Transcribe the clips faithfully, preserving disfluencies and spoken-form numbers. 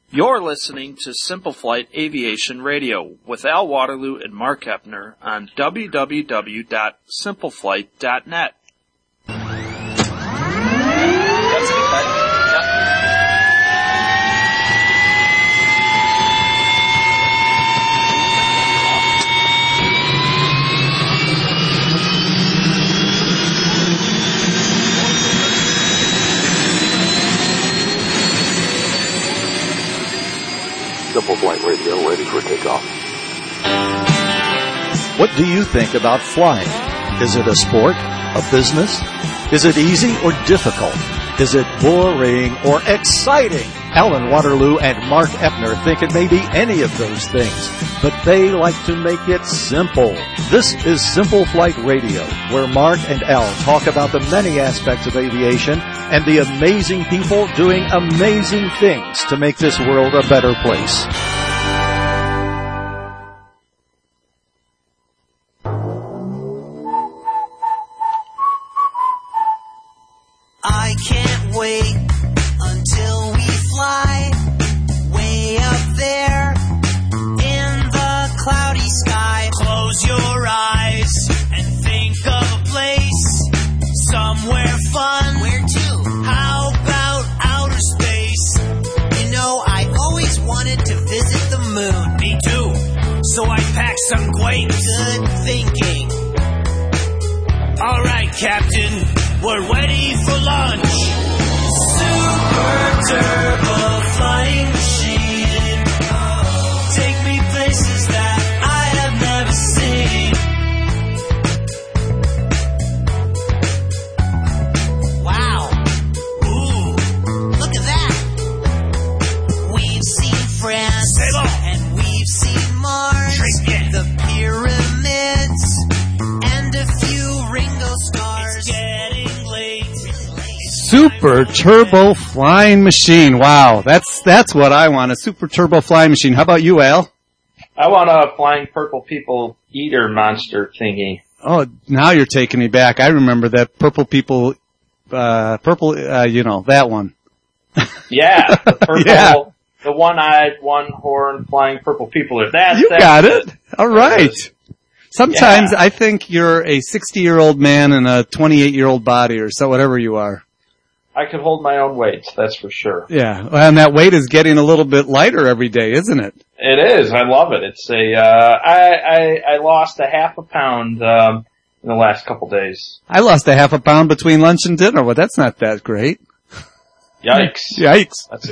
You're listening to Simple Flight Aviation Radio with Al Waterloo and Mark Epner on w w w dot simple flight dot net. Simple Flight Radio ready for takeoff. What do you think about flying? Is it a sport? A business? Is it easy or difficult? Is it boring or exciting? Alan Waterloo and Mark Epner think it may be any of those things, but they like to make it simple. This is Simple Flight Radio, where Mark and Al talk about the many aspects of aviation and the amazing people doing amazing things to make this world a better place. I can't wait until we fly way up there in the cloudy sky. Close your eyes and think of a place somewhere fun. Where to? How about outer space? You know, I always wanted to visit the moon. Me too. So I packed some great good thinking. All right, Captain. We're ready for launch. Super turbo flying machine. Take me places that I have never seen. Wow. Ooh. Look at that. We've seen France. And we've seen Mars. The pyramids. And a few Ringo stars. Super Turbo Flying Machine. Wow, that's that's what I want, a Super Turbo Flying Machine. How about you, Al? I want a flying purple people eater monster thingy. Oh, now you're taking me back. I remember that purple people, uh, purple, uh, you know, that one. Yeah, the purple, yeah. The one-eyed, one-horn flying purple people. That's, you that's got it. it. All right. Sometimes yeah. I think you're a sixty-year-old man in a twenty-eight-year-old body or so, whatever you are. I could hold my own weight, that's for sure. Yeah, and that weight is getting a little bit lighter every day, isn't it? It is. I love it. It's a. Uh, I, I I lost a half a pound um, in the last couple days. I lost a half a pound between lunch and dinner. Well, that's not that great. Yikes! Yikes! That's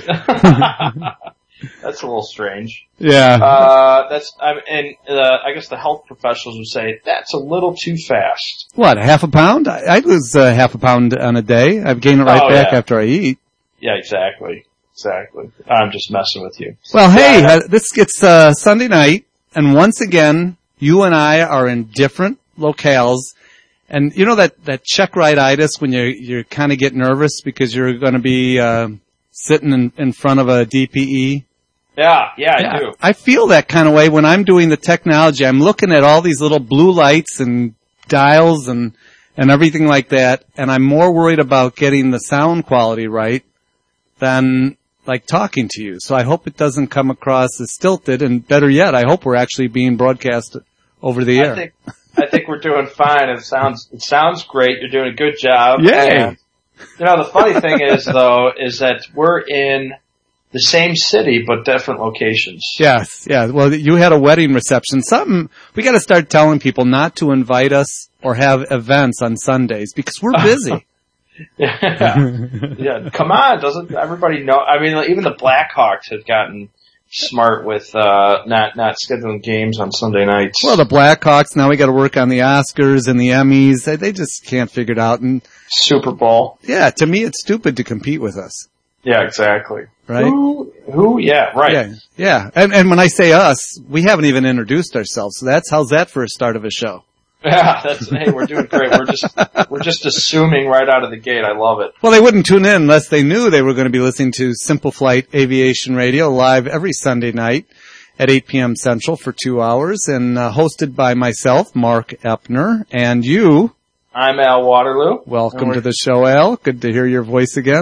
that's a little strange. Yeah. Uh, that's. I and uh, I guess the health professionals would say that's a little too fast. What, a half a pound? I, I lose uh, half a pound on a day. I've gained it right oh, back yeah. after I eat. Yeah, exactly. Exactly. I'm just messing with you. Well, hey, yeah, uh, this gets uh, Sunday night, and once again, you and I are in different locales. And you know that that check ride-itis when you you kind of get nervous because you're going to be uh, sitting in, in front of a D P E. Yeah, yeah, yeah, I do. I feel that kind of way when I'm doing the technology. I'm looking at all these little blue lights and dials and, and everything like that, and I'm more worried about getting the sound quality right than, like, talking to you. So I hope it doesn't come across as stilted, and better yet, I hope we're actually being broadcast over the air. I think, I think we're doing fine. It sounds, it sounds great. You're doing a good job. Yay! And, you know, the funny thing is, though, is that we're in the same city, but different locations. Yes, yeah. Well, you had a wedding reception. Something, we gotta start telling people not to invite us or have events on Sundays because we're busy. yeah. Yeah. Come on. Doesn't everybody know? I mean, even the Blackhawks have gotten smart with, uh, not, not scheduling games on Sunday nights. Well, the Blackhawks, now we gotta work on the Oscars and the Emmys. They, they just can't figure it out. And Super Bowl. Yeah, to me it's stupid to compete with us. Yeah, exactly. Right? Who, who, yeah, right. Yeah, yeah. And, and when I say us, we haven't even introduced ourselves. So that's, how's that for a start of a show? Yeah, that's, hey, we're doing great. We're just, we're just assuming right out of the gate. I love it. Well, they wouldn't tune in unless they knew they were going to be listening to Simple Flight Aviation Radio live every Sunday night at eight p.m. Central for two hours and uh, hosted by myself, Mark Epner, and you. I'm Al Waterloo. Welcome to the show, Al. Good to hear your voice again.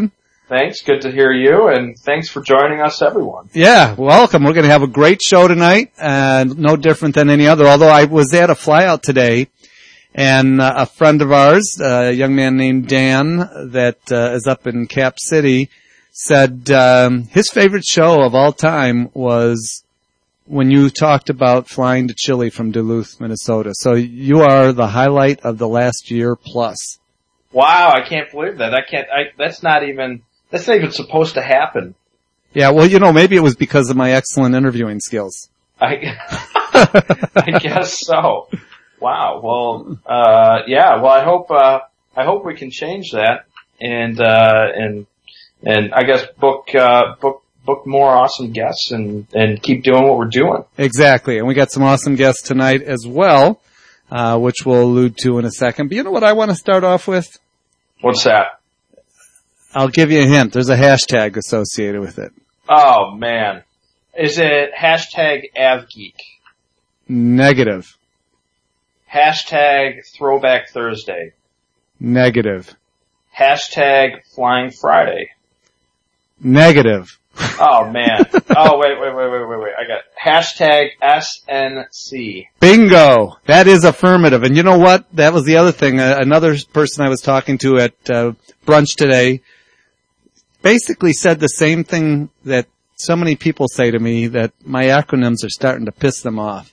Thanks. Good to hear you, and thanks for joining us, everyone. Yeah, welcome. We're going to have a great show tonight, and no different than any other. Although I was at a flyout today, and uh, a friend of ours, a young man named Dan, that uh, is up in Cap City, said um, his favorite show of all time was when you talked about flying to Chile from Duluth, Minnesota. So you are the highlight of the last year plus. Wow, I can't believe that. I can't. I, that's not even. That's not even supposed to happen. Yeah, well, you know, maybe it was because of my excellent interviewing skills. I, I guess so. Wow. Well, uh, yeah. Well, I hope. Uh, I hope we can change that, and uh, and and I guess book uh, book. book more awesome guests and, and keep doing what we're doing. Exactly. And we got some awesome guests tonight as well, uh, which we'll allude to in a second. But you know what I want to start off with? What's that? I'll give you a hint. There's a hashtag associated with it. Oh, man. Is it hashtag AvGeek? Negative. Hashtag Throwback Thursday? Negative. Hashtag Flying Friday? Negative. Oh, man. Oh, wait, wait, wait, wait, wait, wait. I got hashtag S N C. Bingo. That is affirmative. And you know what? That was the other thing. Uh, another person I was talking to at uh, brunch today basically said the same thing that so many people say to me, that my acronyms are starting to piss them off.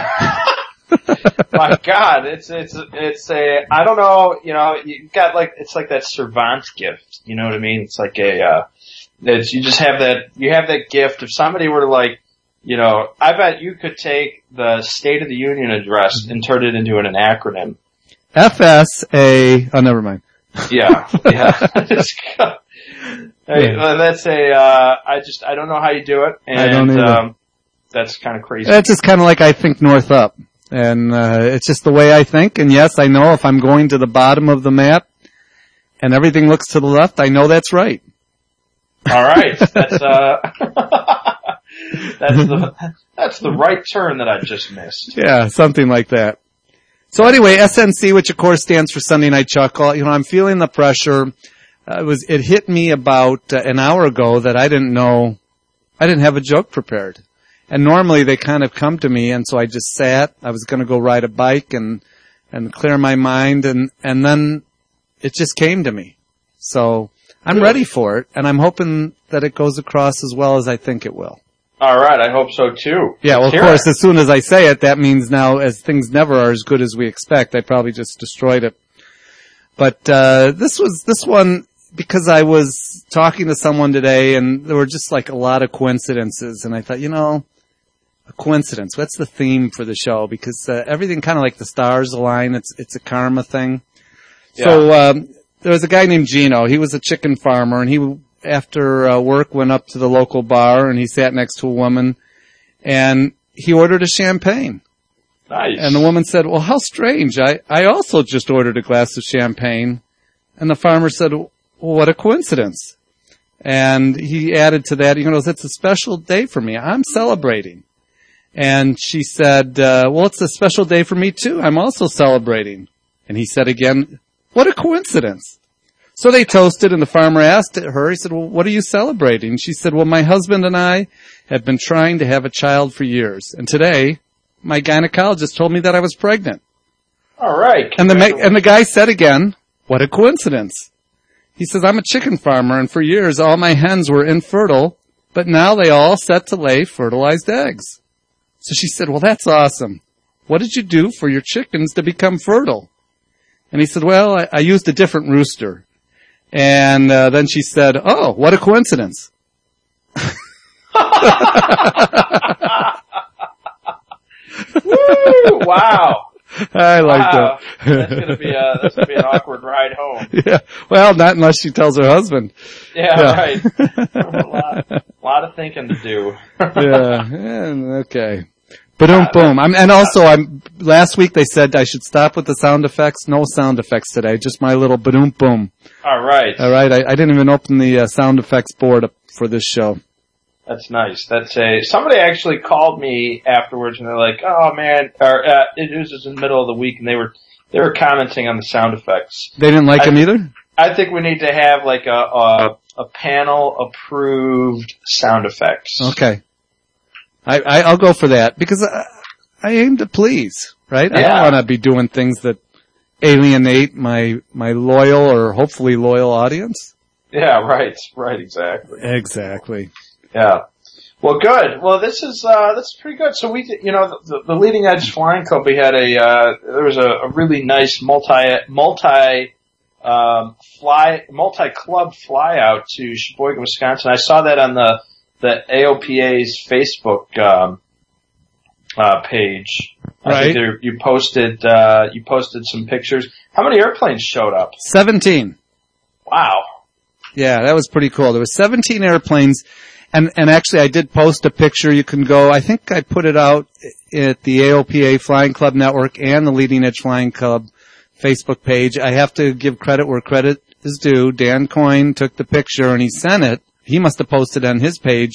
My God, it's, it's, it's a, I don't know, you know, you got like, it's like that Cervantes gift. You know what I mean? It's like a, uh, It's, you just have that, you have that gift. If somebody were to like, you know, I bet you could take the State of the Union address and turn it into an, an acronym. F S A, oh, never mind. Yeah, yeah. Hey, Yeah. that's a, uh, I just, I don't know how you do it. And, I don't either. um, that's kind of crazy. It's just kind of like I think north up. And, uh, it's just the way I think. And yes, I know if I'm going to the bottom of the map and everything looks to the left, I know that's right. All right. That's, uh, that's the, that's the right turn that I just missed. Yeah, something like that. So anyway, S N C, which of course stands for Sunday Night Chuckle. You know, I'm feeling the pressure. Uh, it was, it hit me about uh, an hour ago that I didn't know, I didn't have a joke prepared. And normally they kind of come to me, and so I just sat. I was going to go ride a bike and, and clear my mind, and, and then it just came to me. So I'm Really? ready for it, and I'm hoping that it goes across as well as I think it will. All right. I hope so too. Yeah, well, of Hear course, it. as soon as I say it, that means now, as things never are as good as we expect, I probably just destroyed it. But uh this was, this one, because I was talking to someone today, and there were just like a lot of coincidences, and I thought, you know, a coincidence, what's the theme for the show? Because uh, everything kind of like the stars align, it's it's a karma thing. Yeah. So um there was a guy named Gino. He was a chicken farmer, and he, after uh, work, went up to the local bar, and he sat next to a woman, and he ordered a champagne. Nice. And the woman said, well, how strange. I, I also just ordered a glass of champagne. And the farmer said, well, what a coincidence. And he added to that, he goes, it's a special day for me. I'm celebrating. And she said, uh, well, it's a special day for me too. I'm also celebrating. And he said again, what a coincidence. So they toasted, and the farmer asked her, he said, well, what are you celebrating? She said, well, my husband and I have been trying to have a child for years. And today, my gynecologist told me that I was pregnant. All right. And the, ma- and the guy said again, what a coincidence. He says, I'm a chicken farmer, and for years all my hens were infertile, but now they all set to lay fertilized eggs. So she said, well, that's awesome. What did you do for your chickens to become fertile? And he said, well, I, I used a different rooster. And uh, then she said, oh, what a coincidence. Woo! Wow. I like Wow. that. That's gonna be a that's gonna be an awkward ride home. Yeah. Well, not unless she tells her husband. Yeah, Yeah. right. a, lot, a lot of thinking to do. Yeah. yeah. Okay. Boom, boom. I'm, and also, I'm. Last week they said I should stop with the sound effects. No sound effects today. Just my little boom, boom. All right. All right. I, I didn't even open the uh, sound effects board up for this show. That's nice. That's a somebody actually called me afterwards, and they're like, "Oh man," or uh, it was just in the middle of the week, and they were they were commenting on the sound effects. They didn't like I, them either? I think we need to have like a, a a panel approved sound effects. Okay. I, I I'll go for that because I, I aim to please, right? Yeah. I don't want to be doing things that alienate my my loyal or hopefully loyal audience. Yeah, right, right, exactly. Exactly. Yeah. Well, good. Well, this is uh this is pretty good. So we, you know, the, the Leading Edge Flying Club, we had a uh there was a, a really nice multi multi um fly multi club fly out to Sheboygan, Wisconsin. I saw that on the the A O P A's Facebook um uh page. Right. I think there, you posted uh you posted some pictures. How many airplanes showed up? Seventeen. Wow. Yeah, that was pretty cool. There was seventeen airplanes. And, and actually I did post a picture. You can go, I think I put it out at the A O P A Flying Club Network and the Leading Edge Flying Club Facebook page. I have to give credit where credit is due. Dan Coyne took the picture and he sent it. He must have posted on his page.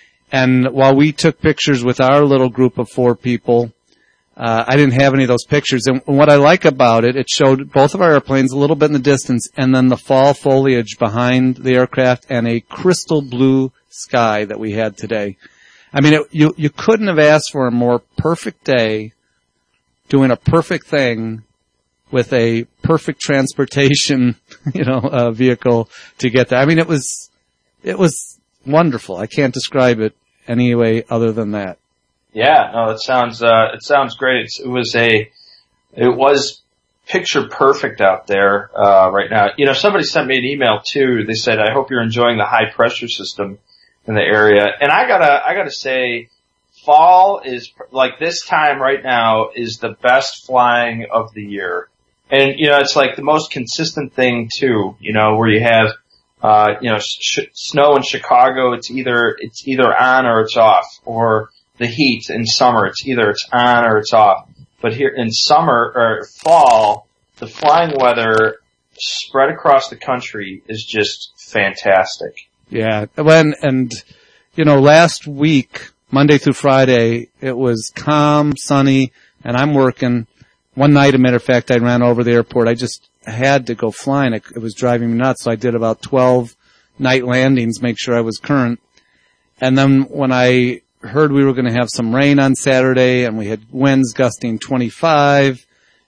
And while we took pictures with our little group of four people, uh, I didn't have any of those pictures. And what I like about it, it showed both of our airplanes a little bit in the distance and then the fall foliage behind the aircraft and a crystal blue sky that we had today. I mean, it, you you couldn't have asked for a more perfect day doing a perfect thing with a perfect transportation, you know, uh, vehicle to get there. I mean, it was it was wonderful. I can't describe it any way other than that. Yeah, no, it sounds uh it sounds great. It's, it was a it was picture perfect out there uh right now. You know, somebody sent me an email too. They said, "I hope you're enjoying the high pressure system in the area." And I gotta, I gotta say, fall is, like this time right now is the best flying of the year. And, you know, it's like the most consistent thing too, you know, where you have, uh, you know, sh- snow in Chicago, it's either, it's either on or it's off. Or the heat in summer, it's either it's on or it's off. But here in summer or fall, the flying weather spread across the country is just fantastic. Yeah, when, and, you know, last week, Monday through Friday, it was calm, sunny, and I'm working. One night, a matter of fact, I ran over the airport. I just had to go flying. It, it was driving me nuts, so I did about twelve night landings, make sure I was current. And then when I heard we were going to have some rain on Saturday, and we had winds gusting twenty-five,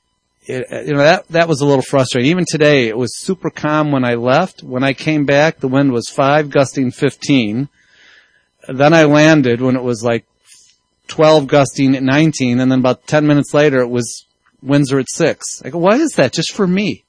It, you know, that, that was a little frustrating. Even today, it was super calm when I left. When I came back, the wind was five, gusting fifteen. Then I landed when it was like twelve, gusting at nineteen, and then about ten minutes later, it was winds are at six. I go, why is that? Just for me.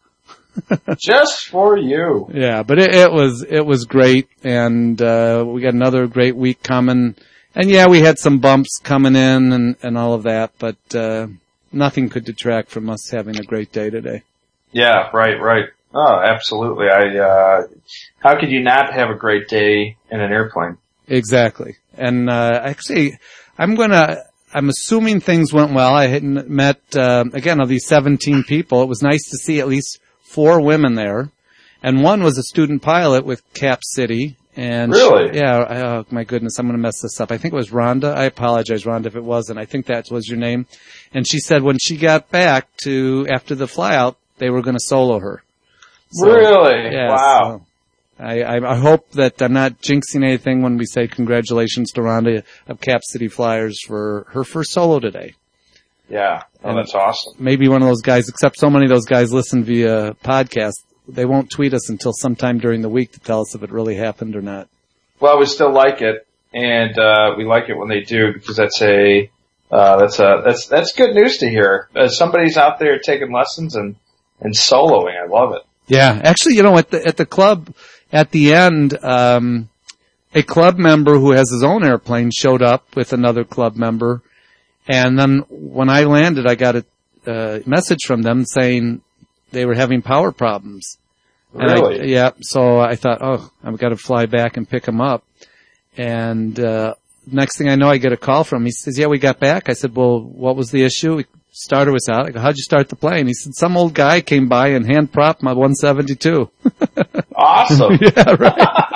Just for you. Yeah, but it, it was, it was great, and, uh, we got another great week coming. And yeah, we had some bumps coming in and, and all of that, but, uh, nothing could detract from us having a great day today. Yeah, right, right. Oh, absolutely. I, uh, how could you not have a great day in an airplane? Exactly. And, uh, actually, I'm gonna, I'm assuming things went well. I hadn't met, uh, again, of these seventeen people. It was nice to see at least four women there. And one was a student pilot with Cap City. And really? She, yeah, oh my goodness, I'm going to mess this up. I think it was Rhonda. I apologize, Rhonda, if it wasn't. I think that was your name. And she said when she got back to, after the flyout, they were going to solo her. So, really? Yeah, wow. So I, I, I hope that I'm not jinxing anything when we say congratulations to Rhonda of Cap City Flyers for her first solo today. Yeah. Oh, and that's awesome. Maybe one of those guys, except so many of those guys listen via podcast, they won't tweet us until sometime during the week to tell us if it really happened or not. Well, we still like it, and uh we like it when they do because that's a uh that's a that's that's good news to hear. Uh, somebody's out there taking lessons and and soloing. I love it. Yeah, actually, you know, at the at the club at the end, um a club member who has his own airplane showed up with another club member, and then when I landed, I got a uh, message from them saying they were having power problems. Really? I, yeah. So I thought, oh, I've got to fly back and pick him up. And uh next thing I know, I get a call from him. He says, "Yeah, we got back." I said, "Well, what was the issue?" Starter was out. I go, "How'd you start the plane?" He said, "Some old guy came by and hand propped my one seventy-two." Awesome. Yeah, right.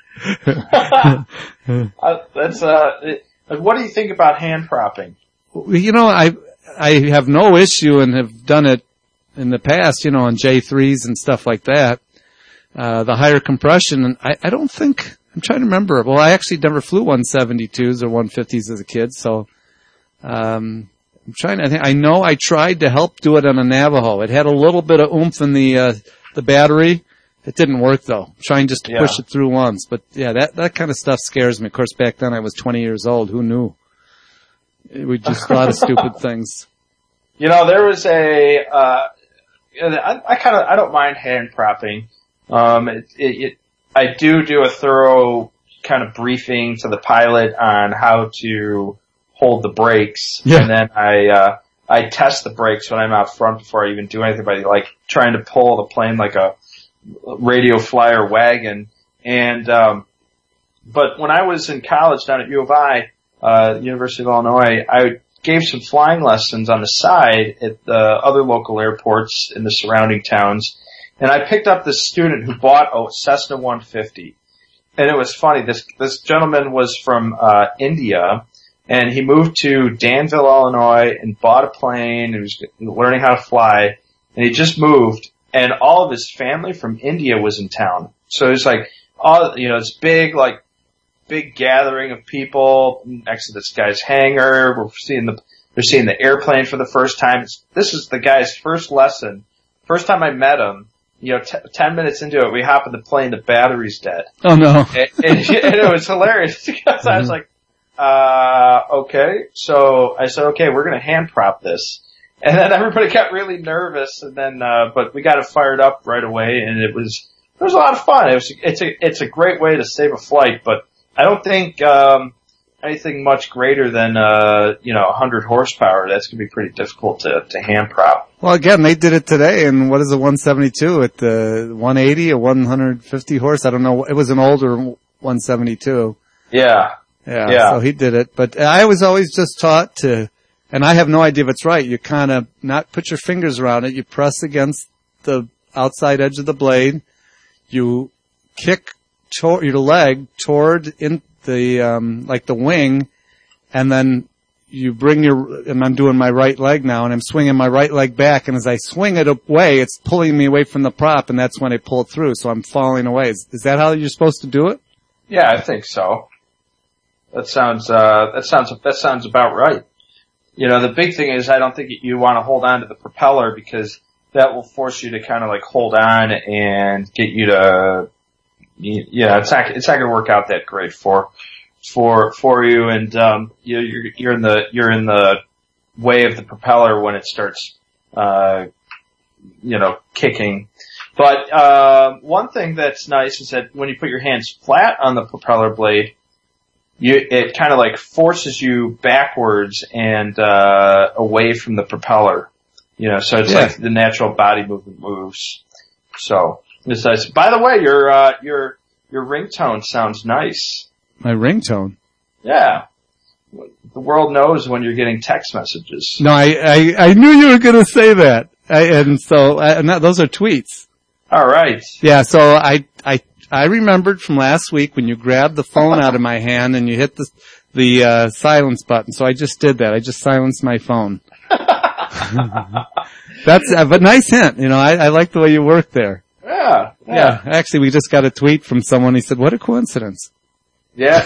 uh, that's uh. It, what do you think about hand propping? You know, I I have no issue and have done it in the past, you know, on J threes and stuff like that. uh, the higher compression. And I, I don't think, I'm trying to remember. Well, I actually never flew one seventy-twos or one fifties as a kid, so, um, I'm trying to think. I know I tried to help do it on a Navajo. It had a little bit of oomph in the, uh, the battery. It didn't work though. Trying just to Yeah. push it through once. But yeah, that, that kind of stuff scares me. Of course, back then I was twenty years old. Who knew? We just a lot of stupid things. You know, there was a, uh, I, I kind of, I don't mind hand propping. Um, it, it, it, I do do a thorough kind of briefing to the pilot on how to hold the brakes. Yeah. And then I, uh, I test the brakes when I'm out front before I even do anything, by like trying to pull the plane like a radio flyer wagon. And, um, but when I was in college down at U of I, uh, University of Illinois, I gave some flying lessons on the side at the other local airports in the surrounding towns. And I picked up this student who bought a Cessna one fifty. And it was funny. This, this gentleman was from, uh, India, and he moved to Danville, Illinois, and bought a plane and was learning how to fly. And he just moved, and all of his family from India was in town. So it was like, all, you know, it's big, like, big gathering of people next to this guy's hangar. We're seeing the, they're seeing the airplane for the first time. It's, this is the guy's first lesson. First time I met him, you know, t- ten minutes into it, we hop in the plane, the battery's dead. Oh no. And, and, and it was hilarious because I was like, uh, okay. So I said, okay, we're going to hand prop this. And then everybody got really nervous, and then, uh, but we got it fired up right away, and it was, it was a lot of fun. It was, it's a, it's a great way to save a flight, but I don't think, um, anything much greater than, uh, you know, one hundred horsepower. That's going to be pretty difficult to, to hand prop. Well, again, they did it today, and what is a one seventy-two at the one eighty or one hundred fifty horse? I don't know. It was an older one seventy-two. Yeah. Yeah. Yeah. So he did it, but I was always just taught to, and I have no idea if it's right. You kind of not put your fingers around it. You press against the outside edge of the blade. You kick toward your leg toward in the, um, like the wing, and then you bring your, and I'm doing my right leg now, and I'm swinging my right leg back, and as I swing it away, it's pulling me away from the prop, and that's when I pull it through, so I'm falling away. Is, is that how you're supposed to do it? Yeah, I think so. That sounds, uh, that sounds, that sounds about right. You know, the big thing is I don't think you want to hold on to the propeller because that will force you to kind of like hold on and get you to, yeah, it's not, it's not going to work out that great for, for, for you. And, um, you, you're, you're in the, you're in the way of the propeller when it starts, uh, you know, kicking. But, uh, one thing that's nice is that when you put your hands flat on the propeller blade, you, it kind of like forces you backwards and, uh, away from the propeller. You know, so it's Yeah. like the natural body movement moves. So, it's nice. By the way, your, uh, your, your ringtone sounds nice. My ringtone. Yeah. The world knows when you're getting text messages. No, I, I, I knew you were going to say that. I, and so, I, and that, those are tweets. All right. Yeah, so I, I, I remembered from last week when you grabbed the phone out of my hand and you hit the, the, uh, silence button. So I just did that. I just silenced my phone. That's, uh, but nice hint. You know, I, I like the way you work there. Yeah. Yeah. Yeah. Actually, we just got a tweet from someone. He said, what a coincidence. Yeah.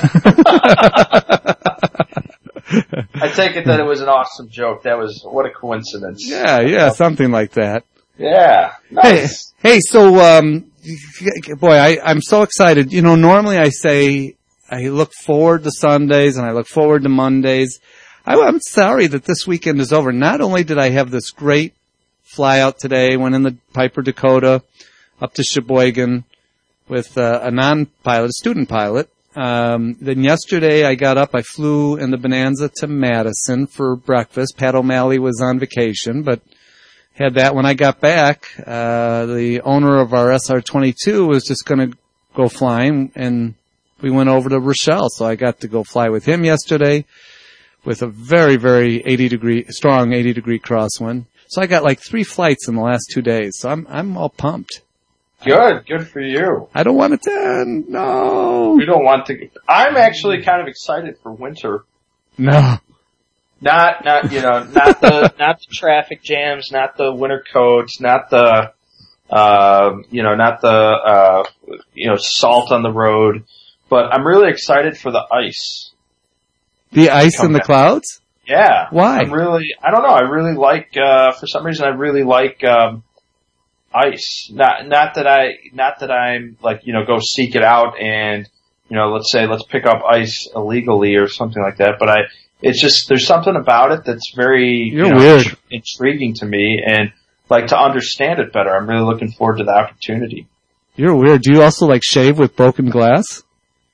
I take it that it was an awesome joke. That was, what a coincidence. Yeah, yeah, something like that. Yeah. Nice. Hey, hey, so, um, boy, I, I'm so excited. You know, normally I say I look forward to Sundays and I look forward to Mondays. I, I'm sorry that this weekend is over. Not only did I have this great fly out today, went in the Piper Dakota up to Sheboygan with uh, a non-pilot, a student pilot. Um, then yesterday I got up, I flew in the Bonanza to Madison for breakfast. Pat O'Malley was on vacation, but had that when I got back. Uh, the owner of our S R twenty-two was just going to go flying, and we went over to Rochelle, so I got to go fly with him yesterday with a very, very eighty degree, strong eighty degree crosswind. So I got like three flights in the last two days, so I'm, I'm all pumped. Good. Good for you. I don't want it to end. No. We don't want to. I'm actually kind of excited for winter. No. Not, not, you know, not the, not the traffic jams, not the winter coats, not the, uh, you know, not the, uh, you know, salt on the road, but I'm really excited for the ice. The ice in the back. Clouds? Yeah. Why? I'm really, I don't know, I really like, uh, for some reason I really like, um, ice. Not, not that I, not that I'm like, you know, go seek it out and, you know, let's say, let's pick up ice illegally or something like that, but I, it's just, there's something about it that's very, You're you know, weird. int- intriguing to me and like to understand it better. I'm really looking forward to the opportunity. You're weird. Do you also like shave with broken glass?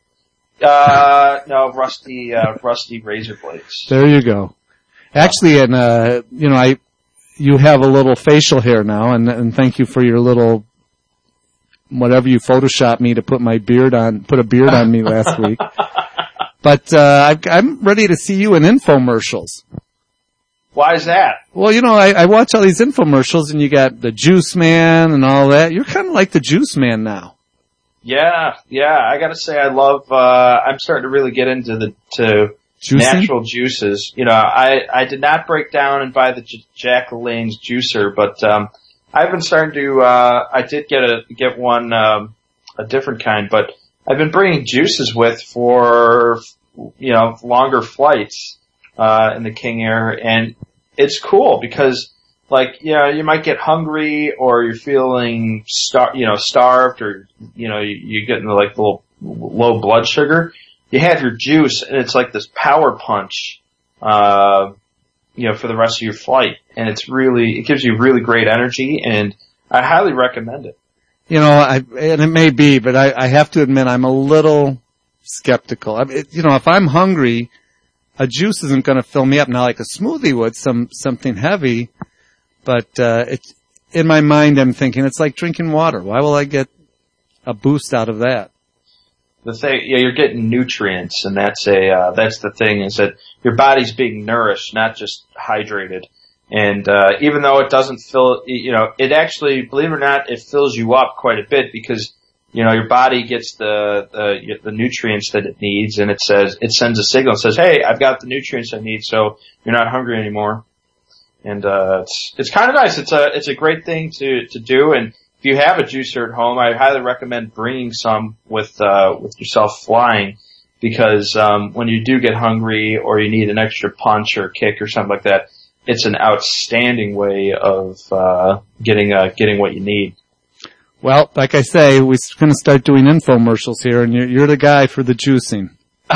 Uh, no, rusty, uh, rusty razor blades. There you go. Actually, and, uh, you know, I, you have a little facial hair now, and, and thank you for your little, whatever you photoshopped me to put my beard on, put a beard on me last week. But, uh, I, I'm ready to see you in infomercials. Why is that? Well, you know, I, I watch all these infomercials and you got the Juice Man and all that. You're kind of like the Juice Man now. Yeah, yeah, I gotta say I love, uh, I'm starting to really get into the, to Juicing? natural juices. You know, I, I did not break down and buy the J- Jack LaLanne's juicer, but, um, I've been starting to, uh, I did get a, get one, um, a different kind, but I've been bringing juices with for, you know, longer flights, uh, in the King Air, and it's cool because, like, you know, you might get hungry or you're feeling star, you know, starved or, you know, you, you get into like little low blood sugar. You have your juice and it's like this power punch, uh, you know, for the rest of your flight. And it's really, it gives you really great energy and I highly recommend it. You know, I, and it may be, but I, I have to admit I'm a little skeptical. I mean, it, you know, if I'm hungry, a juice isn't going to fill me up now like a smoothie would, some, something heavy. But, uh, it's, in my mind I'm thinking it's like drinking water. Why will I get a boost out of that? The thing, yeah, you're getting nutrients and that's a, uh, that's the thing is that your body's being nourished, not just hydrated. And, uh, even though it doesn't fill, you know, it actually, believe it or not, it fills you up quite a bit because, you know, your body gets the, the, the nutrients that it needs and it says, it sends a signal, it says, hey, I've got the nutrients I need, so you're not hungry anymore. And, uh, it's, it's kind of nice. It's a, it's a great thing to, to do. And if you have a juicer at home, I highly recommend bringing some with, uh, with yourself flying because, um, when you do get hungry or you need an extra punch or kick or something like that, it's an outstanding way of, uh, getting, uh, getting what you need. Well, like I say, we're going to start doing infomercials here and you're, you're the guy for the juicing.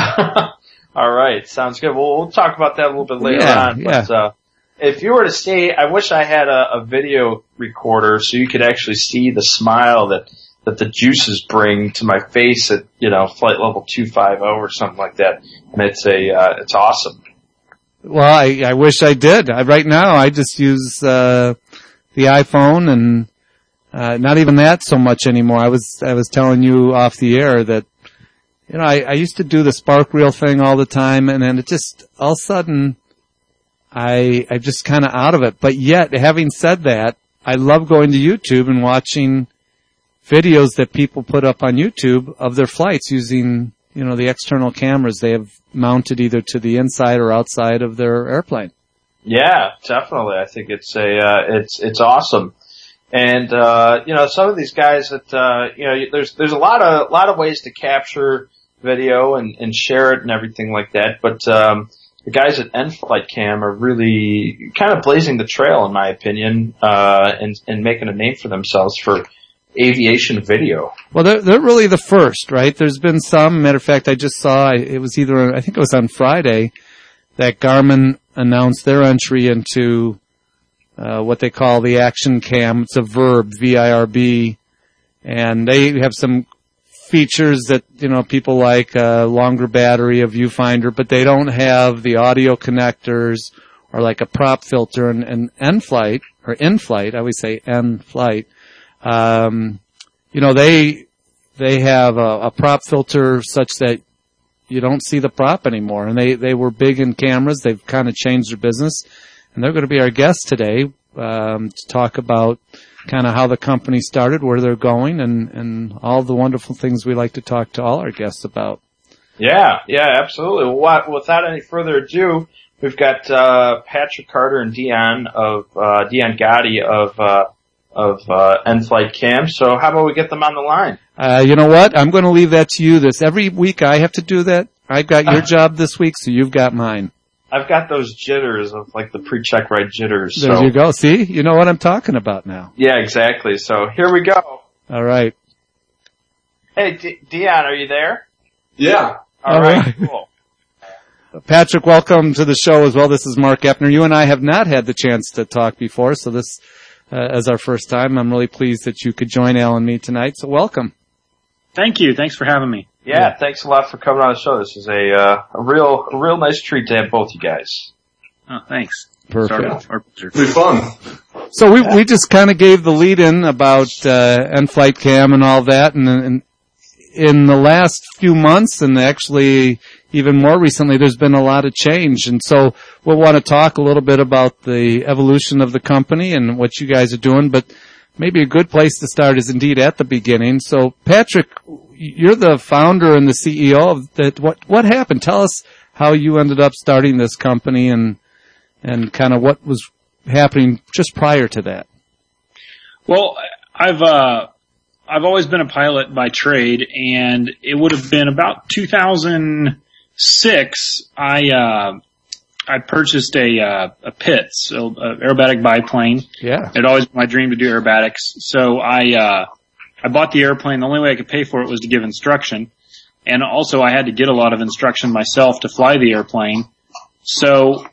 All right. Sounds good. Well, we'll talk about that a little bit later yeah, on. Yeah. But, uh, if you were to see, I wish I had a, a video recorder so you could actually see the smile that, that the juices bring to my face at, you know, flight level two fifty or something like that. And it's a, uh, it's awesome. Well, I, I wish I did. I, right now I just use, uh, the iPhone and, uh, not even that so much anymore. I was, I was telling you off the air that, you know, I, I used to do the spark reel thing all the time and then it just, all of a sudden, I, I'm just kind of out of it. But yet, having said that, I love going to YouTube and watching videos that people put up on YouTube of their flights using, you know, the external cameras they have mounted either to the inside or outside of their airplane. Yeah, definitely. I think it's a, uh, it's, it's awesome. And, uh, you know, some of these guys that, uh, you know, there's, there's a lot of, lot of ways to capture video and, and share it and everything like that. But, um, the guys at N-Flight Cam are really kind of blazing the trail, in my opinion, uh, and, and making a name for themselves for aviation video. Well, they're, they're really the first, right? There's been some, matter of fact, I just saw, it was either, I think it was on Friday, that Garmin announced their entry into, uh, what they call the Action Cam. It's a Verb, V I R B, and they have some features that, you know, people like a longer battery, a viewfinder, but they don't have the audio connectors or like a prop filter. And, and N-Flight, or in-flight, I always say N-Flight, um, you know, they, they have a, a prop filter such that you don't see the prop anymore. And they, they were big in cameras. They've kind of changed their business. And they're going to be our guest today, um, to talk about kind of how the company started, where they're going, and, and all the wonderful things we like to talk to all our guests about. Yeah, yeah, absolutely. Well, without any further ado, we've got uh Patrick Carter and Dion of uh Dion Gotti of uh of uh, N-Flight Cam. So how about we get them on the line? Uh, you know what? I'm going to leave that to you. This every week I have to do that. I've got your job this week, so you've got mine. I've got those jitters of like the pre-check ride jitters. There so. you go. See, you know what I'm talking about now. Yeah, exactly. So here we go. All right. Hey, D- Dion, are you there? Yeah. All, All right. right. Cool. Patrick, welcome to the show as well. This is Mark Eppner. You and I have not had the chance to talk before, so this uh, is our first time. I'm really pleased that you could join Al and me tonight, so welcome. Thank you. Thanks for having me. Yeah, yeah. Thanks a lot for coming on the show. This is a uh, a real a real nice treat to have both you guys. Oh, thanks. Perfect. Pretty fun. So we we just kind of gave the lead in about uh, N-Flight Cam and all that, and, and in the last few months, and actually even more recently, there's been a lot of change. And so we'll want to talk a little bit about the evolution of the company and what you guys are doing, but maybe a good place to start is indeed at the beginning. So Patrick, you're the founder and the C E O of that. What, what happened? Tell us how you ended up starting this company and, and kind of what was happening just prior to that. Well, I've, uh, I've always been a pilot by trade, and it would have been about two thousand six, I, uh, I purchased a, uh, a Pitts, a, a aerobatic biplane. Yeah. It always been my dream to do aerobatics. So I, uh, I bought the airplane. The only way I could pay for it was to give instruction. And also I had to get a lot of instruction myself to fly the airplane. So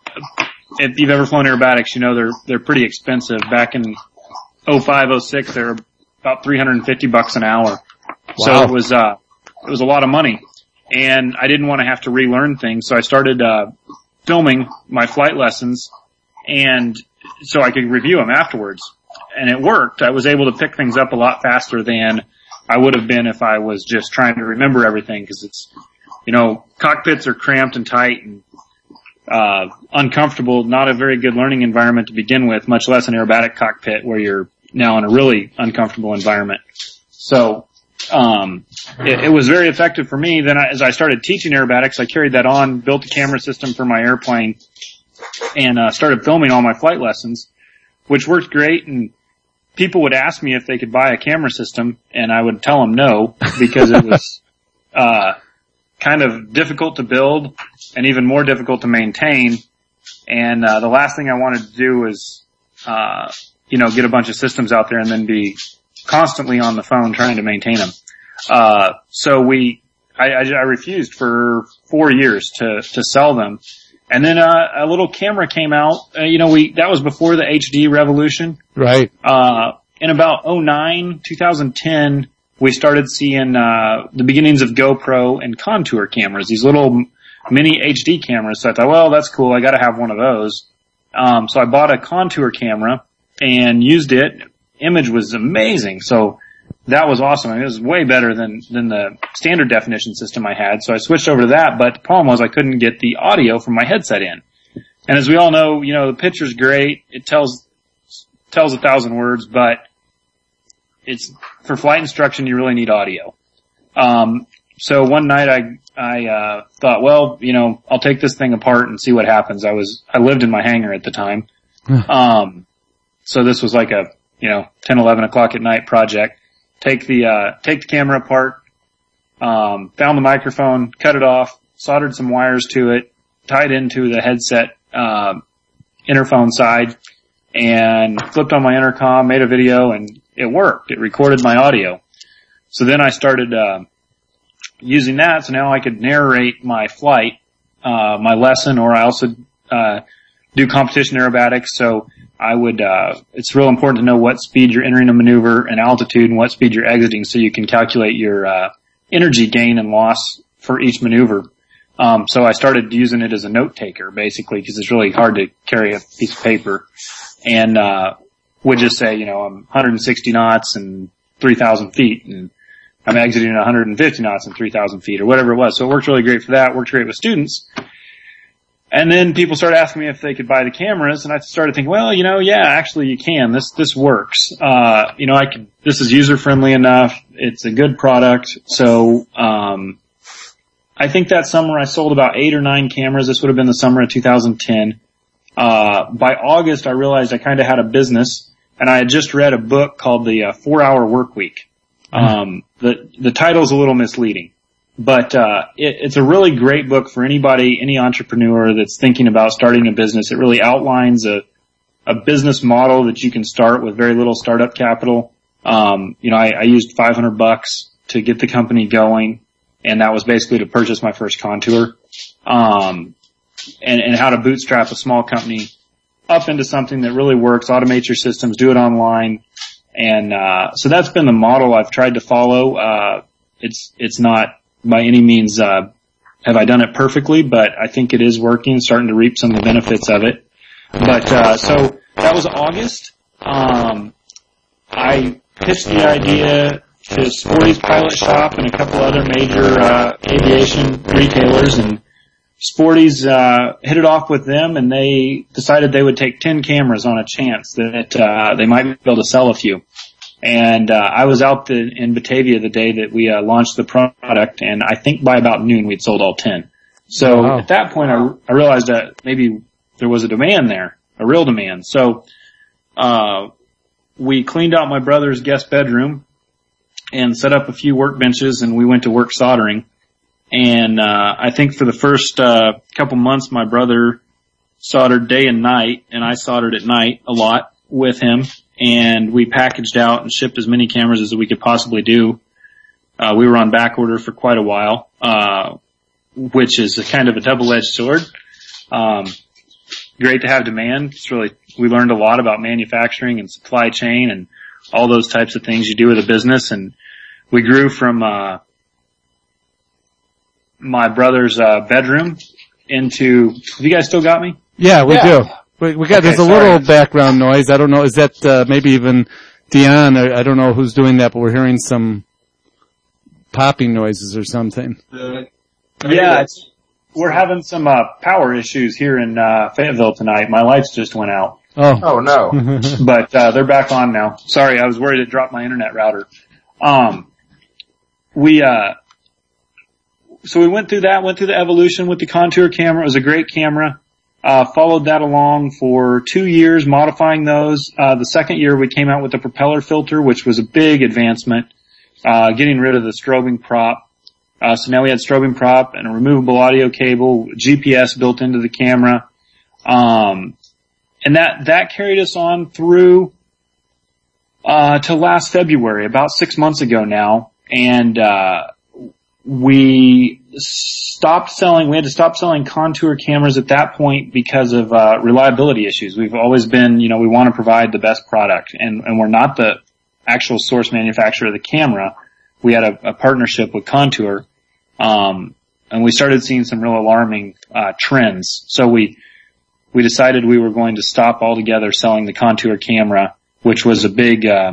if you've ever flown aerobatics, you know they're, they're pretty expensive. Back in oh five, oh six, they were about three hundred fifty bucks an hour. Wow. So it was, uh, it was a lot of money. And I didn't want to have to relearn things, so I started, uh, filming my flight lessons, and so I could review them afterwards. And it worked. I was able to pick things up a lot faster than I would have been if I was just trying to remember everything, because it's, you know, cockpits are cramped and tight and, uh, uncomfortable, not a very good learning environment to begin with, much less an aerobatic cockpit where you're now in a really uncomfortable environment. So, um, it, it was very effective for me. Then I, as I started teaching aerobatics, I carried that on, built a camera system for my airplane, and, uh, started filming all my flight lessons, which worked great. And people would ask me if they could buy a camera system, and I would tell them no, because it was, uh, kind of difficult to build and even more difficult to maintain. And, uh, the last thing I wanted to do was, uh, you know, get a bunch of systems out there and then be constantly on the phone trying to maintain them. Uh, so we, I, I, I refused for four years to, to sell them. And then, uh, a little camera came out. Uh, you know, we, that was before the H D revolution. Right. Uh, in about oh nine, twenty ten, we started seeing, uh, the beginnings of GoPro and Contour cameras, these little mini H D cameras. So I thought, well, that's cool. I gotta have one of those. Um, so I bought a Contour camera and used it. Image was amazing. So that was awesome. I mean, it was way better than, than the standard definition system I had. So I switched over to that, but the problem was I couldn't get the audio from my headset in. And as we all know, you know, the picture's great. It tells, tells a thousand words, but it's, for flight instruction, you really need audio. Um, so one night I, I, uh, thought, well, you know, I'll take this thing apart and see what happens. I was, I lived in my hangar at the time. um, so this was like a, you know, ten, eleven o'clock at night project. Take the, uh, take the camera apart, um, found the microphone, cut it off, soldered some wires to it, tied into the headset, um, interphone side, and flipped on my intercom, made a video, and it worked. It recorded my audio. So then I started, uh, using that, so now I could narrate my flight, uh, my lesson, or I also, uh, do competition aerobatics, so I would, uh, it's real important to know what speed you're entering a maneuver and altitude and what speed you're exiting so you can calculate your, uh, energy gain and loss for each maneuver. Um, so I started using it as a note taker, basically, because it's really hard to carry a piece of paper. And, uh, would just say, you know, I'm one hundred sixty knots and three thousand feet, and I'm exiting at one hundred fifty knots and three thousand feet, or whatever it was. So it worked really great for that. It worked great with students. And then people started asking me if they could buy the cameras, and I started thinking, well, you know, yeah, actually you can. This, this works. Uh, you know, I could, this is user friendly enough. It's a good product. So, um, I think that summer I sold about eight or nine cameras. This would have been the summer of two thousand ten. Uh, by August I realized I kind of had a business. and I had just read a book called The uh, Four Hour Work Week. Um, the, the title's a little misleading, but, uh, it, it's a really great book for anybody, any entrepreneur that's thinking about starting a business. It really outlines a, a business model that you can start with very little startup capital. Um, you know, I, I used five hundred bucks to get the company going, and that was basically to purchase my first Contour. Um, and, and how to bootstrap a small company up into something that really works, automate your systems, do it online. And, uh, so that's been the model I've tried to follow. Uh, it's, it's not by any means, uh, have I done it perfectly, but I think it is working, starting to reap some of the benefits of it. But, uh, so that was August. Um, I pitched the idea to Sporty's Pilot Shop and a couple other major, uh, aviation retailers, and Sporty's, uh, hit it off with them, and they decided they would take ten cameras on a chance that, uh, they might be able to sell a few. And, uh, I was out the, in Batavia the day that we, uh, launched the product, and I think by about noon we'd sold all ten. So wow. At that point I, I realized that maybe there was a demand there, a real demand. So, uh, we cleaned out my brother's guest bedroom and set up a few workbenches, and we went to work soldering. And, uh, I think for the first, uh, couple months, my brother soldered day and night, and I soldered at night a lot with him. And we packaged out and shipped as many cameras as we could possibly do. Uh, we were on back order for quite a while, uh, which is a kind of a double-edged sword. Um, great to have demand. It's really, we learned a lot about manufacturing and supply chain and all those types of things you do with a business. And we grew from, uh, my brother's uh bedroom into. Have you guys still got me? Yeah, we yeah. do. We, we got. Okay, there's a sorry. little background noise. I don't know. Is that uh, maybe even Dion? I, I don't know who's doing that, but we're hearing some popping noises or something. Uh, yeah, it's, we're having some uh power issues here in uh Fayetteville tonight. My lights just went out. Oh, oh no! But uh they're back on now. Sorry, I was worried it dropped my internet router. Um, we uh. So we went through that, went through the evolution with the Contour camera. It was a great camera. Uh, followed that along for two years, modifying those. Uh, the second year we came out with the propeller filter, which was a big advancement, uh, getting rid of the strobing prop. Uh, so now we had strobing prop and a removable audio cable, G P S built into the camera. Um, and that, that carried us on through, uh, to last February, about six months ago now. And, uh, we stopped selling, we had to stop selling Contour cameras at that point because of, uh, reliability issues. We've always been, you know, we want to provide the best product, and, and we're not the actual source manufacturer of the camera. We had a, a partnership with Contour, um, and we started seeing some real alarming, uh, trends. So we, we decided we were going to stop altogether selling the Contour camera, which was a big, uh,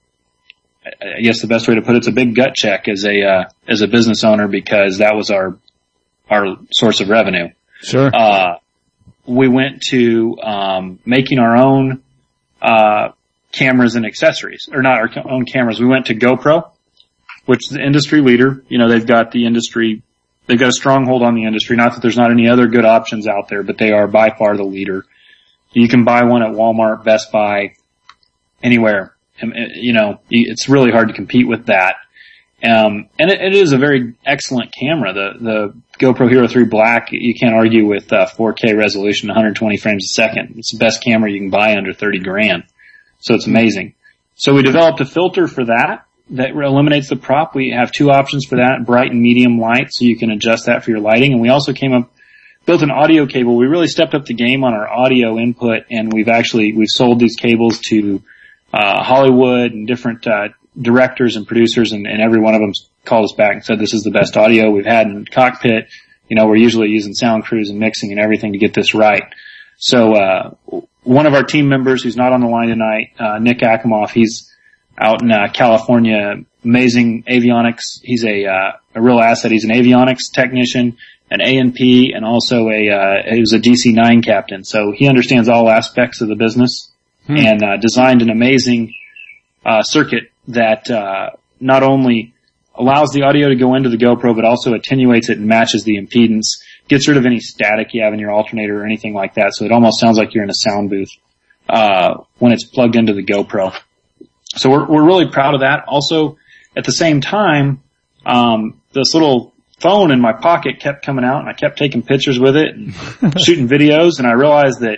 I guess the best way to put it's a big gut check as a, uh, as a business owner, because that was our, our source of revenue. Sure. Uh, we went to, um, making our own, uh, cameras and accessories, or not our own cameras. We went to GoPro, which is the industry leader. You know, they've got the industry, they've got a stronghold on the industry. Not that there's not any other good options out there, but they are by far the leader. You can buy one at Walmart, Best Buy, anywhere. You know, it's really hard to compete with that. Um, and it, it is a very excellent camera. The, the GoPro Hero three Black, you can't argue with, uh, four K resolution, one hundred twenty frames a second. It's the best camera you can buy under thirty grand. So it's amazing. So we developed a filter for that, that eliminates the prop. We have two options for that, bright and medium light, so you can adjust that for your lighting. And we also came up, built an audio cable. We really stepped up the game on our audio input, and we've actually, we've sold these cables to Uh, Hollywood and different, uh, directors and producers, and, and every one of them called us back and said this is the best audio we've had in cockpit. You know, we're usually using sound crews and mixing and everything to get this right. So, uh, one of our team members who's not on the line tonight, uh, Nick Akimoff, he's out in, uh, California, amazing avionics. He's a, uh, a real asset. He's an avionics technician, an A and P, and also a, uh, he was a D C nine captain. So he understands all aspects of the business. Hmm. And uh, designed an amazing uh circuit that uh not only allows the audio to go into the GoPro, but also attenuates it and matches the impedance, gets rid of any static you have in your alternator or anything like that, so it almost sounds like you're in a sound booth. uh, when it's plugged into the GoPro. So we're, we're really proud of that. Also, at the same time, um, this little phone in my pocket kept coming out and I kept taking pictures with it and shooting videos, and I realized that,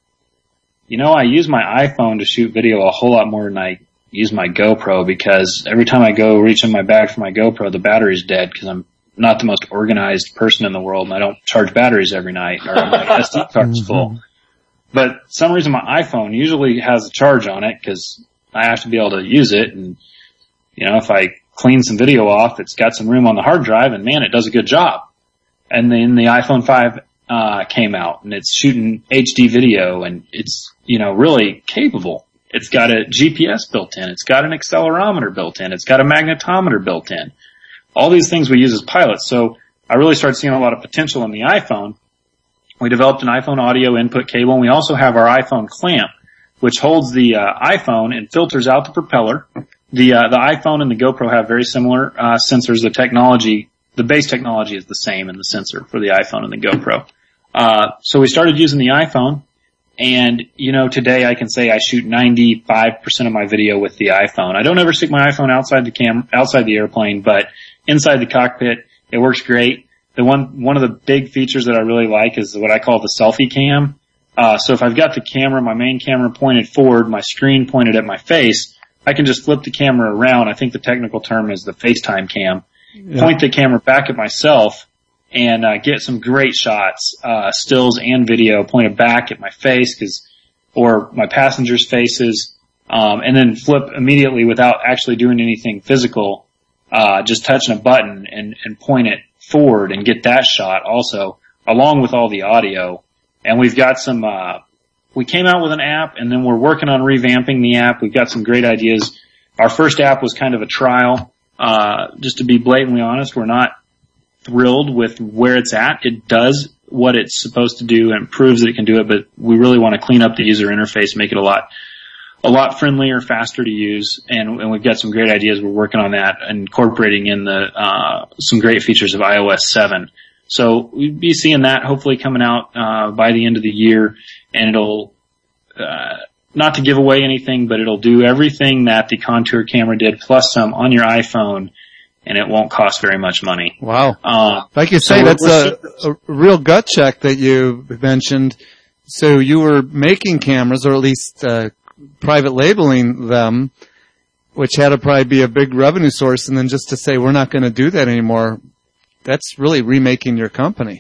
you know, I use my iPhone to shoot video a whole lot more than I use my GoPro, because every time I go reach in my bag for my GoPro, the battery's dead because I'm not the most organized person in the world and I don't charge batteries every night, or my S D card's full. But for some reason my iPhone usually has a charge on it because I have to be able to use it, and, you know, if I clean some video off, it's got some room on the hard drive, and man, it does a good job. And then the iPhone five uh came out, and it's shooting H D video, and it's, you know, really capable. It's got a G P S built in. It's got an accelerometer built in. It's got a magnetometer built in. All these things we use as pilots. So I really started seeing a lot of potential in the iPhone. We developed an iPhone audio input cable, and we also have our iPhone clamp, which holds the uh, iPhone and filters out the propeller. The uh, the iPhone and the GoPro have very similar uh, sensors. The technology, the base technology is the same in the sensor for the iPhone and the GoPro. Uh, so we started using the iPhone, and, you know, today I can say I shoot ninety-five percent of my video with the iPhone. I don't ever stick my iPhone outside the cam, outside the airplane, but inside the cockpit, it works great. The one, one of the big features that I really like is what I call the selfie cam. Uh, so if I've got the camera, my main camera pointed forward, my screen pointed at my face, I can just flip the camera around. I think the technical term is the FaceTime cam. Yeah. Point the camera back at myself and uh, get some great shots, uh, stills and video pointed back at my face, cause, or my passengers' faces, um, and then flip immediately without actually doing anything physical, uh, just touching a button and, and point it forward and get that shot also, along with all the audio. And we've got some, uh, we came out with an app, and then we're working on revamping the app. We've got some great ideas. Our first app was kind of a trial. Uh, just to be blatantly honest, we're not thrilled with where it's at. It does what it's supposed to do and proves that it can do it, but we really want to clean up the user interface, make it a lot, a lot friendlier, faster to use. And, and we've got some great ideas. We're working on that, incorporating in the, uh, some great features of i O S seven. So we'll be seeing that hopefully coming out, uh, by the end of the year, and it'll, uh, not to give away anything, but it'll do everything that the Contour camera did, plus some on your iPhone, and it won't cost very much money. Wow. Uh, like you say, so that's a, a real gut check that you mentioned. So you were making cameras, or at least, uh, private labeling them, which had to probably be a big revenue source, and then just to say, we're not going to do that anymore, that's really remaking your company.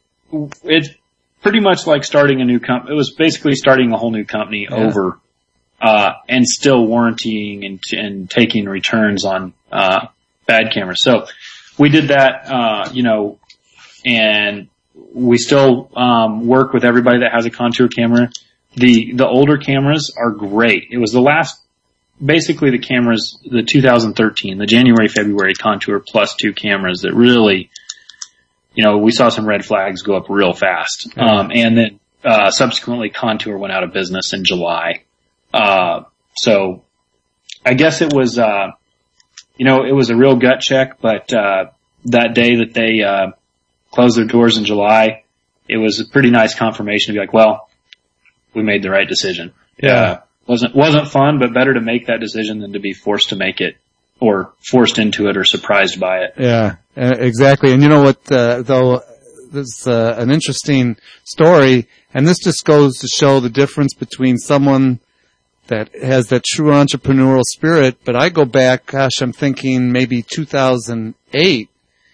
It's pretty much like starting a new company. It was basically starting a whole new company yeah. over, uh, and still warrantying and, and taking returns on, uh, bad cameras. So we did that, uh, you know, and we still, um, work with everybody that has a Contour camera. The, the older cameras are great. It was the last, basically the cameras, the two thousand thirteen, the January, February Contour Plus two cameras that really, you know, we saw some red flags go up real fast. Mm-hmm. Um, and then, uh, subsequently Contour went out of business in July. Uh, so I guess it was, uh, you know, it was a real gut check, but, uh, that day that they, uh, closed their doors in July, it was a pretty nice confirmation to be like, well, we made the right decision. Yeah. Uh, wasn't, wasn't fun, but better to make that decision than to be forced to make it, or forced into it, or surprised by it. Yeah, exactly. And you know what, uh, though, this is uh, an interesting story, and this just goes to show the difference between someone that has that true entrepreneurial spirit. But I go back, gosh, I'm thinking maybe two thousand eight,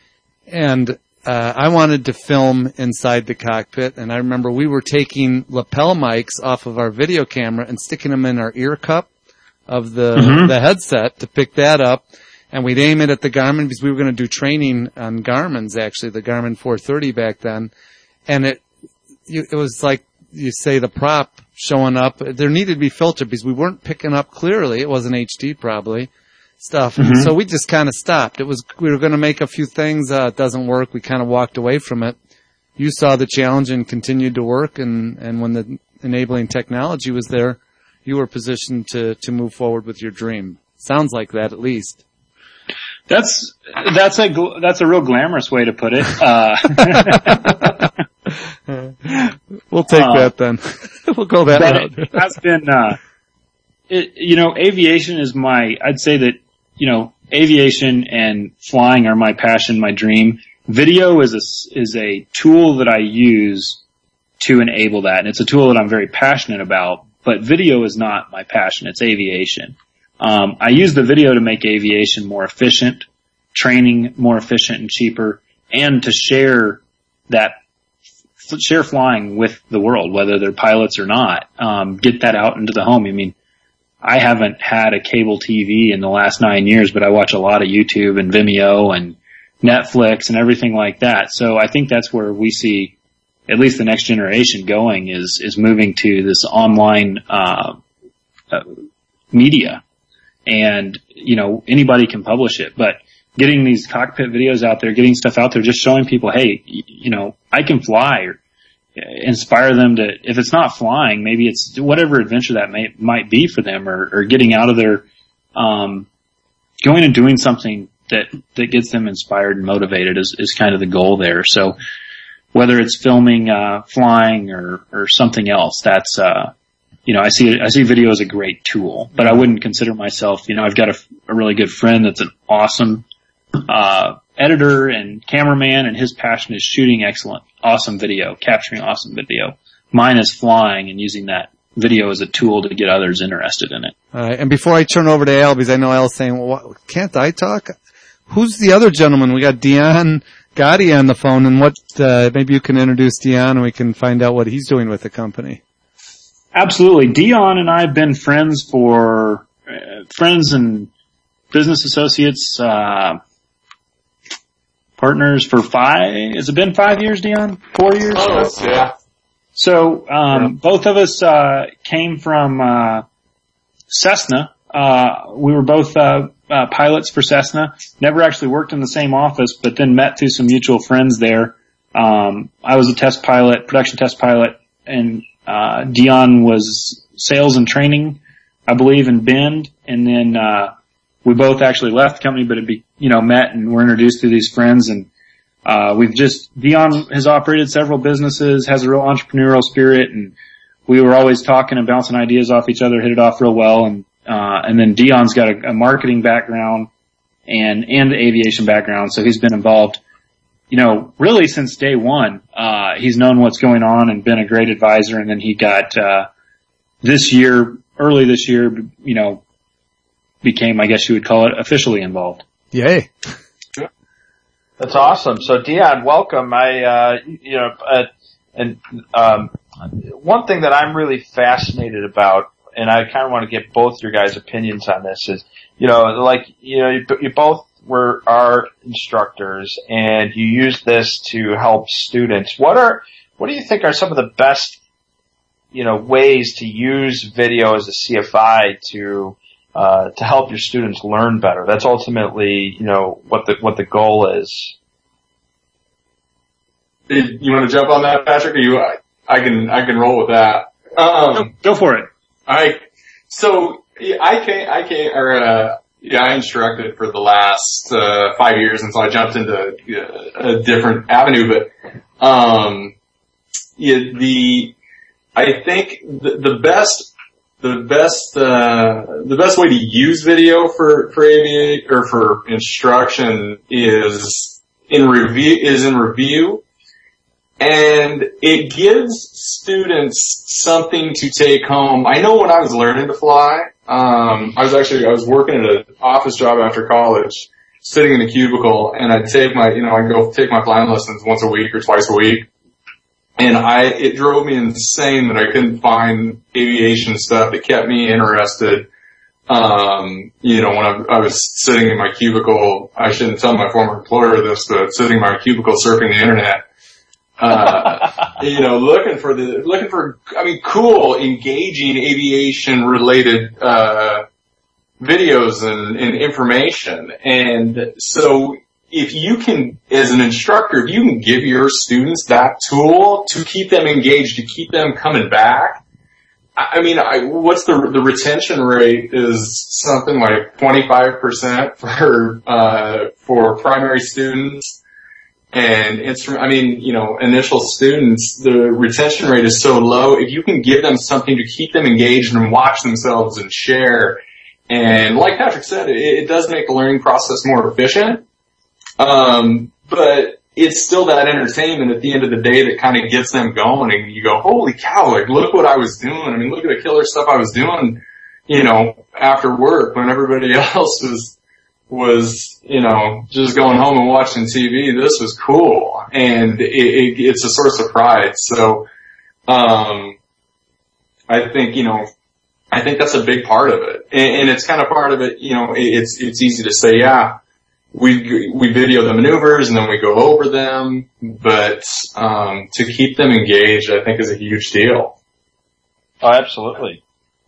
and uh, I wanted to film inside the cockpit, and I remember we were taking lapel mics off of our video camera and sticking them in our ear cup of the mm-hmm. the headset to pick that up, and we'd aim it at the Garmin, because we were going to do training on Garmin's, actually, the Garmin four thirty back then, and it you, it was like you say, the prop showing up. There needed to be filtered because we weren't picking up clearly. It wasn't H D probably stuff, mm-hmm. so we just kind of stopped. It was we were going to make a few things. Uh, it doesn't work. We kind of walked away from it. You saw the challenge and continued to work, and and when the enabling technology was there, you were positioned to, to move forward with your dream. Sounds like that, at least. That's, that's a, that's a real glamorous way to put it. Uh, we'll take uh, that then. We'll go that but route. It has been, uh, it, you know, aviation is my, I'd say that, you know, aviation and flying are my passion, my dream. Video is a, is a tool that I use to enable that. And it's a tool that I'm very passionate about, but video is not my passion. It's aviation. Um, I use the video to make aviation more efficient, training more efficient and cheaper, and to share that, share flying with the world, whether they're pilots or not. Um, get that out into the home. I mean, I haven't had a cable T V in the last nine years, but I watch a lot of YouTube and Vimeo and Netflix and everything like that. So I think that's where we see at least the next generation going is, is moving to this online, uh, uh, media. And, you know, anybody can publish it, but getting these cockpit videos out there, getting stuff out there, just showing people, hey, you know, I can fly, or inspire them to, if it's not flying, maybe it's whatever adventure that may, might be for them, or, or getting out of their, um, going and doing something that, that gets them inspired and motivated is, is kind of the goal there. So whether it's filming, uh, flying or, or something else, that's, uh, you know, I see, I see video as a great tool, but I wouldn't consider myself, you know, I've got a, a really good friend that's an awesome, uh, editor and cameraman, and his passion is shooting excellent, awesome video, capturing awesome video. Mine is flying and using that video as a tool to get others interested in it. All right. And before I turn over to Al, because I know Al's saying, well, what, can't I talk? Who's the other gentleman? We got Dion Gotti on the phone, and what, uh, maybe you can introduce Dion and we can find out what he's doing with the company. Absolutely. Dion and I have been friends for, uh, friends and business associates, uh, partners for five, has it been five years, Dion? Four years? Oh, yeah. So, um, yeah. both of us, uh, came from, uh, Cessna. Uh, we were both, uh, uh, pilots for Cessna. Never actually worked in the same office, but then met through some mutual friends there. Um, I was a test pilot, production test pilot, and, uh, Dion was sales and training, I believe, in Bend. And then, uh, we both actually left the company, but it be, you know, met and were introduced to these friends. And, uh, we've just, Dion has operated several businesses, has a real entrepreneurial spirit, and we were always talking and bouncing ideas off each other, hit it off real well. And, uh, and then Dion's got a, a marketing background and, and the aviation background. So he's been involved, you know, really since day one. Uh, he's known what's going on and been a great advisor. And then he got, uh, this year, early this year, you know, became, I guess you would call it, officially involved. Yay. That's awesome. So Dion, welcome. I, uh, you know, uh, and, um, one thing that I'm really fascinated about, and I kind of want to get both your guys' opinions on this, is, you know, like, you know, you, you both were, are instructors, and you use this to help students. What are, what do you think are some of the best, you know, ways to use video as a C F I to, uh, to help your students learn better? That's ultimately, you know, what the, what the goal is. You want to jump on that, Patrick? Or you, I, I can, I can roll with that. Um, go, go for it. I, so, I can't, I can't, or, uh, yeah, I instructed for the last, uh, five years, and so I jumped into uh, a different avenue, but, um, yeah, the, I think the, the best, the best, uh, the best way to use video for, for aviation, or for instruction is in review, is in review. And it gives students something to take home. I know when I was learning to fly, um, I was actually, I was working at an office job after college, sitting in a cubicle, and I'd take my, you know, I'd go take my flying lessons once a week or twice a week. And I, it drove me insane that I couldn't find aviation stuff that kept me interested. Um, you know, when I, I was sitting in my cubicle, I shouldn't tell my former employer this, but sitting in my cubicle surfing the internet. Uh, you know, looking for the, looking for, I mean, cool, engaging aviation related, uh, videos and, and information. And so if you can, as an instructor, if you can give your students that tool to keep them engaged, to keep them coming back, I mean, I, what's the, the retention rate is something like twenty-five percent for, uh, for primary students. And it's, I mean, you know, initial students, the retention rate is so low. If you can give them something to keep them engaged and watch themselves and share, and like Patrick said, it, it does make the learning process more efficient. Um, but it's still that entertainment at the end of the day that kind of gets them going, and you go, holy cow, like, look what I was doing. I mean, look at the killer stuff I was doing, you know, after work when everybody else was, was, you know, just going home and watching T V. This was cool. And it, it, it's a source of pride. So, um, I think, you know, I think that's a big part of it. And, and it's kind of part of it, you know, it's, it's easy to say, yeah, we, we video the maneuvers and then we go over them. But, um, to keep them engaged, I think is a huge deal. Oh, absolutely.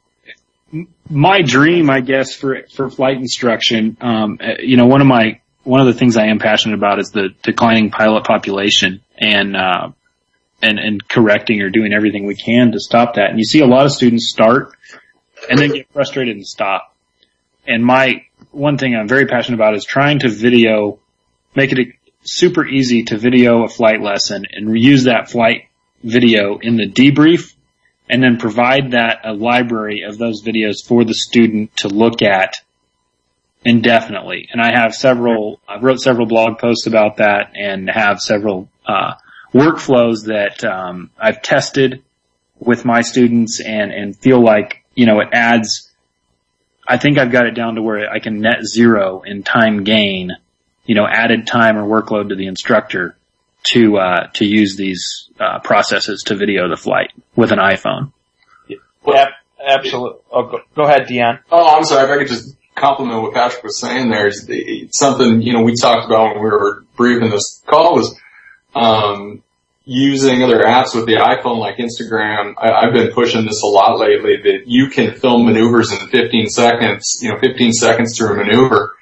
My dream, I guess, for for flight instruction, um, you know, one of my one of the things I am passionate about is the declining pilot population, and uh, and and correcting or doing everything we can to stop that. And you see a lot of students start and then get frustrated and stop. And my one thing I'm very passionate about is trying to video, make it super easy to video a flight lesson and use that flight video in the debrief, and then provide that a library of those videos for the student to look at indefinitely. And I have several, I wrote several blog posts about that and have several, uh, workflows that, um, I've tested with my students and, and feel like, you know, it adds, I think I've got it down to where I can net zero in time gain, you know, added time or workload to the instructor to, uh, to use these, uh, processes to video the flight with an iPhone. Well, absolutely. Oh, go, go ahead, Dion. Oh, I'm sorry. If I could just compliment what Patrick was saying there. Is something, you know, we talked about when we were briefing this call was, um, using other apps with the iPhone like Instagram. I, I've been pushing this a lot lately, that you can film maneuvers in fifteen seconds, you know, fifteen seconds through a maneuver.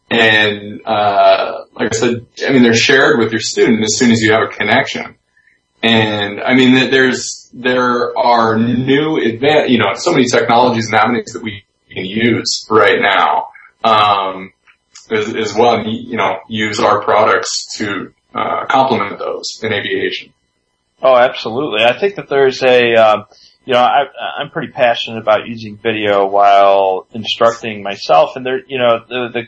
And, uh, like I said, I mean, they're shared with your student as soon as you have a connection. And, I mean, there's, there are new advanced, you know, so many technologies and avenues that we can use right now, um, as, as well, and, you know, use our products to, uh, complement those in aviation. Oh, absolutely. I think that there's a, um, you know, I, I'm pretty passionate about using video while instructing myself, and there, you know, the, the,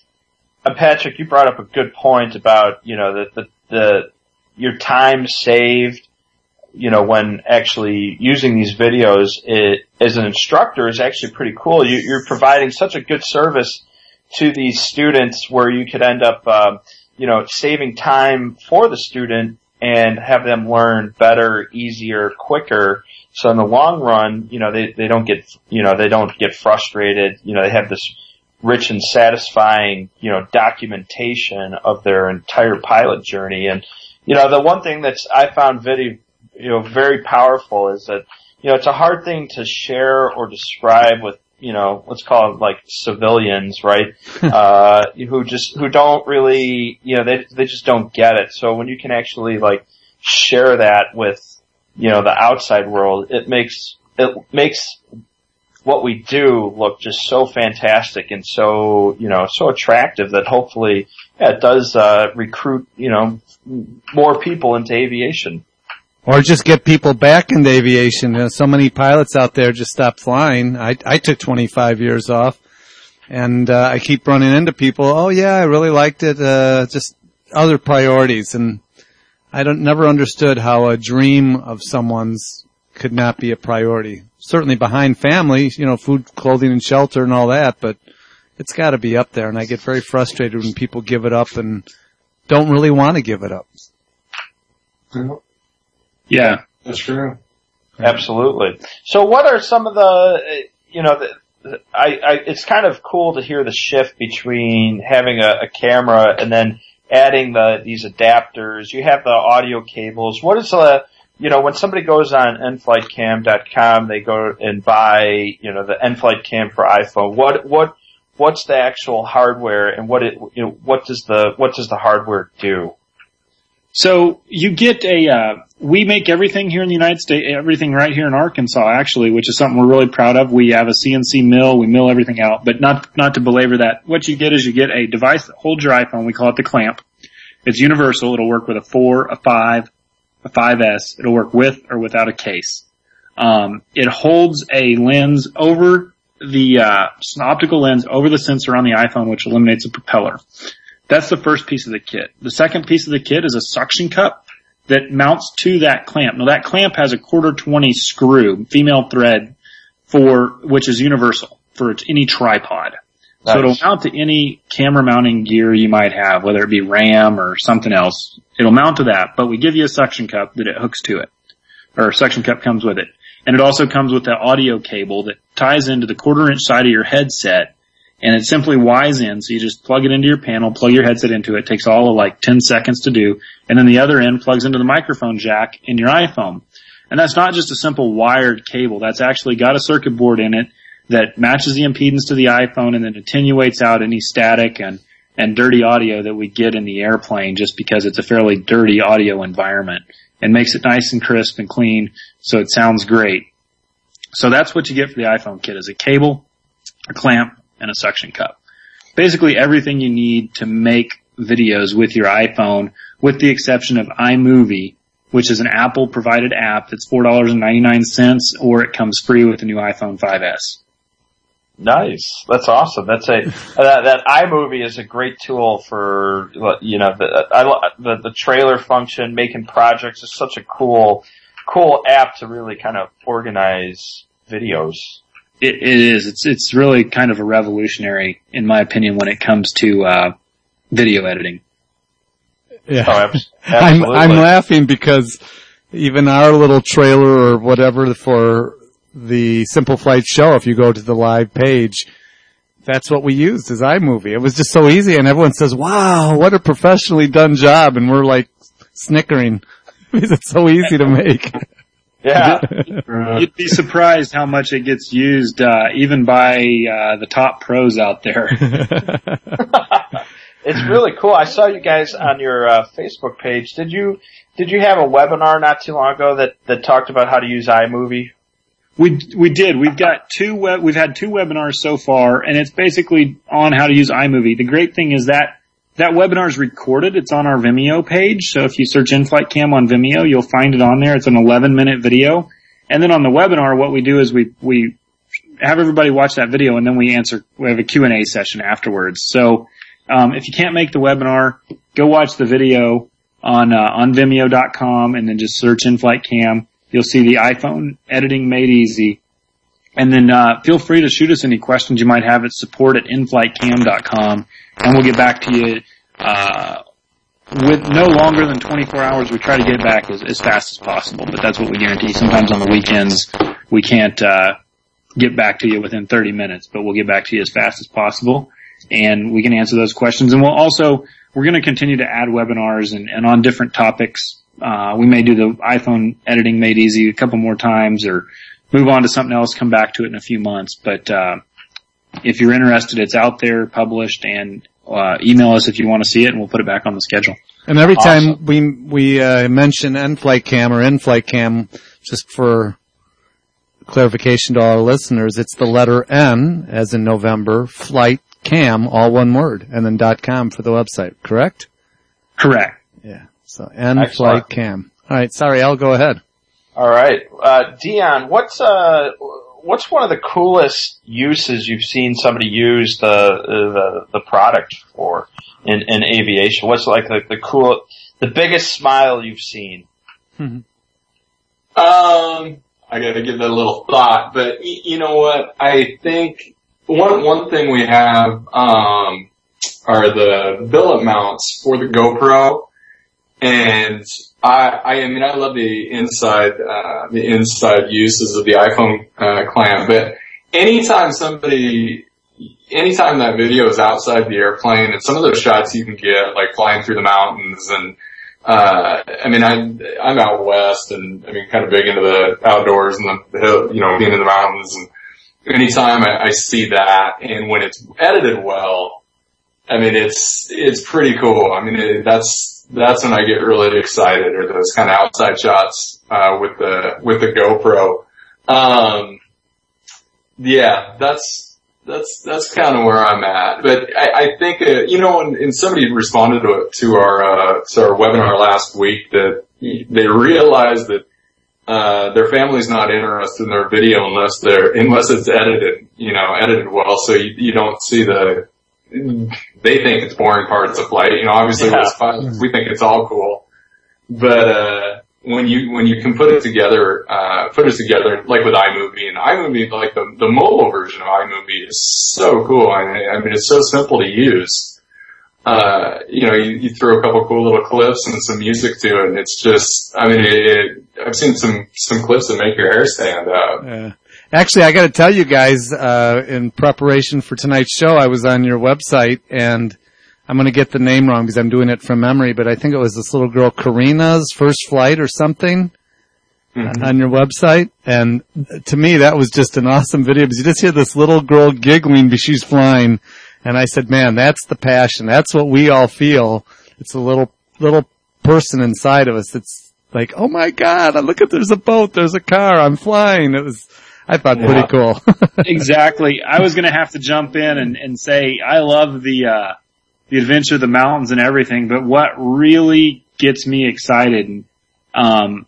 Uh, Patrick, you brought up a good point about, you know, the, the, the, your time saved, you know, when actually using these videos it, as an instructor is actually pretty cool. You, you're providing such a good service to these students where you could end up, um, you know, saving time for the student and have them learn better, easier, quicker. So in the long run, you know, they, they don't get, you know, they don't get frustrated. You know, they have this rich and satisfying, you know, documentation of their entire pilot journey. And, you know, the one thing that's I found very, you know, very powerful is that, you know, it's a hard thing to share or describe with, you know, let's call it like civilians, right? uh, who just, who don't really, you know, they, they just don't get it. So when you can actually like share that with, you know, the outside world, it makes, it makes what we do look just so fantastic and so, you know, so attractive that hopefully yeah, it does, uh, recruit, you know, more people into aviation. Or just get people back into aviation. You know, so many pilots out there just stopped flying. I, I took twenty-five years off, and uh, I keep running into people, oh yeah, I really liked it, uh, just other priorities. And I don't, never understood how a dream of someone's could not be a priority. Certainly behind family, you know, food, clothing, and shelter and all that, but it's got to be up there. And I get very frustrated when people give it up and don't really want to give it up. Yeah, that's true. Absolutely. So what are some of the, you know, the, I, I, it's kind of cool to hear the shift between having a, a camera and then adding the, these adapters. You have the audio cables. What is the, you know, when somebody goes on N Flight Cam dot com, they go and buy, you know, the N Flight Cam for iPhone. What, what, what's the actual hardware and what it, you know, what does the, what does the hardware do? So you get a, uh, we make everything here in the United States, everything right here in Arkansas actually, which is something we're really proud of. We have a C N C mill, we mill everything out, but not, not to belabor that. What you get is you get a device that holds your iPhone, we call it the clamp, It's universal. It'll work with a four, a five, a five S. It'll work with or without a case. Um, it holds a lens over the, uh, an optical lens over the sensor on the iPhone, which eliminates a propeller. That's the first piece of the kit. The second piece of the kit is a suction cup that mounts to that clamp. Now that clamp has a quarter twenty screw, female thread, for, which is universal for any tripod. Nice. So it'll mount to any camera mounting gear you might have, whether it be RAM or something else. It'll mount to that, but we give you a suction cup that it hooks to it. Or a suction cup comes with it. And it also comes with the audio cable that ties into the quarter inch side of your headset, and it simply wires in, so you just plug it into your panel, plug your headset into it. It takes all of like ten seconds to do, and then the other end plugs into the microphone jack in your iPhone. And that's not just a simple wired cable. That's actually got a circuit board in it that matches the impedance to the iPhone and then attenuates out any static and, and dirty audio that we get in the airplane, just because it's a fairly dirty audio environment, and makes it nice and crisp and clean so it sounds great. So that's what you get for the iPhone kit, is a cable, a clamp, and a suction cup. Basically everything you need to make videos with your iPhone, with the exception of iMovie, which is an Apple provided app that's four dollars and ninety-nine cents, or it comes free with the new iPhone five S. Nice. That's awesome. That's a, that, that iMovie is a great tool for, you know, the, I, the, the trailer function, making projects is such a cool, cool app to really kind of organize videos. It, it is. It's, it's really kind of a revolutionary, in my opinion, when it comes to, uh, video editing. Yeah. Oh, ab- I'm, I'm laughing because even our little trailer or whatever for the Simple Flight show, if you go to the live page, that's what we used as iMovie. It was just so easy, and everyone says, wow, what a professionally done job, and we're like snickering because it's so easy to make. Yeah. You'd be surprised how much it gets used, uh, even by, uh, the top pros out there. It's really cool. I saw you guys on your, uh, Facebook page. Did you, did you have a webinar not too long ago that, that talked about how to use iMovie? We, we did. We've got two web, we've had two webinars so far, and it's basically on how to use iMovie. The great thing is that that webinar is recorded. It's on our Vimeo page. So if you search InFlight Cam on Vimeo, you'll find it on there. It's an eleven minute video. And then on the webinar, what we do is we, we have everybody watch that video, and then we answer, we have a Q and A session afterwards. So, um, if you can't make the webinar, go watch the video on, uh, on Vimeo dot com, and then just search InFlight Cam. You'll see the iPhone editing made easy. And then, uh, feel free to shoot us any questions you might have at support at inflight cam dot com, and we'll get back to you, uh, with no longer than twenty-four hours. We try to get back as, as fast as possible, but that's what we guarantee. Sometimes on the weekends, we can't, uh, get back to you within thirty minutes, but we'll get back to you as fast as possible, and we can answer those questions. And we'll also, we're going to continue to add webinars and, and on different topics. Uh, we may do the iPhone editing made easy a couple more times, or move on to something else, come back to it in a few months. But, uh, if you're interested, it's out there, published, and, uh, email us if you want to see it, and we'll put it back on the schedule. And every awesome. time we, we, uh, mention InFlight Cam or InFlight Cam, just for clarification to all our listeners, it's the letter N, as in November, Flight Cam, all one word, and then dot com for the website, correct? Correct. Yeah. So InFlight Cam. All right. Sorry, I'll go ahead. All right. Uh, Dion, what's, uh, what's one of the coolest uses you've seen somebody use the, the, the product for in, in aviation? What's like the, the cool, the biggest smile you've seen? um, I gotta give that a little thought, but y- you know what? I think one, one thing we have, um, are the billet mounts for the GoPro. And I, I mean, I love the inside, uh, the inside uses of the iPhone, uh, clamp, but anytime somebody, anytime that video is outside the airplane, and some of those shots you can get, like flying through the mountains, and, uh, I mean, I'm, I'm out west, and I mean, kind of big into the outdoors and the hill, you know, being in the mountains, and anytime I, I see that, and when it's edited well, I mean, it's, it's pretty cool. I mean, it, that's, that's when I get really excited, or those kind of outside shots, uh, with the, with the GoPro. Um, yeah, that's, that's, that's kind of where I'm at. But I, I think, uh, you know, and, and somebody responded to, to our, uh, to our webinar last week that they realized that, uh, their family's not interested in their video unless they're, unless it's edited, you know, edited well. So you, you don't see the, they think it's boring parts of flight. You know, obviously Yeah. it's fun. We think it's all cool. But, uh, when you, when you can put it together, uh, put it together, like with iMovie, and iMovie, like the, the mobile version of iMovie is so cool. I mean, I mean, it's so simple to use. Uh, you know, you, you throw a couple cool little clips and some music to it, and it's just, I mean, it, it, I've seen some, some clips that make your hair stand up. Yeah. Actually, I gotta tell you guys, uh, in preparation for tonight's show, I was on your website, and I'm going to get the name wrong because I'm doing it from memory, but I think it was this little girl, Karina's first flight or something, mm-hmm. on your website. And to me, that was just an awesome video because you just hear this little girl giggling because she's flying. And I said, man, that's the passion. That's what we all feel. It's a little, little person inside of us. It's like, oh my God, look at, there's a boat, there's a car, I'm flying. It was, I thought Yeah. pretty cool. Exactly. I was going to have to jump in and, and say I love the uh the adventure, the mountains, and everything. But what really gets me excited, um,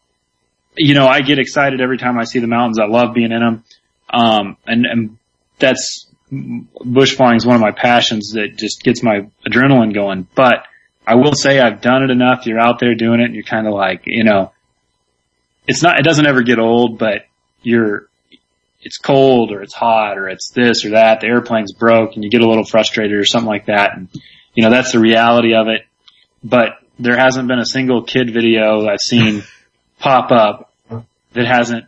you know, I get excited every time I see the mountains. I love being in them, um, and and that's bush flying is one of my passions that just gets my adrenaline going. But I will say I've done it enough. You're out there doing it, and you're kind of like, you know, it's not. It doesn't ever get old, but you're. It's cold or it's hot or it's this or that, the airplane's broke and you get a little frustrated or something like that. And, you know, that's the reality of it. But there hasn't been a single kid video I've seen pop up that hasn't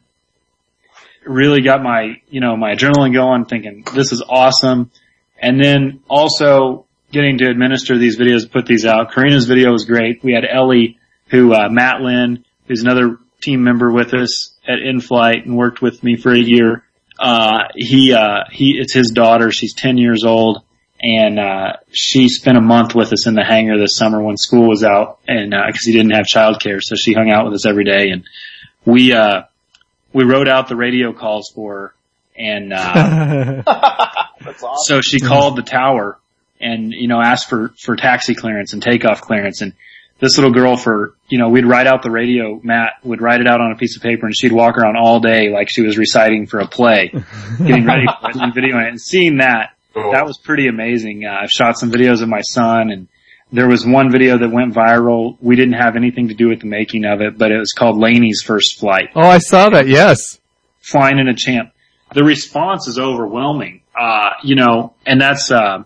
really got my, you know, my adrenaline going, thinking this is awesome. And then also getting to administer these videos, put these out. Karina's video was great. We had Ellie, who, uh, Matt Lynn, who's another team member with us at InFlight and worked with me for a year. Uh, he, uh, he, it's his daughter. She's ten years old and, uh, she spent a month with us in the hangar this summer when school was out and, uh, cause he didn't have childcare. So she hung out with us every day and we, uh, we wrote out the radio calls for her and, uh, That's awesome. so she called the tower and, you know, asked for, for taxi clearance and takeoff clearance. And this little girl for, you know, we'd write out the radio, Matt would write it out on a piece of paper and she'd walk around all day like she was reciting for a play, getting ready for it and videoing it. And seeing that, Cool. that was pretty amazing. Uh, I've shot some videos of my son and there was one video that went viral. We didn't have anything to do with the making of it, but it was called Laney's First Flight. Oh, I saw that, yes. Flying in a Champ. The response is overwhelming. Uh, you know, and that's, uh,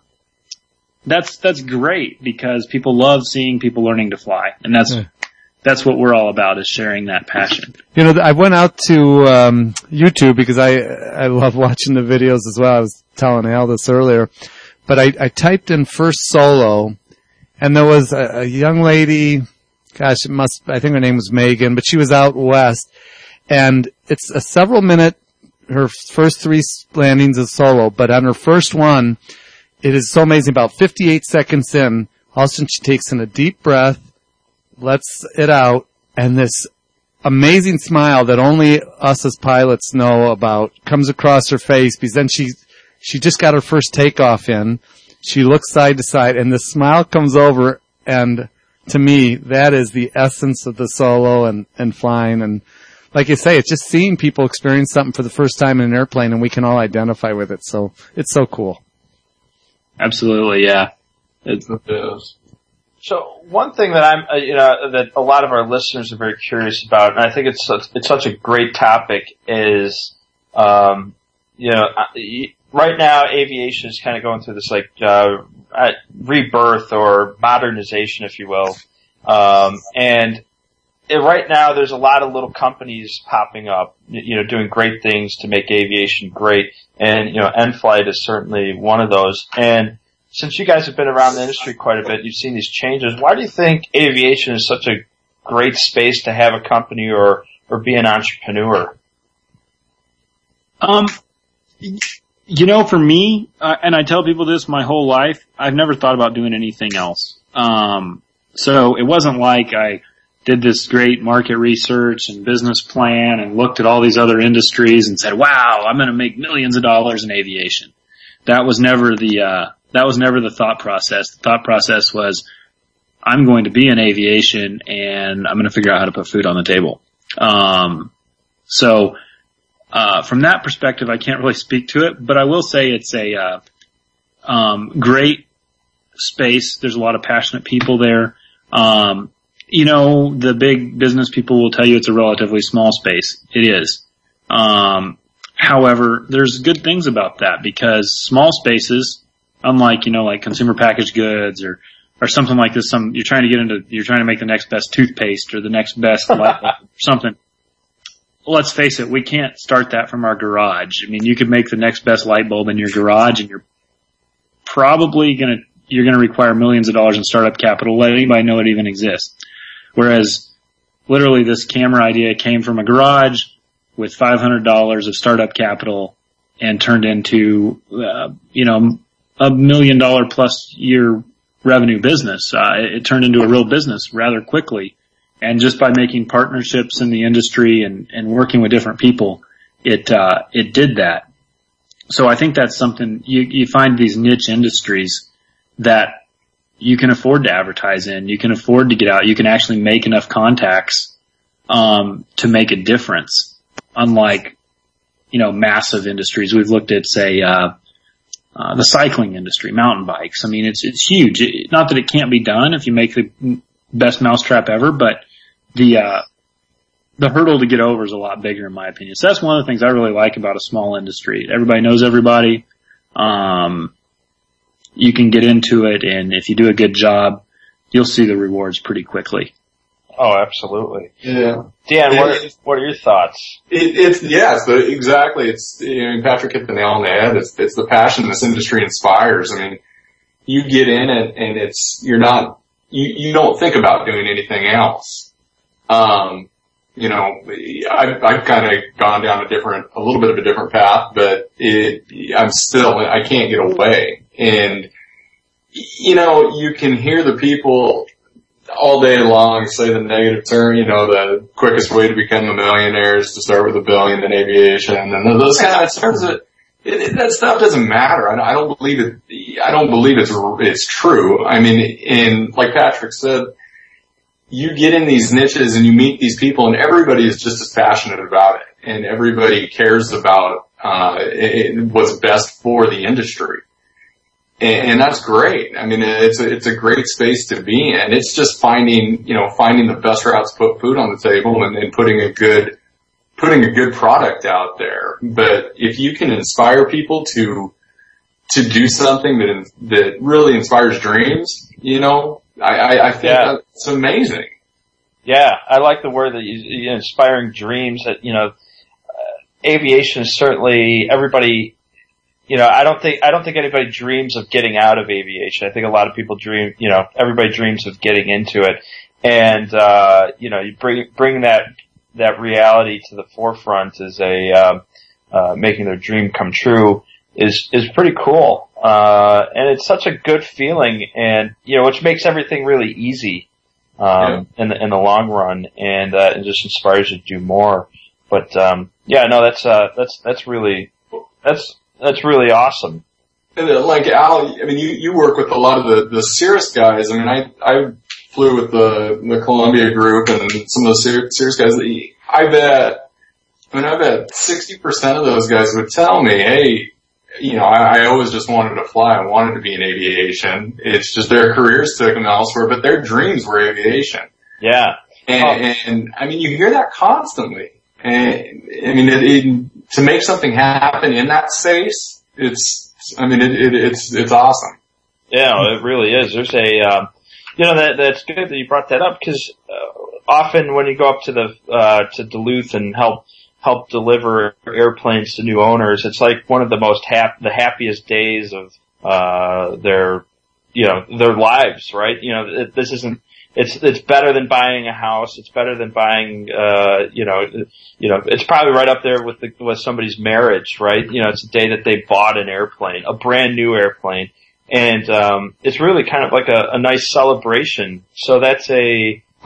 that's, that's great because people love seeing people learning to fly. And that's, Yeah. that's what we're all about is sharing that passion. You know, I went out to um YouTube because I I love watching the videos as well. I was telling Al this earlier. But I, I typed in first solo and there was a, a young lady, gosh, it must, I think her name was Megan, but she was out west. And it's a several minute, her first three landings is solo, but on her first one, it is so amazing. About fifty-eight seconds in, all of a sudden she takes in a deep breath, lets it out, and this amazing smile that only us as pilots know about comes across her face because then she, she just got her first takeoff in. She looks side to side and the smile comes over and to me, that is the essence of the solo and, and flying. And like you say, it's just seeing people experience something for the first time in an airplane and we can all identify with it. So it's so cool. Absolutely. Yeah. It's, It is. So one thing that I'm, uh, you know, that a lot of our listeners are very curious about, and I think it's such, it's such a great topic, is, um, you know, right now aviation is kind of going through this like uh, rebirth or modernization, if you will, um, and it, right now there's a lot of little companies popping up, you know, doing great things to make aviation great, and you know, InFlight is certainly one of those, and since you guys have been around the industry quite a bit, you've seen these changes. Why do you think aviation is such a great space to have a company or, or be an entrepreneur? Um, you know, for me, uh, and I tell people this my whole life, I've never thought about doing anything else. Um, so it wasn't like I did this great market research and business plan and looked at all these other industries and said, wow, I'm going to make millions of dollars in aviation. that was never the, uh, that was never the thought process. The thought process was, I'm going to be in aviation and I'm going to figure out how to put food on the table. Um, so, uh, from that perspective, I can't really speak to it, but I will say it's a, uh, um, great space. There's a lot of passionate people there. Um, you know, the big business people will tell you it's a relatively small space. It is. Um, however, there's good things about that because small spaces, unlike, you know, like consumer packaged goods or, or something like this, some, you're trying to get into, you're trying to make the next best toothpaste or the next best light bulb or something. Let's face it, we can't start that from our garage. I mean, you could make the next best light bulb in your garage and you're probably gonna, you're gonna require millions of dollars in startup capital. Let anybody know it even exists. Whereas literally this camera idea came from a garage with five hundred dollars of startup capital and turned into, uh, you know, a million dollar plus year revenue business. Uh, it, it turned into a real business rather quickly. And just by making partnerships in the industry and, and working with different people, it, uh, it did that. So I think that's something you, you find these niche industries that you can afford to advertise in. You can afford to get out. You can actually make enough contacts, um, to make a difference. Unlike, you know, massive industries. We've looked at, say, uh, uh, the cycling industry, mountain bikes. I mean, it's, it's huge. It, not that it can't be done if you make the best mousetrap ever, but the, uh, the hurdle to get over is a lot bigger in my opinion. So that's one of the things I really like about a small industry. Everybody knows everybody. Um, you can get into it, and if you do a good job, you'll see the rewards pretty quickly. Oh, absolutely. Yeah. Dan, what are, what are your thoughts? It, it's, yeah, it's the, exactly. It's, you know, Patrick hit the nail on the head. It's, it's the passion this industry inspires. I mean, you get in it and it's, you're not, you, you don't think about doing anything else. Um, you know, I've, I've kind of gone down a different, a little bit of a different path, but it, I'm still, I can't get away. And, you know, you can hear the people all day long say the negative term, you know, the quickest way to become a millionaire is to start with a billion in aviation, and those kind of terms. It, it, that stuff doesn't matter. I, I don't believe it. I don't believe it's it's true. I mean, and like Patrick said, you get in these niches and you meet these people, and everybody is just as passionate about it, and everybody cares about uh it, what's best for the industry. And, and that's great. I mean, it's a, it's a great space to be in. It's just finding, you know, finding the best routes to put food on the table and, and putting a good, putting a good product out there. But if you can inspire people to, to do something that, that really inspires dreams, you know, I, I, I think yeah. that's amazing. Yeah. I like the word that you, you know, inspiring dreams that, you know, uh, aviation is certainly everybody, You know, I don't think, I don't think anybody dreams of getting out of aviation. I think a lot of people dream, you know, everybody dreams of getting into it. And, uh, you know, you bring, bring that, that reality to the forefront as a, uh, uh, making their dream come true is, is pretty cool. Uh, and it's such a good feeling and, you know, which makes everything really easy, um, yeah. in the, in the long run and, uh, it just inspires you to do more. But, um, yeah, no, that's, uh, that's, that's really, that's, That's really awesome. And uh, like Al, I mean, you, you work with a lot of the, the Cirrus guys. I mean, I, I flew with the, the Columbia group and some of the Cirrus guys. I bet, I mean, I bet sixty percent of those guys would tell me, hey, you know, I, I always just wanted to fly. I wanted to be in aviation. It's just their careers took them elsewhere, but their dreams were aviation. Yeah. And, oh. and I mean, you hear that constantly. And I mean, it, it, to make something happen in that space, it's, I mean, it, it, it's, it's awesome. Yeah, it really is. There's a, um, you know, that, that's good that you brought that up because, uh, often when you go up to the, uh, to Duluth and help, help deliver airplanes to new owners, it's like one of the most hap, the happiest days of, uh, their, you know, their lives, right? You know, it, this isn't, It's, it's better than buying a house. It's better than buying, uh, you know, you know, it's probably right up there with the, with somebody's marriage, right? You know, it's the day that they bought an airplane, a brand new airplane. And, um, it's really kind of like a, a nice celebration. So that's a,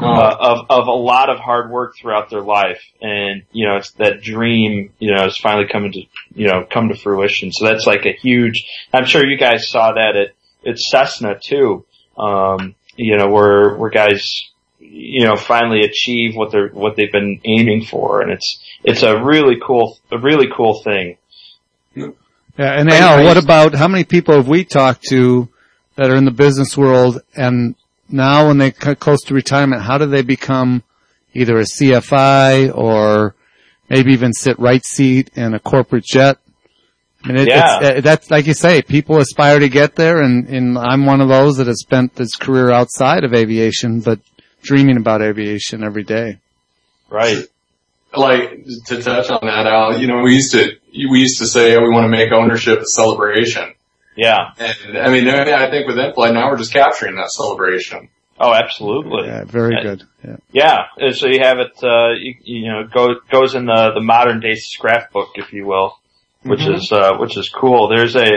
uh, of of a lot of hard work throughout their life, and you know, it's that dream, you know, is finally coming to, you know, come to fruition. So that's like a huge. I'm sure you guys saw that at at Cessna too. Um, you know, where where guys, you know, finally achieve what they're what they've been aiming for, and it's it's a really cool a really cool thing. Yeah, and Al, what about how many people have we talked to that are in the business world, and now when they cut close to retirement, how do they become either a C F I or maybe even sit right seat in a corporate jet? I mean, it, yeah. it's, uh, that's like you say, people aspire to get there, and, and I'm one of those that has spent this career outside of aviation, but dreaming about aviation every day. Right. Like, to touch on that, Al, you know, we used to, we used to say, oh, we want to make ownership a celebration. Yeah. And, I mean, I think with InFlight now we're just capturing that celebration. Oh, absolutely. Yeah, very yeah. good. Yeah. Yeah. And so you have it, uh, you, you know, go, goes in the, the modern day scrapbook, if you will, which mm-hmm. is, uh, which is cool. There's a,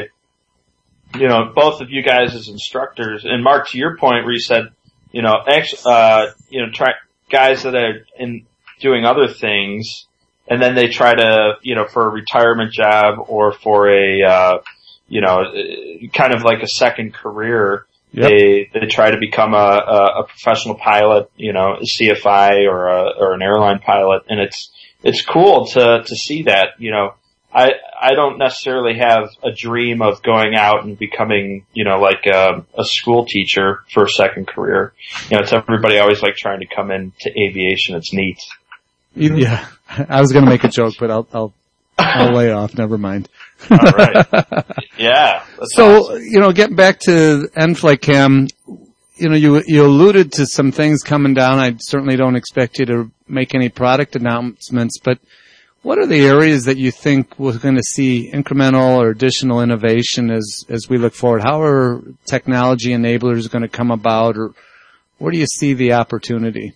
you know, both of you guys as instructors, and Mark, to your point where you said, you know, ex, uh, you know, try, guys that are in, doing other things, and then they try to, you know, for a retirement job or for a, uh, you know, kind of like a second career, yep. they, they try to become a, a, a professional pilot, you know, a C F I or a, or an airline pilot. And it's, it's cool to, to see that, you know, I, I don't necessarily have a dream of going out and becoming, you know, like a, a school teacher for a second career. You know, it's everybody always like trying to come into aviation. It's neat. Yeah, I was going to make a joke, but I'll I'll, I'll lay off. Never mind. All right. Yeah. So awesome. you know, getting back to InFlight Cam, you know, you you alluded to some things coming down. I certainly don't expect you to make any product announcements, but what are the areas that you think we're going to see incremental or additional innovation as as we look forward? How are technology enablers going to come about, or where do you see the opportunity?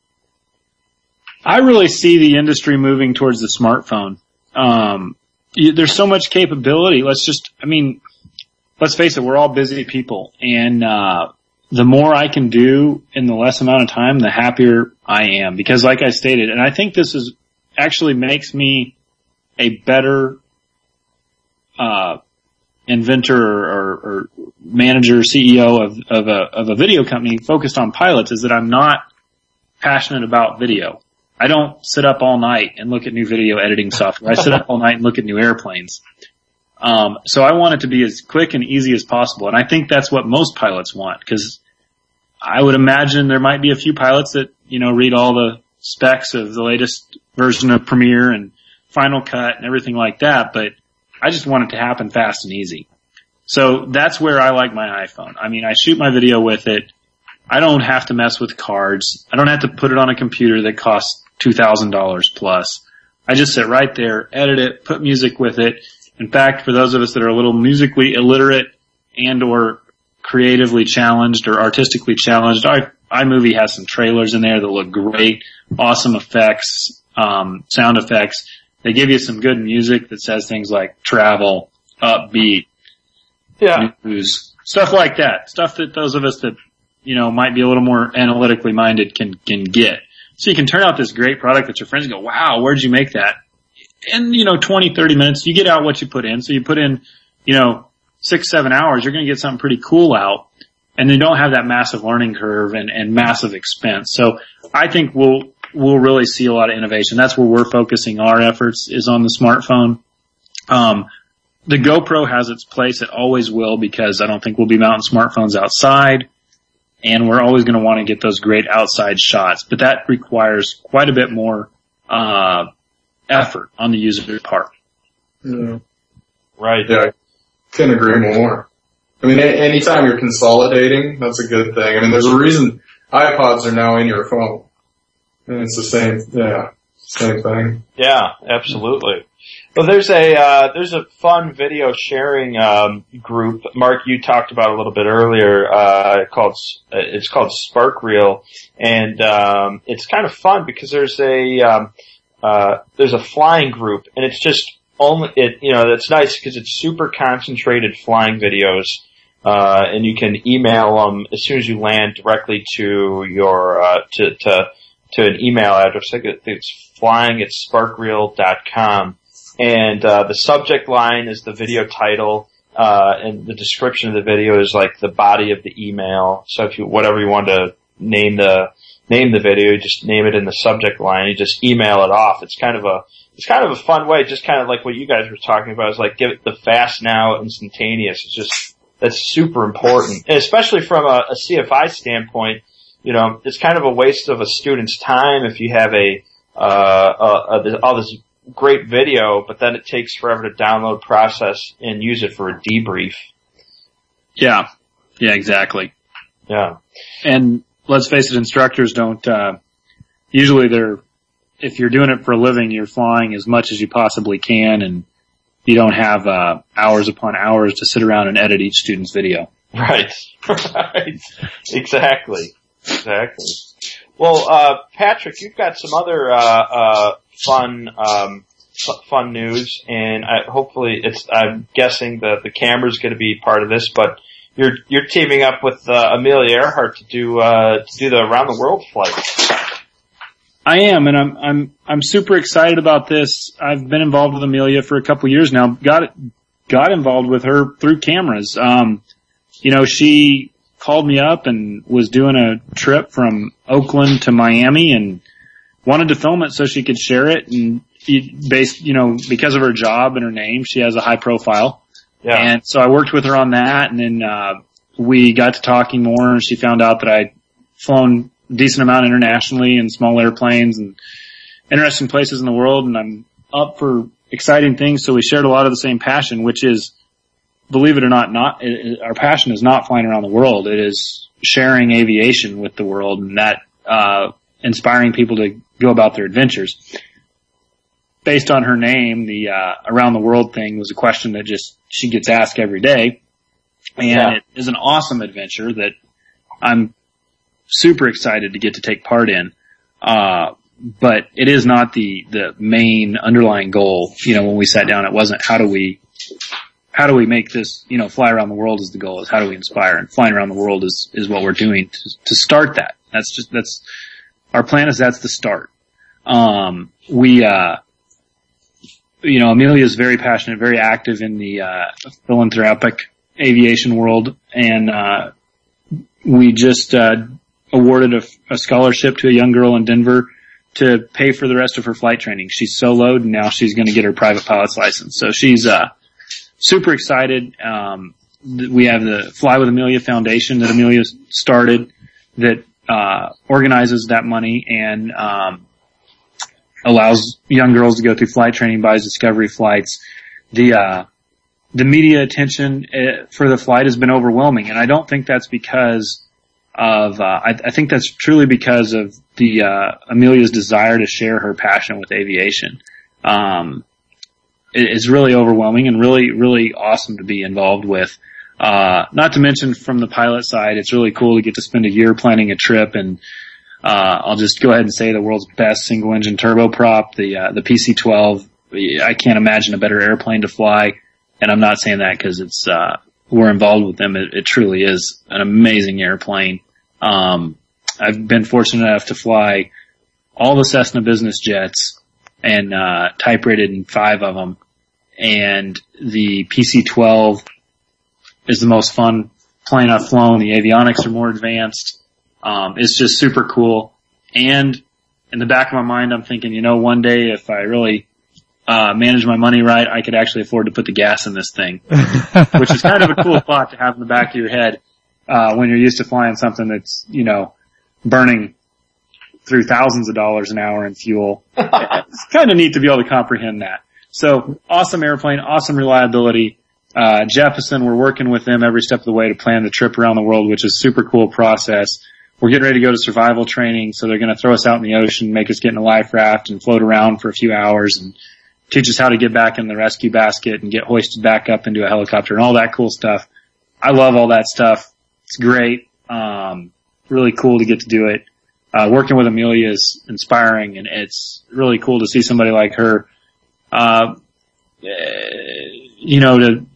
I really see the industry moving towards the smartphone. Um, you, there's so much capability. Let's just, I mean, let's face it, we're all busy people. And, uh, the more I can do in the less amount of time, the happier I am. Because like I stated, and I think this is actually makes me a better, uh, inventor or, or manager, C E O of, of a, of a video company focused on pilots, is that I'm not passionate about video. I don't sit up all night and look at new video editing software. I sit up all night and look at new airplanes. Um, so I want it to be as quick and easy as possible. And I think that's what most pilots want, because I would imagine there might be a few pilots that, you know, read all the specs of the latest version of Premiere and Final Cut and everything like that, but I just want it to happen fast and easy. So that's where I like my iPhone. I mean, I shoot my video with it. I don't have to mess with cards. I don't have to put it on a computer that costs two thousand dollars plus. I just sit right there, edit it, put music with it. In fact, for those of us that are a little musically illiterate and or creatively challenged or artistically challenged, our iMovie has some trailers in there that look great, awesome effects, um, sound effects. They give you some good music that says things like travel, upbeat, yeah, news, stuff like that. Stuff that those of us that, you know, might be a little more analytically minded can, can get. So you can turn out this great product that your friends go, wow, where'd you make that? In, you know, twenty, thirty minutes, you get out what you put in. So you put in, you know, six, seven hours, you're going to get something pretty cool out. And you don't have that massive learning curve and, and massive expense. So I think we'll, we'll really see a lot of innovation. That's where we're focusing our efforts, is on the smartphone. Um, the GoPro has its place. It always will, because I don't think we'll be mounting smartphones outside. And we're always going to want to get those great outside shots. But that requires quite a bit more uh effort on the user's part. Yeah. Right. Yeah, I couldn't agree more. I mean, anytime you're consolidating, that's a good thing. I mean, there's a reason iPods are now in your phone. And it's the same, yeah, same thing. Yeah, absolutely. Well, there's a, uh, there's a fun video sharing, um, group. Mark, you talked about a little bit earlier, uh, called, it's called SparkReel. And, um, it's kind of fun because there's a, um, uh, there's a flying group, and it's just only, it, you know, that's nice because it's super concentrated flying videos. uh, and you can email them as soon as you land directly to your uh, to to to an email address. I think it's flying at sparkreel dot com, and uh, the subject line is the video title. Uh, and the description of the video is like the body of the email. So if you, whatever you want to name the, name the video, you just name it in the subject line. You just email it off. It's kind of a, it's kind of a fun way, just kind of like what you guys were talking about, is like give it the fast now, instantaneous. It's just, that's super important. And especially from a, a C F I standpoint, you know, it's kind of a waste of a student's time if you have a, uh, a, a, all this great video, but then it takes forever to download, process, and use it for a debrief. Yeah. Yeah, exactly. Yeah. And let's face it, instructors don't, uh, usually they're, if you're doing it for a living, you're flying as much as you possibly can, and you don't have, uh, hours upon hours to sit around and edit each student's video. Right. Right. Exactly. Exactly. Well, uh, Patrick, you've got some other, uh, uh, fun, um, f- fun news, and I, hopefully it's, I'm guessing that the camera's going to be part of this, but you're, you're teaming up with, uh, Amelia Earhart to do, uh, to do the around the world flight. I am, and I'm, I'm, I'm super excited about this. I've been involved with Amelia for a couple of years now. Got, got involved with her through cameras. Um, you know, she called me up and was doing a trip from Oakland to Miami and wanted to film it so she could share it, and based, you know, because of her job and her name, she has a high profile. Yeah. And so I worked with her on that, and then, uh, we got to talking more, and she found out that I'd flown a decent amount internationally in small airplanes and interesting places in the world, and I'm up for exciting things, so we shared a lot of the same passion, which is, believe it or not, not, it, our passion is not flying around the world. It is sharing aviation with the world, and that, uh, inspiring people to go about their adventures. Based on her name, the uh, around the world thing was a question that just she gets asked every day, and yeah. It is an awesome adventure that I'm super excited to get to take part in. Uh, but it is not the the main underlying goal. You know, when we sat down, it wasn't how do we how do we make this, you know, fly around the world is the goal. It's how do we inspire, and flying around the world is is what we're doing to, to start that. That's just that's. Our plan is that's the start. Um, we, uh, you know, Amelia is very passionate, very active in the, uh, philanthropic aviation world, and, uh, we just, uh, awarded a, a scholarship to a young girl in Denver to pay for the rest of her flight training. She's soloed, and now she's gonna get her private pilot's license. So she's, uh, super excited. Um, we have the Fly with Amelia Foundation that Amelia started that, Uh, organizes that money and, um, allows young girls to go through flight training, buys discovery flights. The, uh, the media attention uh, for the flight has been overwhelming, and I don't think that's because of, uh, I, I think that's truly because of the, uh, Amelia's desire to share her passion with aviation. Um, it, it's really overwhelming and really, really awesome to be involved with. Uh, not to mention from the pilot side, it's really cool to get to spend a year planning a trip, and, uh, I'll just go ahead and say the world's best single engine turboprop, the, uh, the P C twelve. I can't imagine a better airplane to fly, and I'm not saying that because it's, uh, we're involved with them. It, it truly is an amazing airplane. Um, I've been fortunate enough to fly all the Cessna business jets and, uh, type rated in five of them, and the P C twelve is the most fun plane I've flown. The avionics are more advanced. Um, it's just super cool. And in the back of my mind, I'm thinking, you know, one day if I really, uh, manage my money right, I could actually afford to put the gas in this thing, which is kind of a cool thought to have in the back of your head, uh, when you're used to flying something that's, you know, burning through thousands of dollars an hour in fuel. It's kind of neat to be able to comprehend that. So awesome airplane, awesome reliability. Uh, Jeppesen, we're working with them every step of the way to plan the trip around the world, which is a super cool process. We're getting ready to go to survival training, so they're going to throw us out in the ocean, make us get in a life raft and float around for a few hours and teach us how to get back in the rescue basket and get hoisted back up into a helicopter and all that cool stuff. I love all that stuff. It's great. Um, really cool to get to do it. Uh, working with Amelia is inspiring, and it's really cool to see somebody like her, uh, you know, to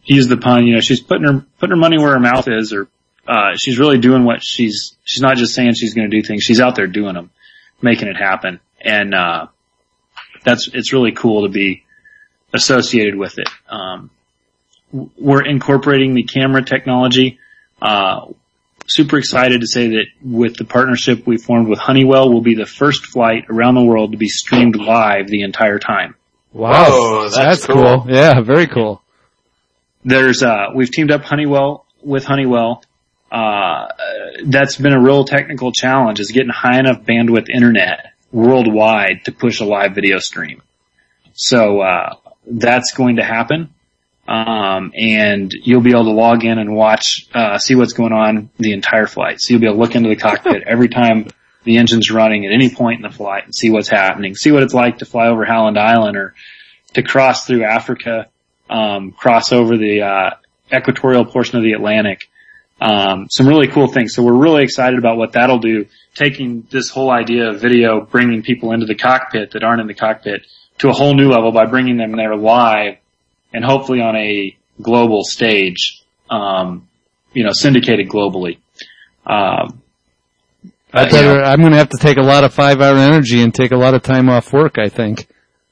use the pun, you know, she's putting her, putting her money where her mouth is, or, uh, she's really doing what she's, she's not just saying she's going to do things. She's out there doing them, making it happen. And, uh, that's, it's really cool to be associated with it. Um, we're incorporating the camera technology. Uh, super excited to say that with the partnership we formed with Honeywell, we'll be the first flight around the world to be streamed live the entire time. Wow. Whoa, that's, that's cool. cool. Yeah, very cool. There's, uh, we've teamed up Honeywell with Honeywell. Uh, that's been a real technical challenge, is getting high enough bandwidth internet worldwide to push a live video stream. So, uh, that's going to happen. Um, and you'll be able to log in and watch, uh, see what's going on the entire flight. So you'll be able to look into the cockpit every time the engine's running at any point in the flight and see what's happening, see what it's like to fly over Howland Island or to cross through Africa, um, cross over the, uh, equatorial portion of the Atlantic. Um, some really cool things. So we're really excited about what that'll do, taking this whole idea of video, bringing people into the cockpit that aren't in the cockpit to a whole new level by bringing them there live and hopefully on a global stage, um, you know, syndicated globally. Um, I better, I'm going to have to take a lot of five-hour energy and take a lot of time off work, I think.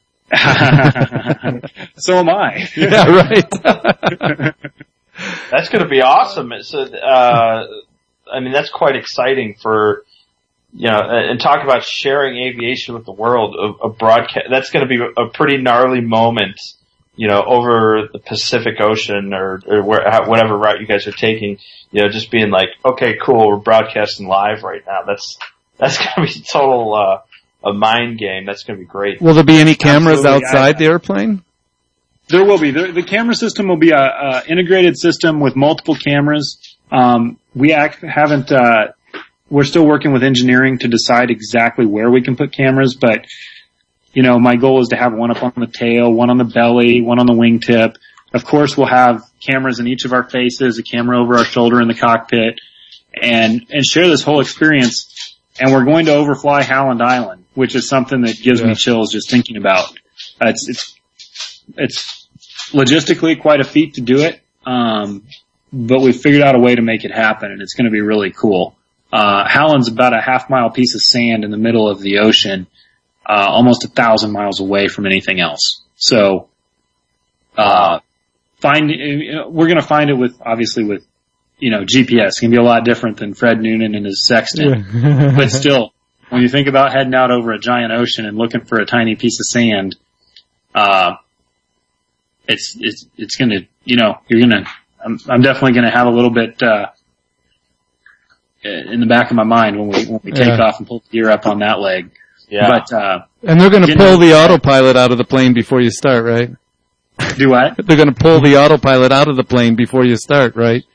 So am I. Yeah, right. That's going to be awesome. It's a, uh, I mean, that's quite exciting for, you know, and talk about sharing aviation with the world. A, a broadcast, that's going to be a pretty gnarly moment, you know, over the Pacific Ocean or, or where, whatever route you guys are taking, you know, just being like, okay, cool, we're broadcasting live right now. That's, that's going to be total, uh, a mind game. That's going to be great. Will there be any cameras Absolutely. outside I, the airplane? There will be. The, the camera system will be a, a integrated system with multiple cameras. Um, we act, haven't, uh, we're still working with engineering to decide exactly where we can put cameras, but, you know, my goal is to have one up on the tail, one on the belly, one on the wingtip. Of course, we'll have cameras in each of our faces, a camera over our shoulder in the cockpit, and, and share this whole experience. And we're going to overfly Howland Island, which is something that gives yeah. me chills just thinking about. Uh, it's, it's, it's logistically quite a feat to do it, um, but we've figured out a way to make it happen, and it's going to be really cool. Uh, Howland's about a half mile piece of sand in the middle of the ocean, uh, almost a thousand miles away from anything else. So, uh, find, we're going to find it with, obviously with, you know, G P S. It's going to be a lot different than Fred Noonan and his sextant, yeah. But still, when you think about heading out over a giant ocean and looking for a tiny piece of sand, uh, it's, it's, it's gonna, you know, you're gonna, I'm, I'm definitely gonna have a little bit, uh, in the back of my mind when we, when we take yeah. off and pull the gear up on that leg. Yeah. But, uh, and they're gonna pull the autopilot out of the plane before you start, right? Do what? They're gonna pull the autopilot out of the plane before you start, right?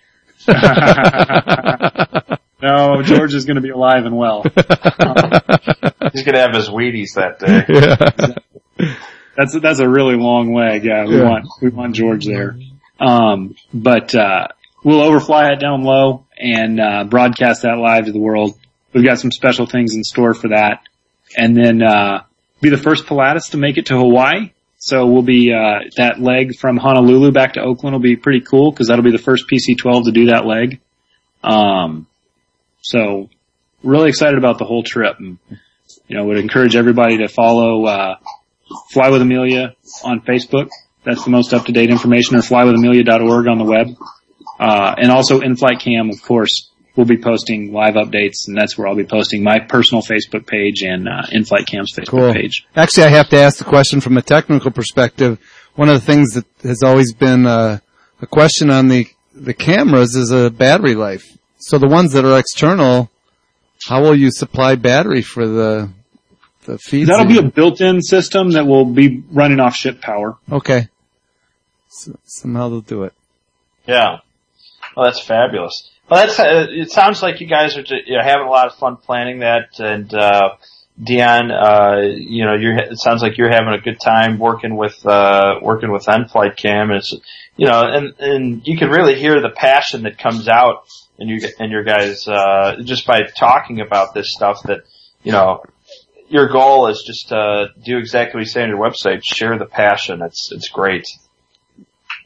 No, George is gonna be alive and well. He's gonna have his Wheaties that day. Yeah. That's, that's a really long leg. Yeah, we yeah. want, we want George there. Um, but, uh, we'll overfly it down low and, uh, broadcast that live to the world. We've got some special things in store for that. And then, uh, be the first Pilatus to make it to Hawaii. So we'll be, uh, that leg from Honolulu back to Oakland will be pretty cool because that'll be the first P C twelve to do that leg. Um, so really excited about the whole trip and, you know, would encourage everybody to follow, uh, Fly with Amelia on Facebook. That's the most up-to-date information, or fly with amelia dot org on the web. Uh, and also InFlight Cam, of course, we'll be posting live updates, and that's where I'll be posting my personal Facebook page and, uh, InFlight Cam's Facebook cool. page. Actually, I have to ask the question from a technical perspective. One of the things that has always been, uh, a question on the, the cameras is a battery life. So the ones that are external, how will you supply battery for the, the feeds? That'll be a built-in system that will be running off ship power. Okay. So, somehow they'll do it. Yeah. Well, that's fabulous. Well, that's, uh, it sounds like you guys are just, you know, having a lot of fun planning that, and, uh, Dion, uh, you know, you're, it sounds like you're having a good time working with, uh, working with InFlight Cam. It's, you know, and, and you can really hear the passion that comes out in you, in your guys, uh, just by talking about this stuff that, you know, your goal is just to do exactly what you say on your website, share the passion. It's, it's great.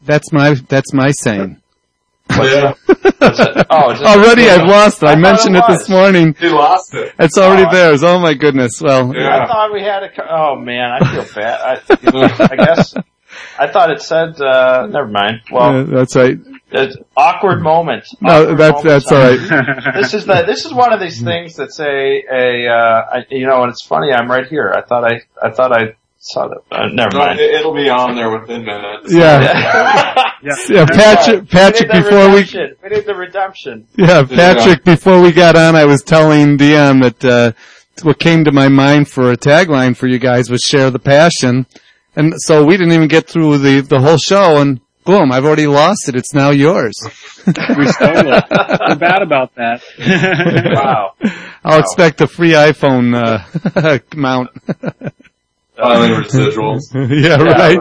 That's my that's my saying. Yeah. That's it. Oh, just, Already yeah. I've lost it. I, I mentioned it it was. this morning. He lost it. It's already Oh. theirs. Oh my goodness. Well, Yeah. I thought we had a. co- Oh man, I feel bad. I, I guess I thought it said. Uh, never mind. Well, uh, that's right. it's awkward moment. No, Awkward that's moments. that's all right. This is the. This is one of these things that's a a. Uh, I, you know, and it's funny. I'm right here. I thought I. I thought I saw that. Uh, never No, mind. it, it'll be on there within minutes. Yeah. Yeah. Yeah, Patrick, Patrick, we need the before we, redemption. We need the redemption. yeah, Patrick, before we got on, I was telling Dion that, uh, what came to my mind for a tagline for you guys was share the passion. And so we didn't even get through the, the whole show and boom, I've already lost it. It's now yours. We stole it. We're bad about that. Wow. I'll expect a free iPhone, uh, mount. Filing residuals. yeah,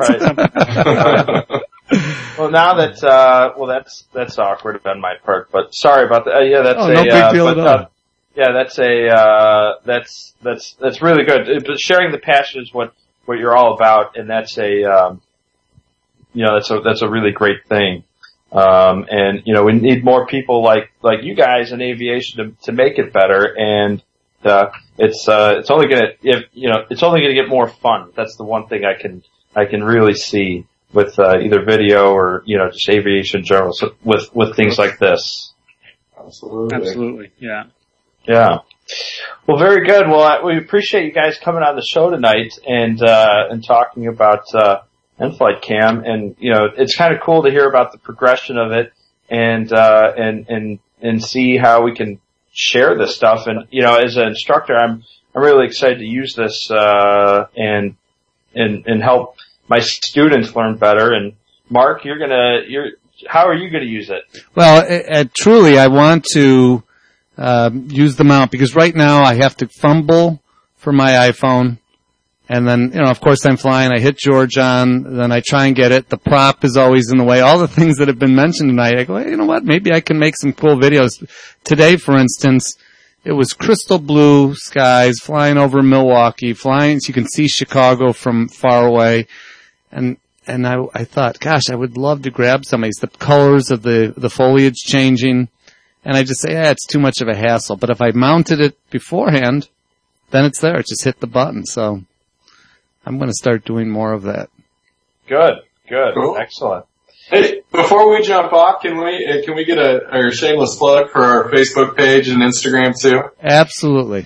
Yeah, right. right. Well, now that uh, well, that's that's awkward on my part, but sorry about that. Uh, yeah, that's Oh, a no big uh, deal but, at all. uh, yeah, that's a uh, that's that's that's really good. It- But sharing the passion is what what you're all about, and that's a um, you know that's a that's a really great thing. Um, and you know we need more people like like you guys in aviation to to make it better, and uh, it's uh, it's only gonna if you know it's only gonna get more fun. That's the one thing I can I can really see with uh, either video or you know just aviation in general. So with with things like this. Absolutely. Absolutely. Yeah. Yeah. Well, very good. Well, I, we appreciate you guys coming on the show tonight and uh, and talking about uh, in-flight cam. And you know, it's kind of cool to hear about the progression of it and uh, and and and see how we can share this stuff. And you know, as an instructor, I'm I'm really excited to use this uh, and and and help my students learn better. And Mark, you're gonna you're how are you gonna use it? Well, uh, truly, I want to um, use the mount because right now I have to fumble for my iPhone, and then you know, of course, I'm flying. I hit George on, then I try and get it. The prop is always in the way. All the things that have been mentioned tonight, I go, hey, you know what? Maybe I can make some cool videos. Today, for instance, it was crystal blue skies, flying over Milwaukee, flying so you can see Chicago from far away, and. And I, I thought, gosh, I would love to grab some of these, the colors of the, the foliage changing. And I just say, yeah, it's too much of a hassle. But if I mounted it beforehand, then it's there. Just hit the button. So I'm going to start doing more of that. Good, good, Cool. excellent. Hey, before we jump off, can we uh, can we get a, a shameless plug for our Facebook page and Instagram too? Absolutely.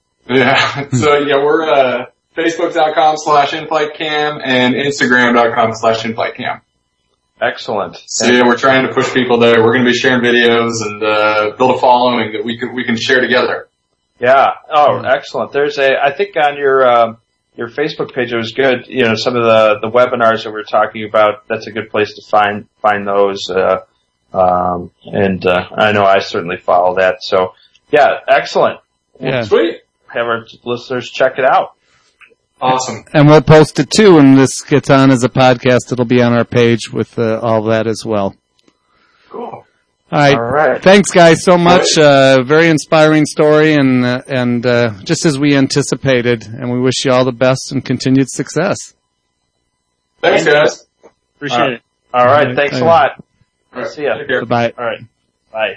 Yeah. So yeah, we're uh, Facebook.com slash InFlightCam and Instagram.com slash InFlightCam. Excellent. So yeah, we're trying to push people there. We're going to be sharing videos and uh, build a following that we can we can share together. Yeah. Oh, excellent. There's a, I think on your, um, your Facebook page, it was good. You know, some of the, the webinars that we were talking about, that's a good place to find, find those. Uh, um, and, uh, I know I certainly follow that. So yeah, excellent. Yeah. Sweet. Have our listeners check it out. Awesome. And we'll post it too. When this gets on as a podcast, it'll be on our page with uh, all that as well. Cool. All right. All right. Thanks, guys, so much. Uh, very inspiring story, and uh, and uh, just as we anticipated. And we wish you all the best and continued success. Thanks, guys. Appreciate All right. it. All right. Thanks a lot. All right. See ya. Take care. Bye. All right. Bye.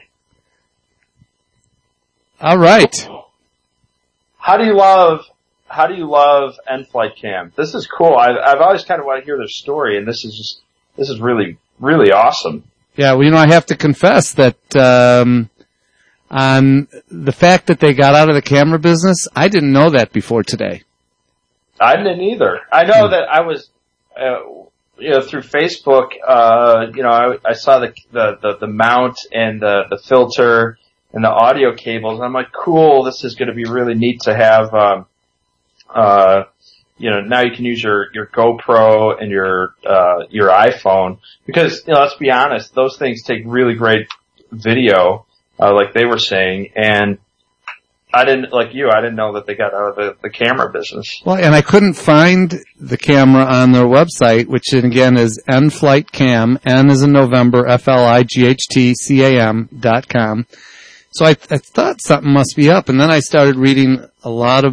All right. How do you love, how do you love N-Flight Cam? This is cool. I've, I've always kind of want to hear their story, and this is just, this is really, really awesome. Yeah, well, you know, I have to confess that um, on the fact that they got out of the camera business, I didn't know that before today. I didn't either. I know that I was, uh, you know, through Facebook, uh, you know, I, I saw the, the, the, the mount and the, the filter and the audio cables. And I'm like, cool, this is going to be really neat to have, um, uh, you know, now you can use your, your GoPro and your, uh, your iPhone because, you know, let's be honest, those things take really great video, uh, like they were saying. And I didn't, like you, I didn't know that they got out of the, the camera business. Well, and I couldn't find the camera on their website, which again is nflightcam, N is in November, F L I G H T C A M dot com. So I, I thought something must be up, and then I started reading a lot of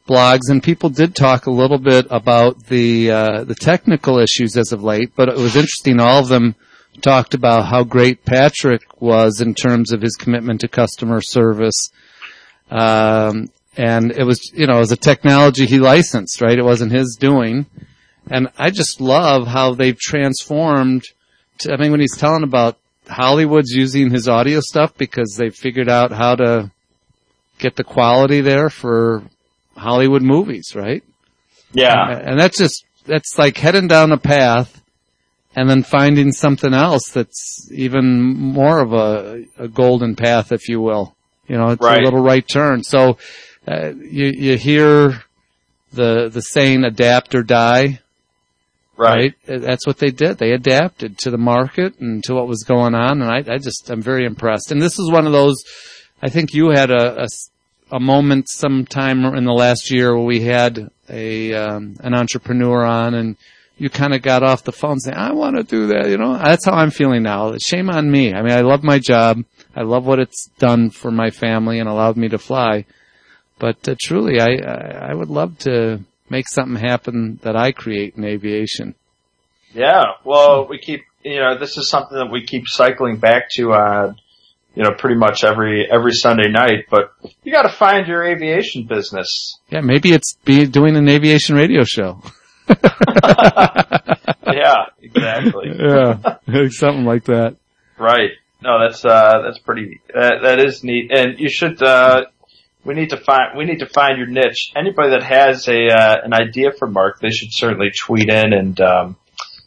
blogs, and people did talk a little bit about the uh, the technical issues as of late, but it was interesting. All of them talked about how great Patrick was in terms of his commitment to customer service. Um, and it was, you know, it was a technology he licensed, right? It wasn't his doing. And I just love how they've transformed to, I mean, when he's telling about Hollywood's using his audio stuff because they've figured out how to get the quality there for Hollywood movies, right? Yeah. And that's just, that's like heading down a path and then finding something else that's even more of a, a golden path, if you will. You know, it's right. a little right turn. So, uh, you, you hear the, the saying adapt or die. Right. right. That's what they did. They adapted to the market and to what was going on. And I, I just, I'm very impressed. And this is one of those, I think you had a, a, a moment sometime in the last year where we had a, um, an entrepreneur on and you kind of got off the phone saying, I want to do that. You know, that's how I'm feeling now. Shame on me. I mean, I love my job. I love what it's done for my family and allowed me to fly. But uh, truly, I, I I would love to make something happen that I create in aviation. Yeah, well, we keep, you know, this is something that we keep cycling back to, uh, you know, pretty much every every Sunday night. But you got to find your aviation business. Yeah, maybe it's be doing an aviation radio show. Yeah, exactly. Yeah, something like that. Right. No, that's uh, that's pretty. That that is neat, and you should. Uh, we need to find. We need to find your niche. Anybody that has a uh, an idea for Mark, they should certainly tweet in and um,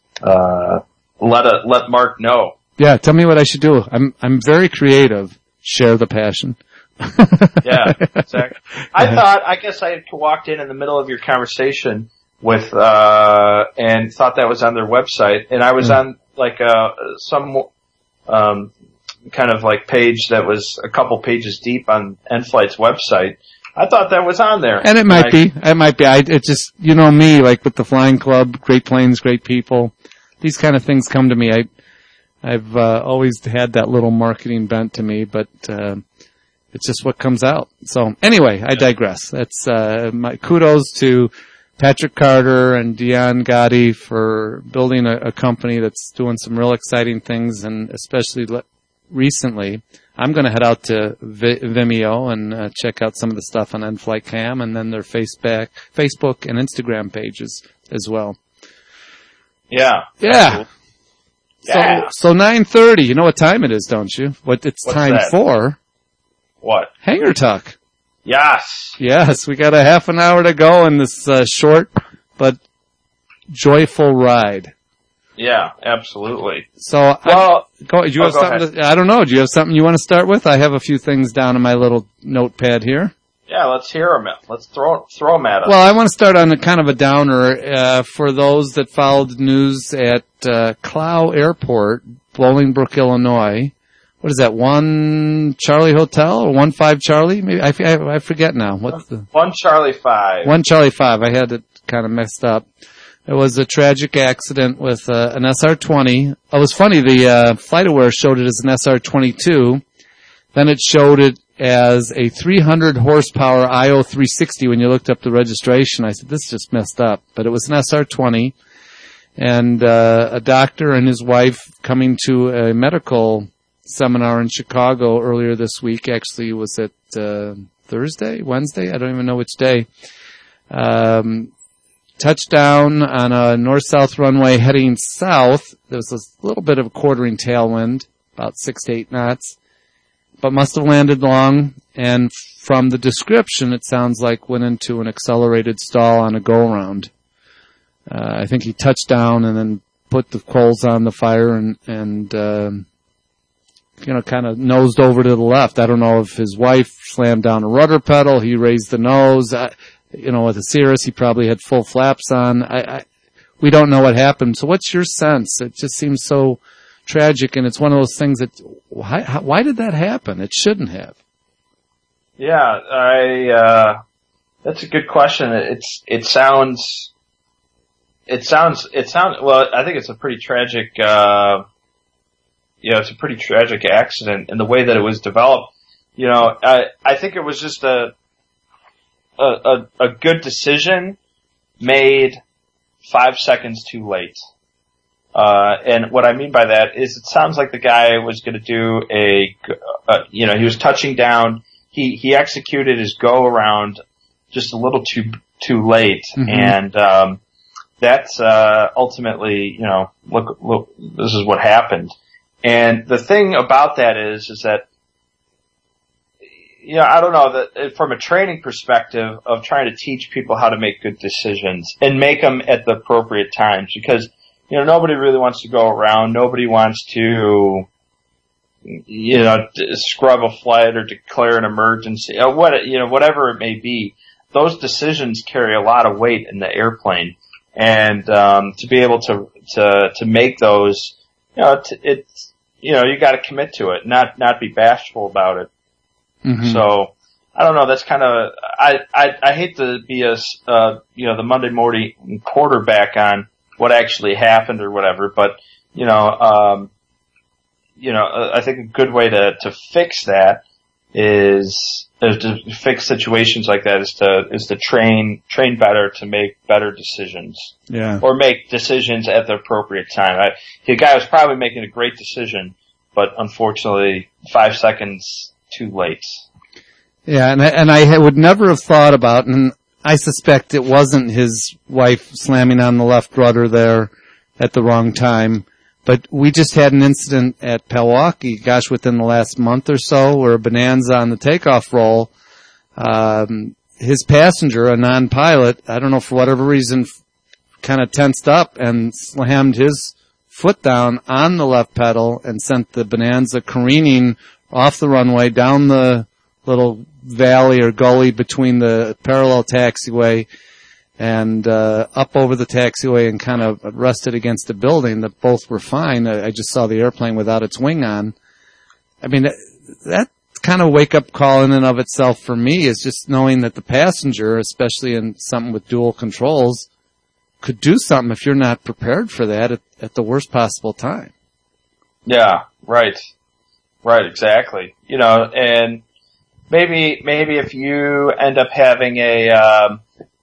uh, let a, let Mark know. Yeah, tell me what I should do. I'm I'm very creative. Share the passion. Yeah, exactly. I thought. I guess I had walked in in the middle of your conversation with uh, and thought that was on their website, and I was mm. on like uh, some. Um, kind of like page that was a couple pages deep on N-Flight's website. I thought that was on there. And it might I, be. It might be. I, it just, you know me, like with the flying club, great planes, great people. These kind of things come to me. I, I've, uh, always had that little marketing bent to me, but, uh, it's just what comes out. So anyway, I digress. That's, uh, my kudos to Patrick Carter and Dion Gotti for building a, a company that's doing some real exciting things, and especially le- recently, I'm going to head out to v- Vimeo and uh, check out some of the stuff on N-Flight Cam and then their Facebook, Facebook and Instagram pages as well. Yeah. Yeah. Cool. Yeah. So, so nine thirty, you know what time it is, don't you? What it's What's time that? for? What? Hangar Talk. Yes. Yes, we got a half an hour to go in this uh, short but joyful ride. Yeah, absolutely. So, well, I, go, do you oh, have go something to, I don't know, do you have something you want to start with? I have a few things down in my little notepad here. Yeah, let's hear them. Let's throw throw them at us. Well, I want to start on a kind of a downer uh, for those that followed the news at uh, Clow Airport, Bolingbrook, Illinois. What is that? One Charlie Hotel or one five Charlie? Maybe I, I, I forget now. What's the one Charlie five? One Charlie five. I had it kind of messed up. It was a tragic accident with uh, an S R twenty. It was funny. The uh, FlightAware showed it as an S R twenty-two. Then it showed it as a three hundred horsepower I O three sixty. When you looked up the registration, I said, this just messed up. But it was an S R twenty. And uh, a doctor and his wife coming to a medical seminar in Chicago earlier this week. Actually, was it uh, Thursday, Wednesday? I don't even know which day. Um, touchdown on a north-south runway heading south. There was a little bit of a quartering tailwind, about six to eight knots, but must have landed long. And from the description, it sounds like went into an accelerated stall on a go-around. Uh, I think he touched down and then put the coals on the fire and, and, um, you know, kind of nosed over to the left. I don't know if his wife slammed down a rudder pedal. He raised the nose. I, you know, with a Cirrus, he probably had full flaps on. I, I, we don't know what happened. So what's your sense? It just seems so tragic, and it's one of those things that, why, how, why did that happen? It shouldn't have. Yeah, I, uh, that's a good question. It's, it sounds, it sounds, it sounds, well, I think it's a pretty tragic, uh, you know, it's a pretty tragic accident in the way that it was developed. You know, I, I think it was just a, a, a, a good decision made five seconds too late. Uh, and what I mean by that is it sounds like the guy was going to do a, uh, you know, he was touching down. He, he executed his go around just a little too, too late. Mm-hmm. And, um, that's, uh, ultimately, you know, look, look, this is what happened. And the thing about that is, is that, you know, I don't know, that from a training perspective of trying to teach people how to make good decisions and make them at the appropriate times, because, you know, nobody really wants to go around. Nobody wants to, you know, scrub a flight or declare an emergency, or what, you know, whatever it may be. Those decisions carry a lot of weight in the airplane. And, um, to be able to, to, to make those, you know, it's, it's you know, you gotta commit to it, not, not be bashful about it. Mm-hmm. So, I don't know, that's kind of, I, I, I hate to be a, uh, you know, the Monday morning quarterback on what actually happened or whatever, but, you know, um, you know, I think a good way to, to fix that is, is to fix situations like that is to, is to train, train better to make better decisions. Yeah. Or make decisions at the appropriate time. I, the guy was probably making a great decision, but unfortunately, five seconds too late. Yeah, and I, and I would never have thought about, and I suspect it wasn't his wife slamming on the left rudder there at the wrong time, but we just had an incident at Pewaukee, gosh, within the last month or so, where a Bonanza on the takeoff roll, um, his passenger, a non-pilot, I don't know for whatever reason, kind of tensed up and slammed his foot down on the left pedal and sent the Bonanza careening off the runway, down the little valley or gully between the parallel taxiway and uh up over the taxiway and kind of rested against a building. That both were fine. I, I just saw the airplane without its wing on. I mean, that, that kind of wake-up call in and of itself for me is just knowing that the passenger, especially in something with dual controls, could do something if you're not prepared for that at, at the worst possible time. Yeah, right. Right, exactly. You know, and maybe, maybe if you end up having a, um,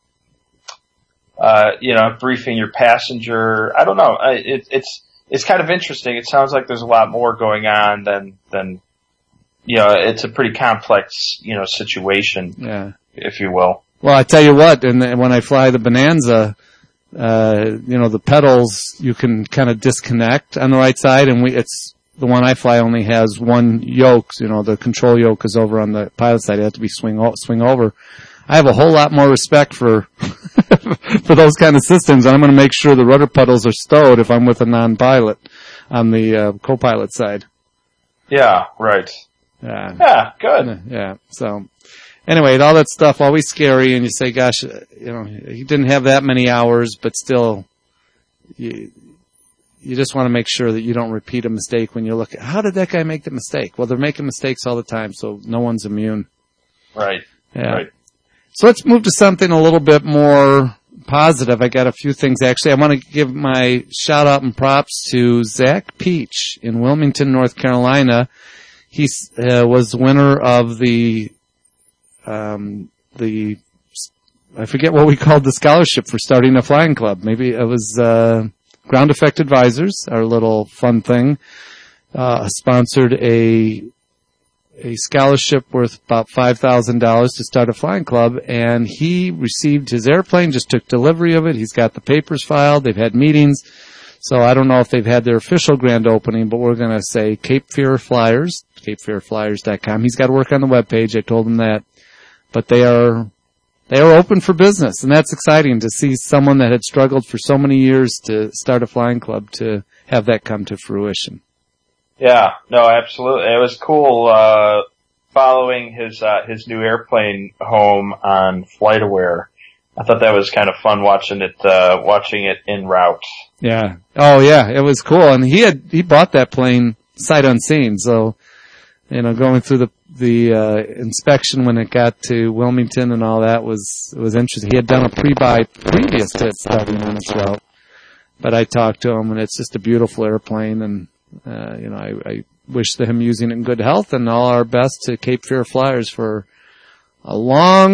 uh, you know, briefing your passenger, I don't know, it, it's, it's kind of interesting. It sounds like there's a lot more going on than, than, you know, it's a pretty complex, you know, situation. Yeah. If you will. Well, I tell you what, and when I fly the Bonanza, uh, you know, the pedals, you can kind of disconnect on the right side, and we, it's, the one I fly only has one yoke. You know, the control yoke is over on the pilot side. You have to be swing o- swing over. I have a whole lot more respect for for those kind of systems. I'm going to make sure the rudder pedals are stowed if I'm with a non-pilot on the uh, co-pilot side. Yeah, right. Yeah. Yeah, good. Yeah. So anyway, all that stuff always scary, and you say, "Gosh, you know, he didn't have that many hours, but still." You, You just want to make sure that you don't repeat a mistake when you look at, how did that guy make the mistake? Well, they're making mistakes all the time, so no one's immune. Right. Yeah. Right. So let's move to something a little bit more positive. I got a few things, actually. I want to give my shout out and props to Zach Peach in Wilmington, North Carolina. He uh, was the winner of the, um, the, I forget what we called the scholarship for starting a flying club. Maybe it was, uh, Ground Effect Advisors, our little fun thing, uh, sponsored a, a scholarship worth about five thousand dollars to start a flying club, and he received his airplane, just took delivery of it. He's got the papers filed. They've had meetings. So I don't know if they've had their official grand opening, but we're going to say Cape Fear Flyers, cape fear flyers dot com. He's got to work on the webpage. I told him that. But they are, They are open for business, and that's exciting to see someone that had struggled for so many years to start a flying club to have that come to fruition. Yeah, no, absolutely. It was cool, uh, following his, uh, his new airplane home on FlightAware. I thought that was kind of fun watching it, uh, watching it en route. Yeah. Oh yeah, it was cool. And he had, he bought that plane sight unseen, so, you know, going through the, the, uh, inspection when it got to Wilmington and all that was, was interesting. He had done a pre-buy previous to starting on its route. But I talked to him, and it's just a beautiful airplane, and, uh, you know, I, I wish him using it in good health, and all our best to Cape Fear Flyers for a long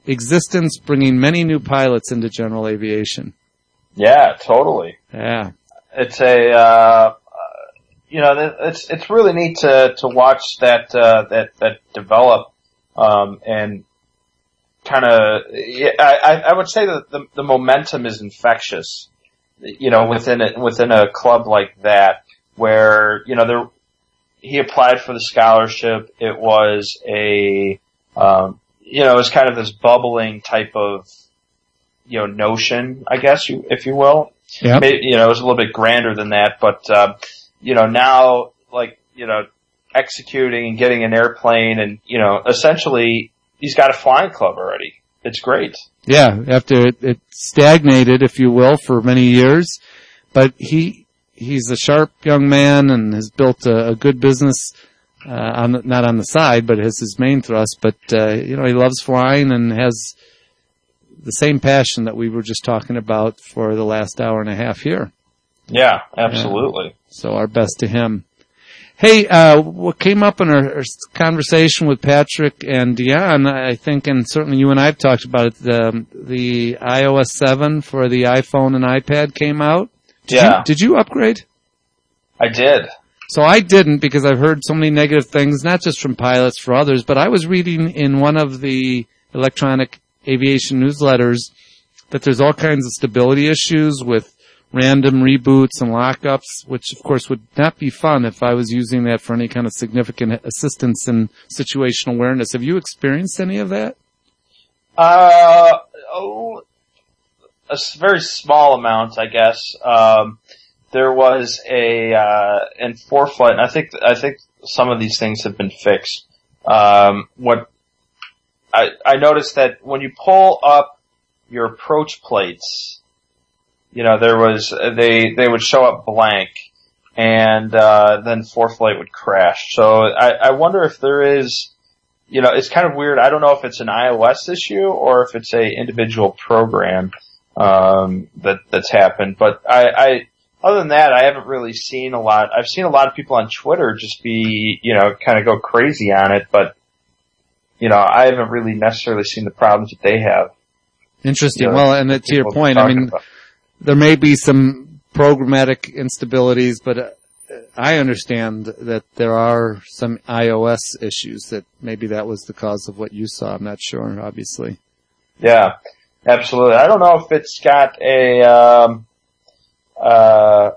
existence, bringing many new pilots into general aviation. Yeah, totally. Yeah. It's a, uh, you know, it's, it's really neat to, to watch that, uh, that, that develop, um, and kind of, I, I would say that the, the momentum is infectious, you know, within it, within a club like that, where, you know, there, he applied for the scholarship. It was a, um, you know, it was kind of this bubbling type of, you know, notion, I guess, you, if you will. Yeah. You know, it was a little bit grander than that, but, uh, you know, now, like, you know, executing and getting an airplane and, you know, essentially, he's got a flying club already. It's great. Yeah, after it, it stagnated, if you will, for many years, but he, he's a sharp young man and has built a, a good business, uh, on the, not on the side, but as his main thrust, but, uh, you know, he loves flying and has the same passion that we were just talking about for the last hour and a half here. Yeah, absolutely. Yeah. So our best to him. Hey, uh, what came up in our, our conversation with Patrick and Dion, I think, and certainly you and I have talked about it, the, the i O S seven for the iPhone and iPad came out. Did yeah. You, did you upgrade? I did. So I didn't because I've heard so many negative things, not just from pilots, for others, but I was reading in one of the electronic aviation newsletters that there's all kinds of stability issues with random reboots and lockups, which of course would not be fun if I was using that for any kind of significant assistance in situational awareness. Have you experienced any of that? Uh, oh, a very small amount, I guess. Um, there was a, uh, in ForeFlight, and I think, I think some of these things have been fixed. Um, what, I, I noticed that when you pull up your approach plates, you know, there was, they, they would show up blank, and, uh, then ForeFlight would crash. So I, I wonder if there is, you know, it's kind of weird. I don't know if it's an iOS issue or if it's a individual program, um, that, that's happened. But I, I, other than that, I haven't really seen a lot. I've seen a lot of people on Twitter just be, you know, kind of go crazy on it, but, you know, I haven't really necessarily seen the problems that they have. Interesting. You know, well, and to your point, I mean, about. There may be some programmatic instabilities, but uh, I understand that there are some iOS issues that maybe that was the cause of what you saw. I'm not sure, obviously. Yeah, absolutely. I don't know if it's got a, um, uh,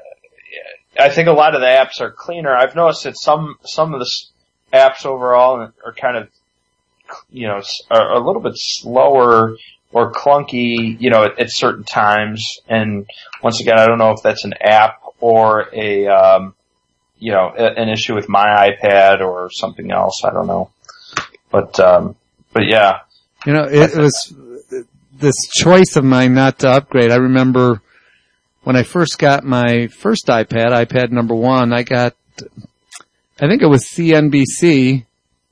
I think a lot of the apps are cleaner. I've noticed that some, some of the apps overall are kind of, you know, are a little bit slower or clunky, you know, at, at certain times. And once again, I don't know if that's an app or a, um, you know, a, an issue with my iPad or something else. I don't know. But, um, but yeah. You know, it was this choice of mine not to upgrade. I remember when I first got my first iPad, iPad number one, I got, I think it was C N B C,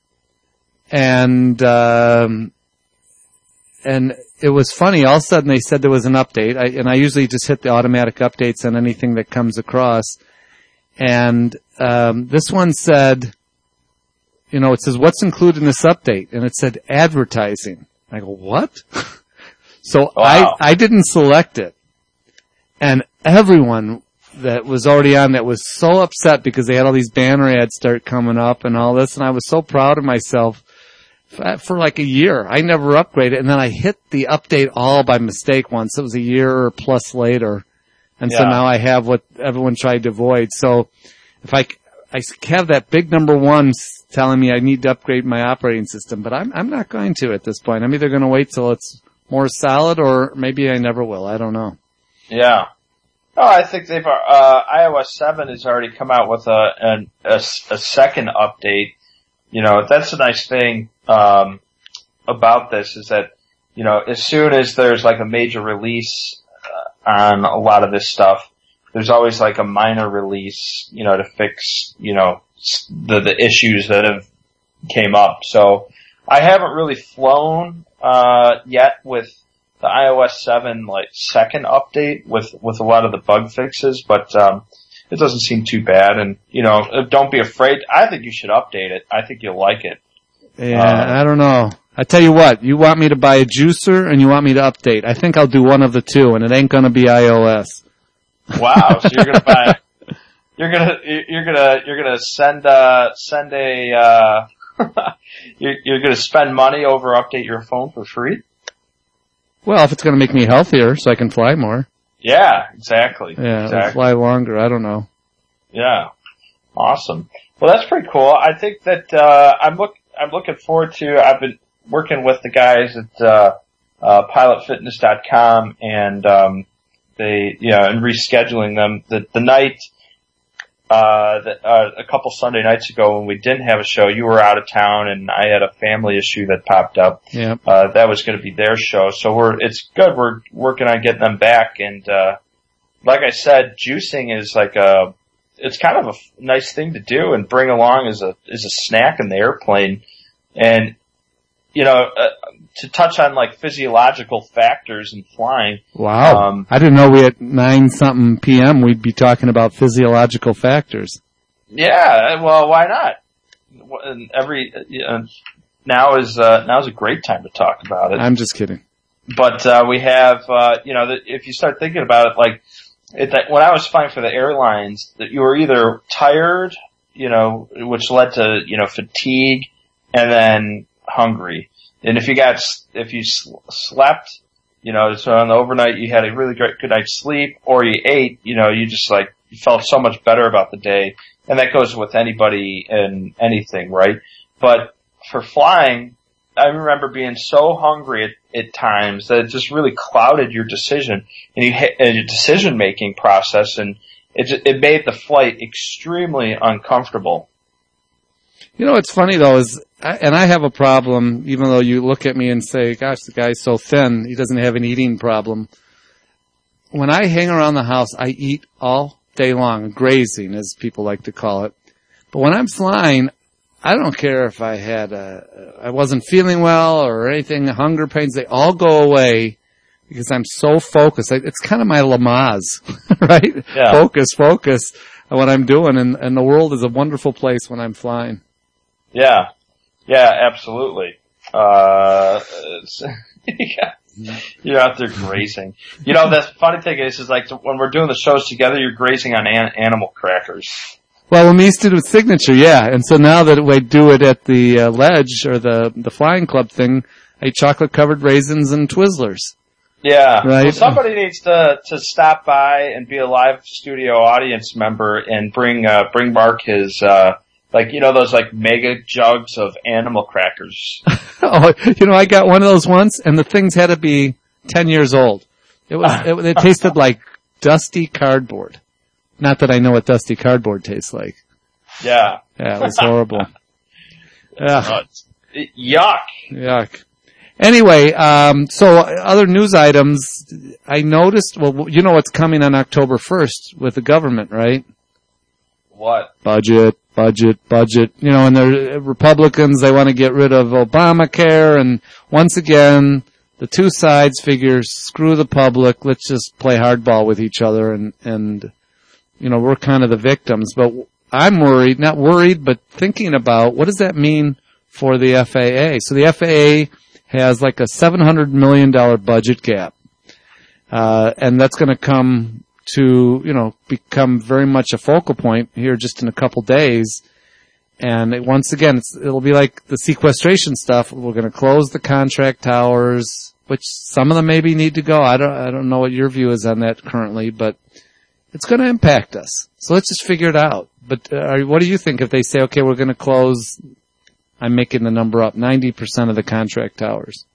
and, um, and it was funny. All of a sudden they said there was an update, I, and I usually just hit the automatic updates on anything that comes across. And, um, this one said, you know, it says, what's included in this update? And it said advertising. I go, what? So wow. I, I didn't select it. And everyone that was already on that was so upset because they had all these banner ads start coming up and all this. And I was so proud of myself for like a year. I never upgraded. And then I hit the update all by mistake once. It was a year or plus later. And yeah. So now I have what everyone tried to avoid. So if I, I have that big number one telling me I need to upgrade my operating system, but I'm, I'm not going to at this point. I'm either going to wait till it's more solid or maybe I never will. I don't know. Yeah. Oh, I think they've, uh, i O S seven has already come out with a, an, a, a second update. You know, that's a nice thing, um, about this is that, you know, as soon as there's like a major release uh, on a lot of this stuff, there's always like a minor release, you know, to fix, you know, the, the issues that have came up. So I haven't really flown, uh, yet with the i O S seven, like, second update with, with a lot of the bug fixes, but, um, it doesn't seem too bad. And, you know, don't be afraid. I think you should update it. I think you'll like it. Yeah, um, I don't know. I tell you what, you want me to buy a juicer and you want me to update. I think I'll do one of the two, and it ain't going to be iOS. Wow! So you're going to buy, you're going to you're going to you're going to send uh send a uh you're, you're going to spend money over update your phone for free? Well, if it's going to make me healthier, so I can fly more. Yeah, exactly. Yeah, exactly. fly longer. I don't know. Yeah, awesome. Well, that's pretty cool. I think that uh I'm look I'm looking forward to. I've been working with the guys at uh, uh pilot fitness dot com, and um they you know and rescheduling them. The the night uh, the, uh a couple Sunday nights ago when we didn't have a show, you were out of town and I had a family issue that popped up. Yeah. Uh that was going to be their show. So we're it's good. We're working on getting them back, and uh like I said, juicing is like a it's kind of a nice thing to do and bring along as a as a snack in the airplane. And you know, uh, to touch on like physiological factors in flying. Wow. Um, I didn't know we at nine something P M we'd be talking about physiological factors. Yeah, well, why not? And every uh, now is uh, now is a great time to talk about it. I'm just kidding. But uh, we have, uh, you know, the, if you start thinking about it, like it, that, when I was flying for the airlines, that you were either tired, you know, which led to you know fatigue, and then hungry. And if you got, if you slept, you know, so on the overnight you had a really great, good night's sleep, or you ate, you know, you just like, you felt so much better about the day. And that goes with anybody and anything, right? But for flying, I remember being so hungry at, at times that it just really clouded your decision and you hit, and your decision making process, and it, it made the flight extremely uncomfortable. You know what's funny though is, I, and I have a problem, even though you look at me and say, gosh, the guy's so thin, he doesn't have an eating problem. When I hang around the house, I eat all day long, grazing as people like to call it. But when I'm flying, I don't care if I had a, I wasn't feeling well or anything, hunger pains, they all go away because I'm so focused. It's kind of my Lamaze, right? Yeah. Focus, focus on what I'm doing, and, and the world is a wonderful place when I'm flying. Yeah. Yeah, absolutely. Uh, yeah. You're out there grazing. You know, the funny thing is, is like when we're doing the shows together, you're grazing on an- animal crackers. Well, when we used to do Signature, yeah. And so now that we do it at the uh, Ledge or the the flying club thing, I eat chocolate covered raisins and Twizzlers. Yeah. Right. Well, somebody needs to to stop by and be a live studio audience member and bring uh bring Mark his uh like, you know, those like mega jugs of animal crackers. Oh, you know, I got one of those once, and the things had to be ten years old. It was it, it tasted like dusty cardboard. Not that I know what dusty cardboard tastes like. Yeah. Yeah, it was horrible. Yeah. Yuck. Yuck. Anyway, um, so other news items, I noticed, well, you know what's coming on October first with the government, right? What? Budget, budget, budget. You know, and the Republicans, they want to get rid of Obamacare, and once again, the two sides figure, screw the public, let's just play hardball with each other, and, and, you know, we're kind of the victims. But I'm worried, not worried, but thinking about what does that mean for the F A A? So the F A A has like a seven hundred million dollars budget gap. Uh, and that's going to come to, you know, become very much a focal point here just in a couple days. And it, once again, it's, it'll be like the sequestration stuff. We're going to close the contract towers, which some of them maybe need to go. I don't, I don't know what your view is on that currently, but it's going to impact us. So let's just figure it out. But uh, what do you think if they say, okay, we're going to close, I'm making the number up, ninety percent of the contract towers?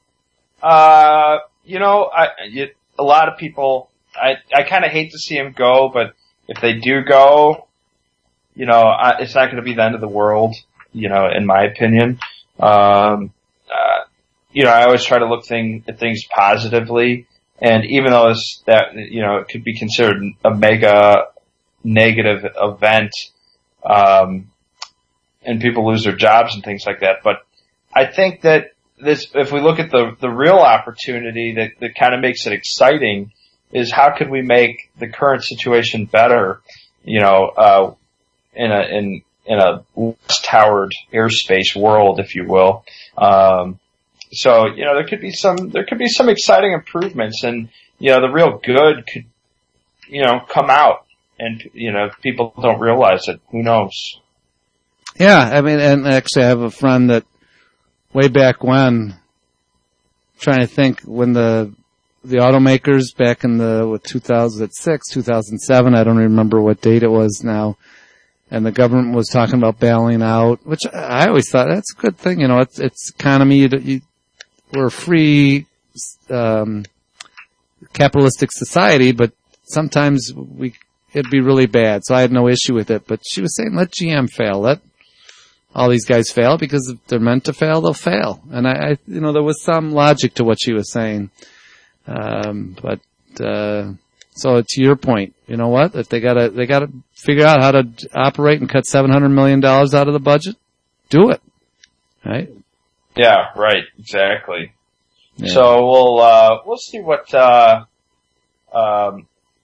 Uh, you know, I, you, a lot of people, I, I kind of hate to see them go, but if they do go, you know, I, it's not going to be the end of the world, you know, in my opinion. Um, uh, you know, I always try to look thing, at things positively, and even though it's that, you know, it could be considered a mega negative event, um, and people lose their jobs and things like that, but I think that this, if we look at the, the real opportunity that, that kind of makes it exciting, is how could we make the current situation better, you know, uh, in a, in, in a less towered airspace world, if you will. Um, so, you know, there could be some, there could be some exciting improvements, and, you know, the real good could, you know, come out, and, you know, if people don't realize it, who knows? Yeah, I mean, and actually I have a friend that way back when, trying to think when the, the automakers back in the, what, two thousand six, two thousand seven, I don't remember what date it was now, and the government was talking about bailing out, which I always thought that's a good thing. You know, it's, it's economy. You, you, we're a free, um, capitalistic society, but sometimes we, it'd be really bad. So I had no issue with it. But she was saying, let G M fail. Let all these guys fail, because if they're meant to fail, they'll fail. And I, I you know, there was some logic to what she was saying. Um, but, uh, so to your point, you know what? If they gotta, they gotta figure out how to operate and cut seven hundred million dollars out of the budget, do it. Right? Yeah, right. Exactly. Yeah. So we'll, uh, we'll see what, uh, um,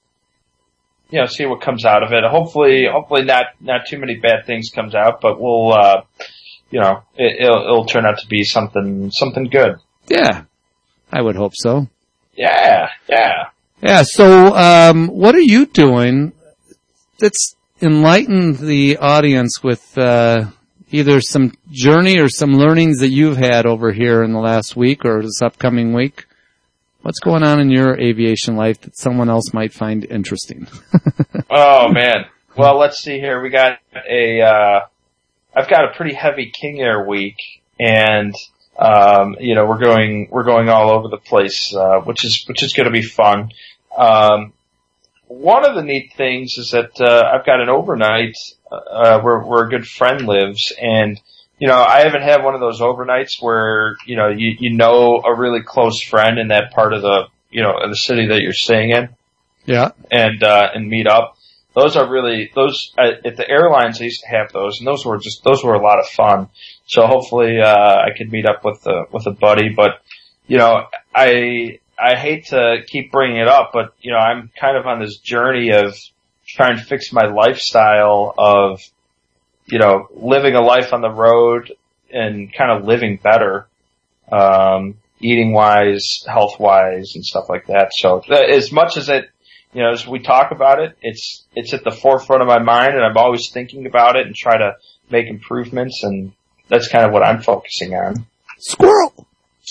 you know, see what comes out of it. Hopefully, hopefully not, not too many bad things comes out, but we'll, uh, you know, it, it'll, it'll turn out to be something, something good. Yeah. I would hope so. Yeah, yeah. Yeah, so, um, what are you doing that's enlightened the audience with, uh, either some journey or some learnings that you've had over here in the last week or this upcoming week? What's going on in your aviation life that someone else might find interesting? Oh man. Well, let's see here. We got a, uh, I've got a pretty heavy King Air week, and, um, you know, we're going, we're going all over the place, uh, which is, which is going to be fun. Um, one of the neat things is that, uh, I've got an overnight, uh, where, where a good friend lives, and, you know, I haven't had one of those overnights where, you know, you, you know a really close friend in that part of the, you know, of the city that you're staying in. Yeah. And, uh, and meet up. Those are really, those, uh, at the airlines, I used to have those, and those were just, those were a lot of fun. So hopefully, uh, I could meet up with a, with a buddy, but, you know, I, I hate to keep bringing it up, but, you know, I'm kind of on this journey of trying to fix my lifestyle of, you know, living a life on the road and kind of living better, um, eating wise, health wise, and stuff like that. So as much as it, you know, as we talk about it, it's, it's at the forefront of my mind, and I'm always thinking about it and try to make improvements, and that's kind of what I'm focusing on. Squirrel!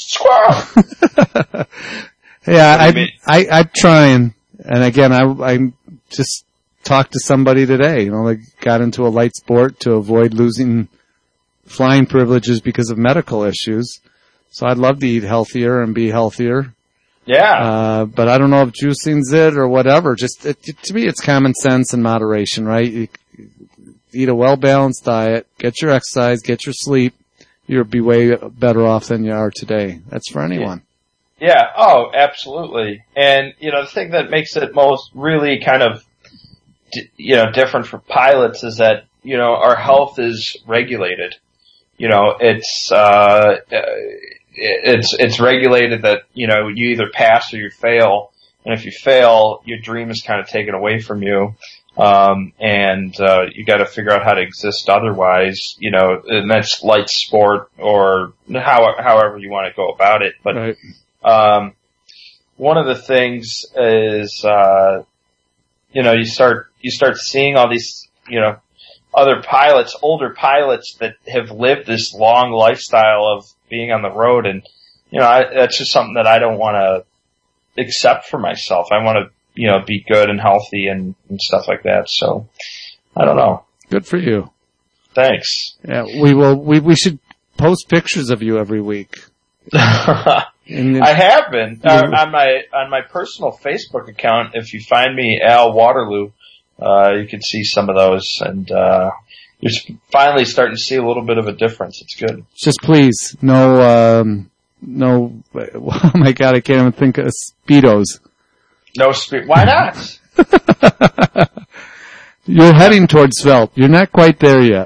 Squirrel! Yeah, I, I, I'm trying. And again, I, I just talked to somebody today, you know, like got into a light sport to avoid losing flying privileges because of medical issues. So I'd love to eat healthier and be healthier. Yeah. Uh, but I don't know if juicing's it or whatever. Just, it, to me, it's common sense and moderation, right? You eat a well-balanced diet, get your exercise, get your sleep. You'll be way better off than you are today. That's for anyone. Yeah. yeah. Oh, absolutely. And, you know, the thing that makes it most really kind of, you know, different for pilots is that, you know, our health is regulated. You know, it's, uh, it's, it's regulated that, you know, you either pass or you fail. And if you fail, your dream is kind of taken away from you. Um, and, uh, you gotta figure out how to exist otherwise, you know, and that's light sport or how, however you want to go about it. But, right. um, one of the things is, uh, you know, you start, you start seeing all these, you know, other pilots, older pilots that have lived this long lifestyle of being on the road. And, you know, I, that's just something that I don't want to accept for myself. I want to, you know, be good and healthy and, and stuff like that. So, I don't know. Good for you. Thanks. Yeah, we will, we, we should post pictures of you every week. I have been uh, on my on my personal Facebook account. If you find me Al Waterloo, uh, you can see some of those, and uh, you're finally starting to see a little bit of a difference. It's good. Just please, no, um, no. Oh my God, I can't even think of Speedos. No speed. Why not? You're heading towards Svelte. You're not quite there yet.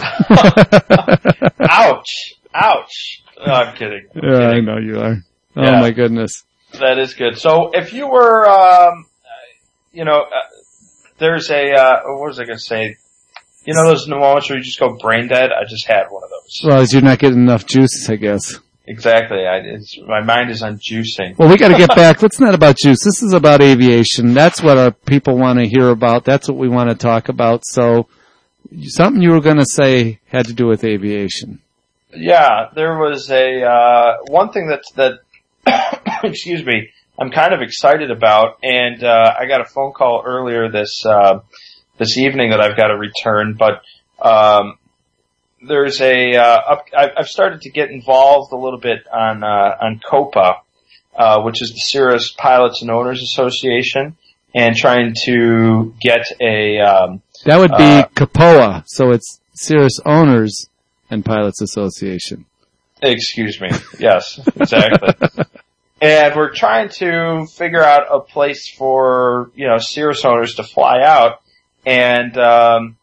Ouch! Ouch! No, I'm kidding. I'm yeah, kidding. I know you are. Oh yeah. My goodness. That is good. So if you were, um, you know, uh, there's a, uh, what was I going to say? You know those moments where you just go brain dead? I just had one of those. Well, as you're not getting enough juice, I guess. exactly. I, it's, my mind is on juicing. Well, we got to get back. It's not about juice. This is about aviation. That's what our people want to hear about. That's what we want to talk about. So, something you were going to say had to do with aviation. Yeah, there was a uh, one thing that that excuse me, I'm kind of excited about, and uh, I got a phone call earlier this uh, this evening that I've got to return. But um, there's a uh, up, I've started to get involved a little bit on uh, on COPA, uh, which is the Cirrus Pilots and Owners Association, and trying to get a um, that would be uh, COPOA. So it's Cirrus Owners and Pilots Association. Excuse me. Yes, exactly. And we're trying to figure out a place for, you know, Cirrus owners to fly out. And, um,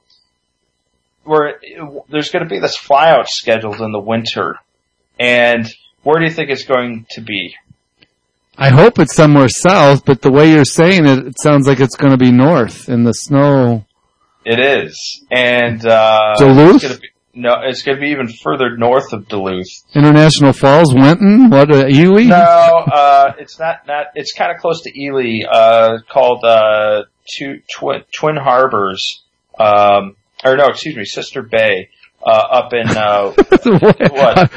we're, there's going to be this flyout scheduled in the winter. And where do you think it's going to be? I hope it's somewhere south, but the way you're saying it, it sounds like it's going to be north in the snow. It is. And, uh, Duluth? It's gonna be, no, it's going to be even further north of Duluth. International Falls, Winton, what, uh, Ely? No, uh, it's not, not, it's kind of close to Ely, uh, called, uh, two, twin, Twin Harbors, um, or no, excuse me, Sister Bay, uh, up in, uh, what?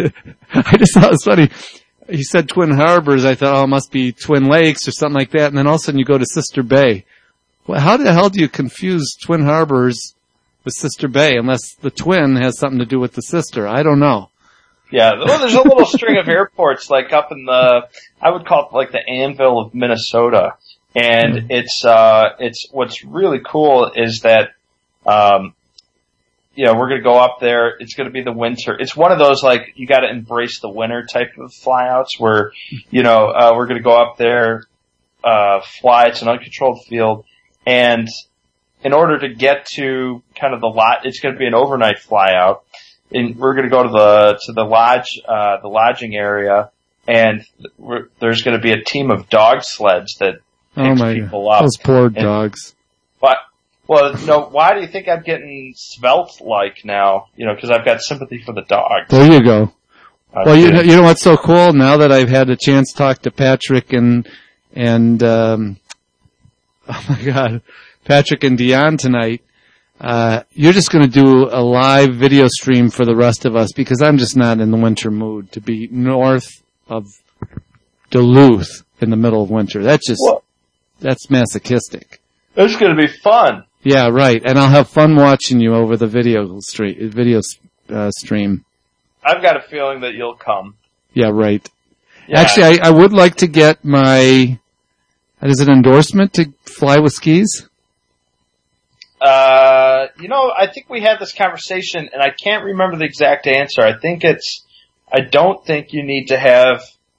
I just thought it was funny. He said Twin Harbors, I thought, oh, it must be Twin Lakes or something like that, and then all of a sudden you go to Sister Bay. Well, how the hell do you confuse Twin Harbors with Sister Bay, unless the twin has something to do with the sister? I don't know. Yeah, well, there's a little string of airports, like up in the, I would call it like the Anvil of Minnesota. And mm-hmm. it's, uh, it's, what's really cool is that, um, you know, we're gonna go up there, it's gonna be the winter. It's one of those, like, you gotta embrace the winter type of flyouts where, you know, uh, we're gonna go up there, uh, fly, it's an uncontrolled field, and in order to get to kind of the lot, it's going to be an overnight flyout, and we're going to go to the to the lodge, uh, the lodging area, and we're, there's going to be a team of dog sleds that picks oh my people up. Those poor and, dogs. But well, no, why do you think I'm getting svelte like now? You know, because I've got sympathy for the dogs. There you go. Uh, well, you know, you know what's so cool? Now that I've had a chance to talk to Patrick and and um, oh my God. Patrick and Dion tonight, uh, you're just going to do a live video stream for the rest of us because I'm just not in the winter mood to be north of Duluth in the middle of winter. That's just, well, that's masochistic. It's going to be fun. Yeah, right. And I'll have fun watching you over the video stream. Video uh, stream. I've got a feeling that you'll come. Yeah, right. Yeah. Actually, I, I would like to get my, is it endorsement to fly with skis? Uh, you know, I think we had this conversation, and I can't remember the exact answer. I think it's, I don't think you need to have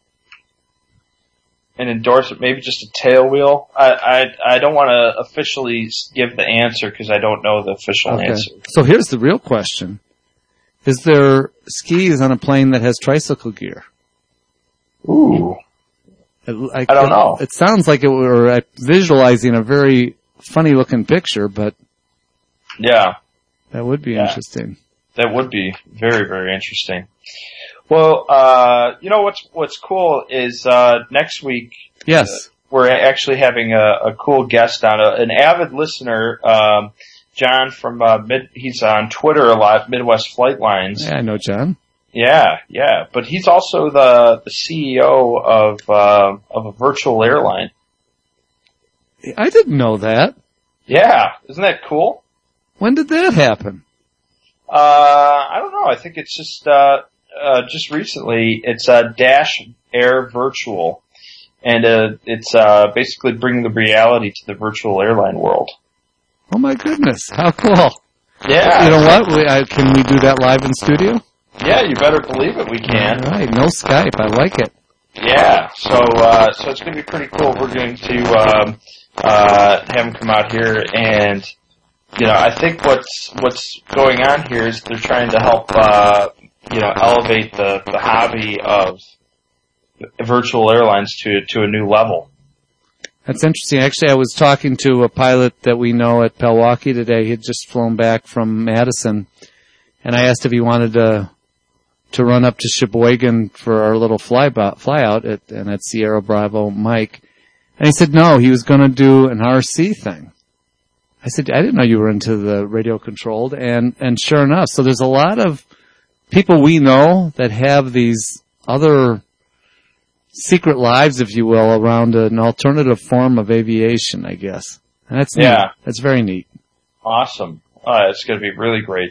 an endorsement, maybe just a tail wheel. I, I, I don't want to officially give the answer because I don't know the official okay. answer. So here's the real question. Is there skis on a plane that has tricycle gear? Ooh. It, I, I don't it, know. It sounds like it were uh, visualizing a very funny looking picture, but yeah, that would be yeah. interesting. That would be very, very interesting. Well, uh, you know what's what's cool is uh, next week. Yes, uh, we're actually having a, a cool guest on, a, an avid listener, um, John from uh, mid. He's on Twitter a lot, Midwest Flight Lines. Yeah, I know John. Yeah, yeah, but he's also the the C E O of uh, of a virtual airline. I didn't know that. Yeah, isn't that cool? When did that happen? Uh, I don't know. I think it's just, uh, uh, just recently. It's, uh, Dash Air Virtual. And, uh, it's, uh, basically bringing the reality to the virtual airline world. Oh my goodness. How cool. Yeah. You know what? We, I, can we do that live in studio? Yeah, you better believe it. We can. All right. No Skype. I like it. Yeah. So, uh, so it's going to be pretty cool. We're going to, um, uh, have him come out here and, you know, I think what's what's going on here is they're trying to help, uh, you know, elevate the, the hobby of virtual airlines to to a new level. That's interesting. Actually, I was talking to a pilot that we know at Pewaukee today. He had just flown back from Madison, and I asked if he wanted to to run up to Sheboygan for our little fly, bo- fly out at, and at Sierra Bravo Mike. And he said, no, he was going to do an R C thing. I said, I didn't know you were into the radio controlled. And, and sure enough, so there's a lot of people we know that have these other secret lives, if you will, around an alternative form of aviation, I guess. And that's neat. Yeah. That's very neat. Awesome. Uh, it's going to be really great.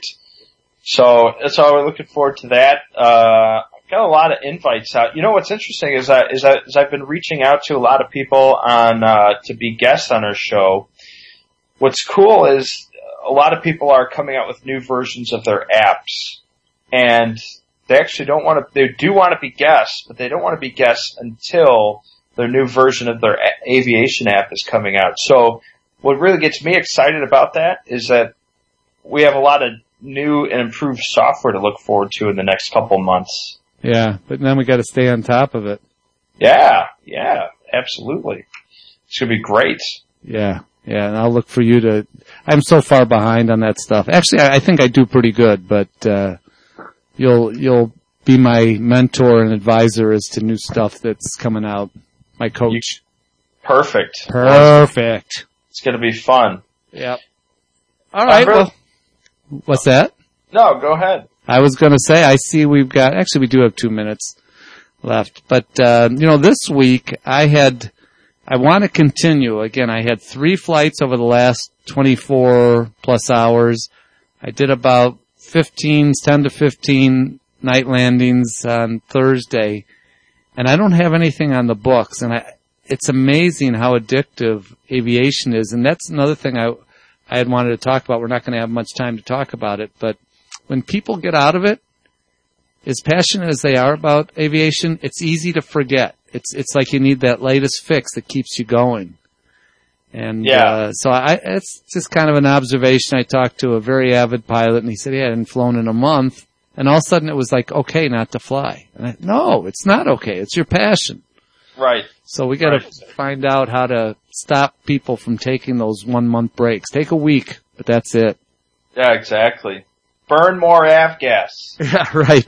So that's all we're looking forward to that. Uh, I've got a lot of invites out. You know what's interesting is that, is that, is I've been reaching out to a lot of people on, uh, to be guests on our show. What's cool is a lot of people are coming out with new versions of their apps, and they actually don't want to, they do want to be guests, but they don't want to be guests until their new version of their a- aviation app is coming out. So what really gets me excited about that is that we have a lot of new and improved software to look forward to in the next couple months. Yeah, but then we got to stay on top of it. Yeah, yeah, absolutely. It's going to be great. Yeah, yeah, and I'll look for you to, I'm so far behind on that stuff. Actually, I, I think I do pretty good, but, uh, you'll, you'll be my mentor and advisor as to new stuff that's coming out. My coach. Perfect. Perfect. It's going to be fun. Yep. All right, really- well, what's that? No, go ahead. I was going to say, I see we've got, actually we do have two minutes left, but, uh, you know, this week I had, I want to continue. Again, I had three flights over the last twenty-four plus hours. I did about fifteen, ten to fifteen night landings on Thursday, and I don't have anything on the books, and I, it's amazing how addictive aviation is, and that's another thing I, I had wanted to talk about. We're not going to have much time to talk about it, but when people get out of it, as passionate as they are about aviation, it's easy to forget. It's it's like you need that latest fix that keeps you going. And Yeah. uh, so I, it's just kind of an observation. I talked to a very avid pilot, and he said he hadn't flown in a month, and all of a sudden it was like, okay, not to fly. And I, no, it's not okay. It's your passion. Right. So we got to Right. find out how to stop people from taking those one month breaks. Take a week, but that's it. Yeah, exactly. Burn more avgas. Yeah, right.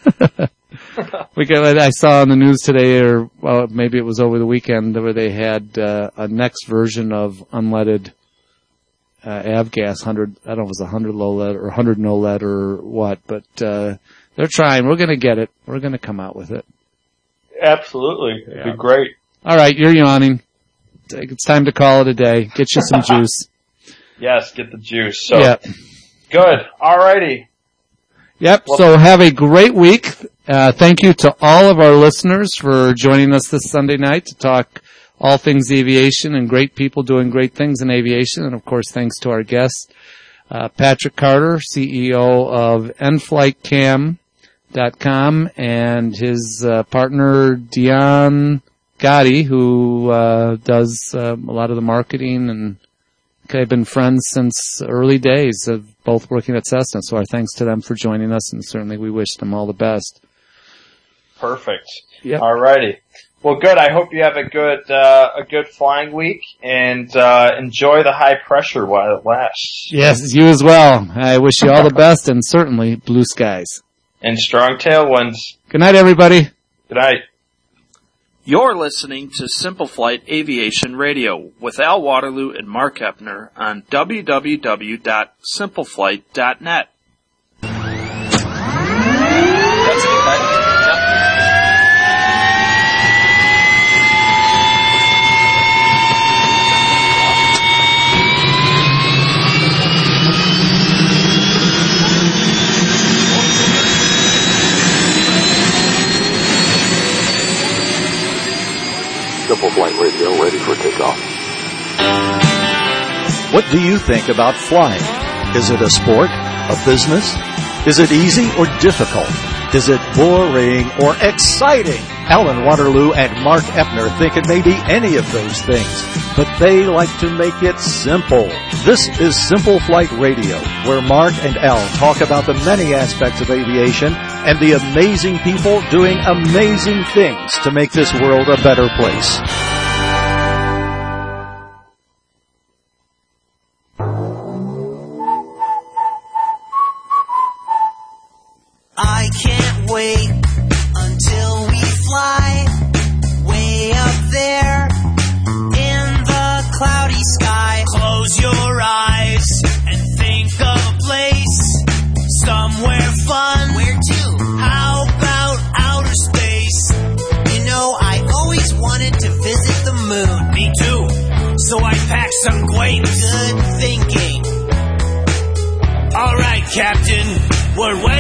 we got, I saw on the news today, or well, maybe it was over the weekend, where they had uh, a next version of unleaded uh, avgas, hundred. I don't know if it was a hundred low lead or hundred no lead or what, but uh, they're trying. We're going to get it. We're going to come out with it. Absolutely. It'd Yeah. be great. All right, you're yawning. It's time to call it a day. Get you some juice. Yes, get the juice. So Yeah. good. Alrighty. Yep. Well- So have a great week. Uh, thank you to all of our listeners for joining us this Sunday night to talk all things aviation and great people doing great things in aviation. And of course, thanks to our guest, uh, Patrick Carter, C E O of N Flight Cam dot com, and his uh, partner, Dion Gotti, who uh, does uh, a lot of the marketing, and they've been friends since early days of both working at Cessna. So our thanks to them for joining us, and certainly we wish them all the best. Perfect. Yep. Alrighty. Well, good. I hope you have a good, uh, a good flying week, and, uh, enjoy the high pressure while it lasts. Yes, you as well. I wish you all the best, and certainly blue skies. And strong tailwinds. Good night, everybody. Good night. You're listening to Simple Flight Aviation Radio with Al Waterloo and Mark Eppner on w w w dot simple flight dot net. Simple Flight Radio ready for takeoff. What do you think about flying? Is it a sport? A business? Is it easy or difficult? Is it boring or exciting? Alan Waterloo and Mark Eppner think it may be any of those things, but they like to make it simple. This is Simple Flight Radio, where Mark and Al talk about the many aspects of aviation and the amazing people doing amazing things to make this world a better place. I can't wait some quaint good thinking. All right, Captain, we're well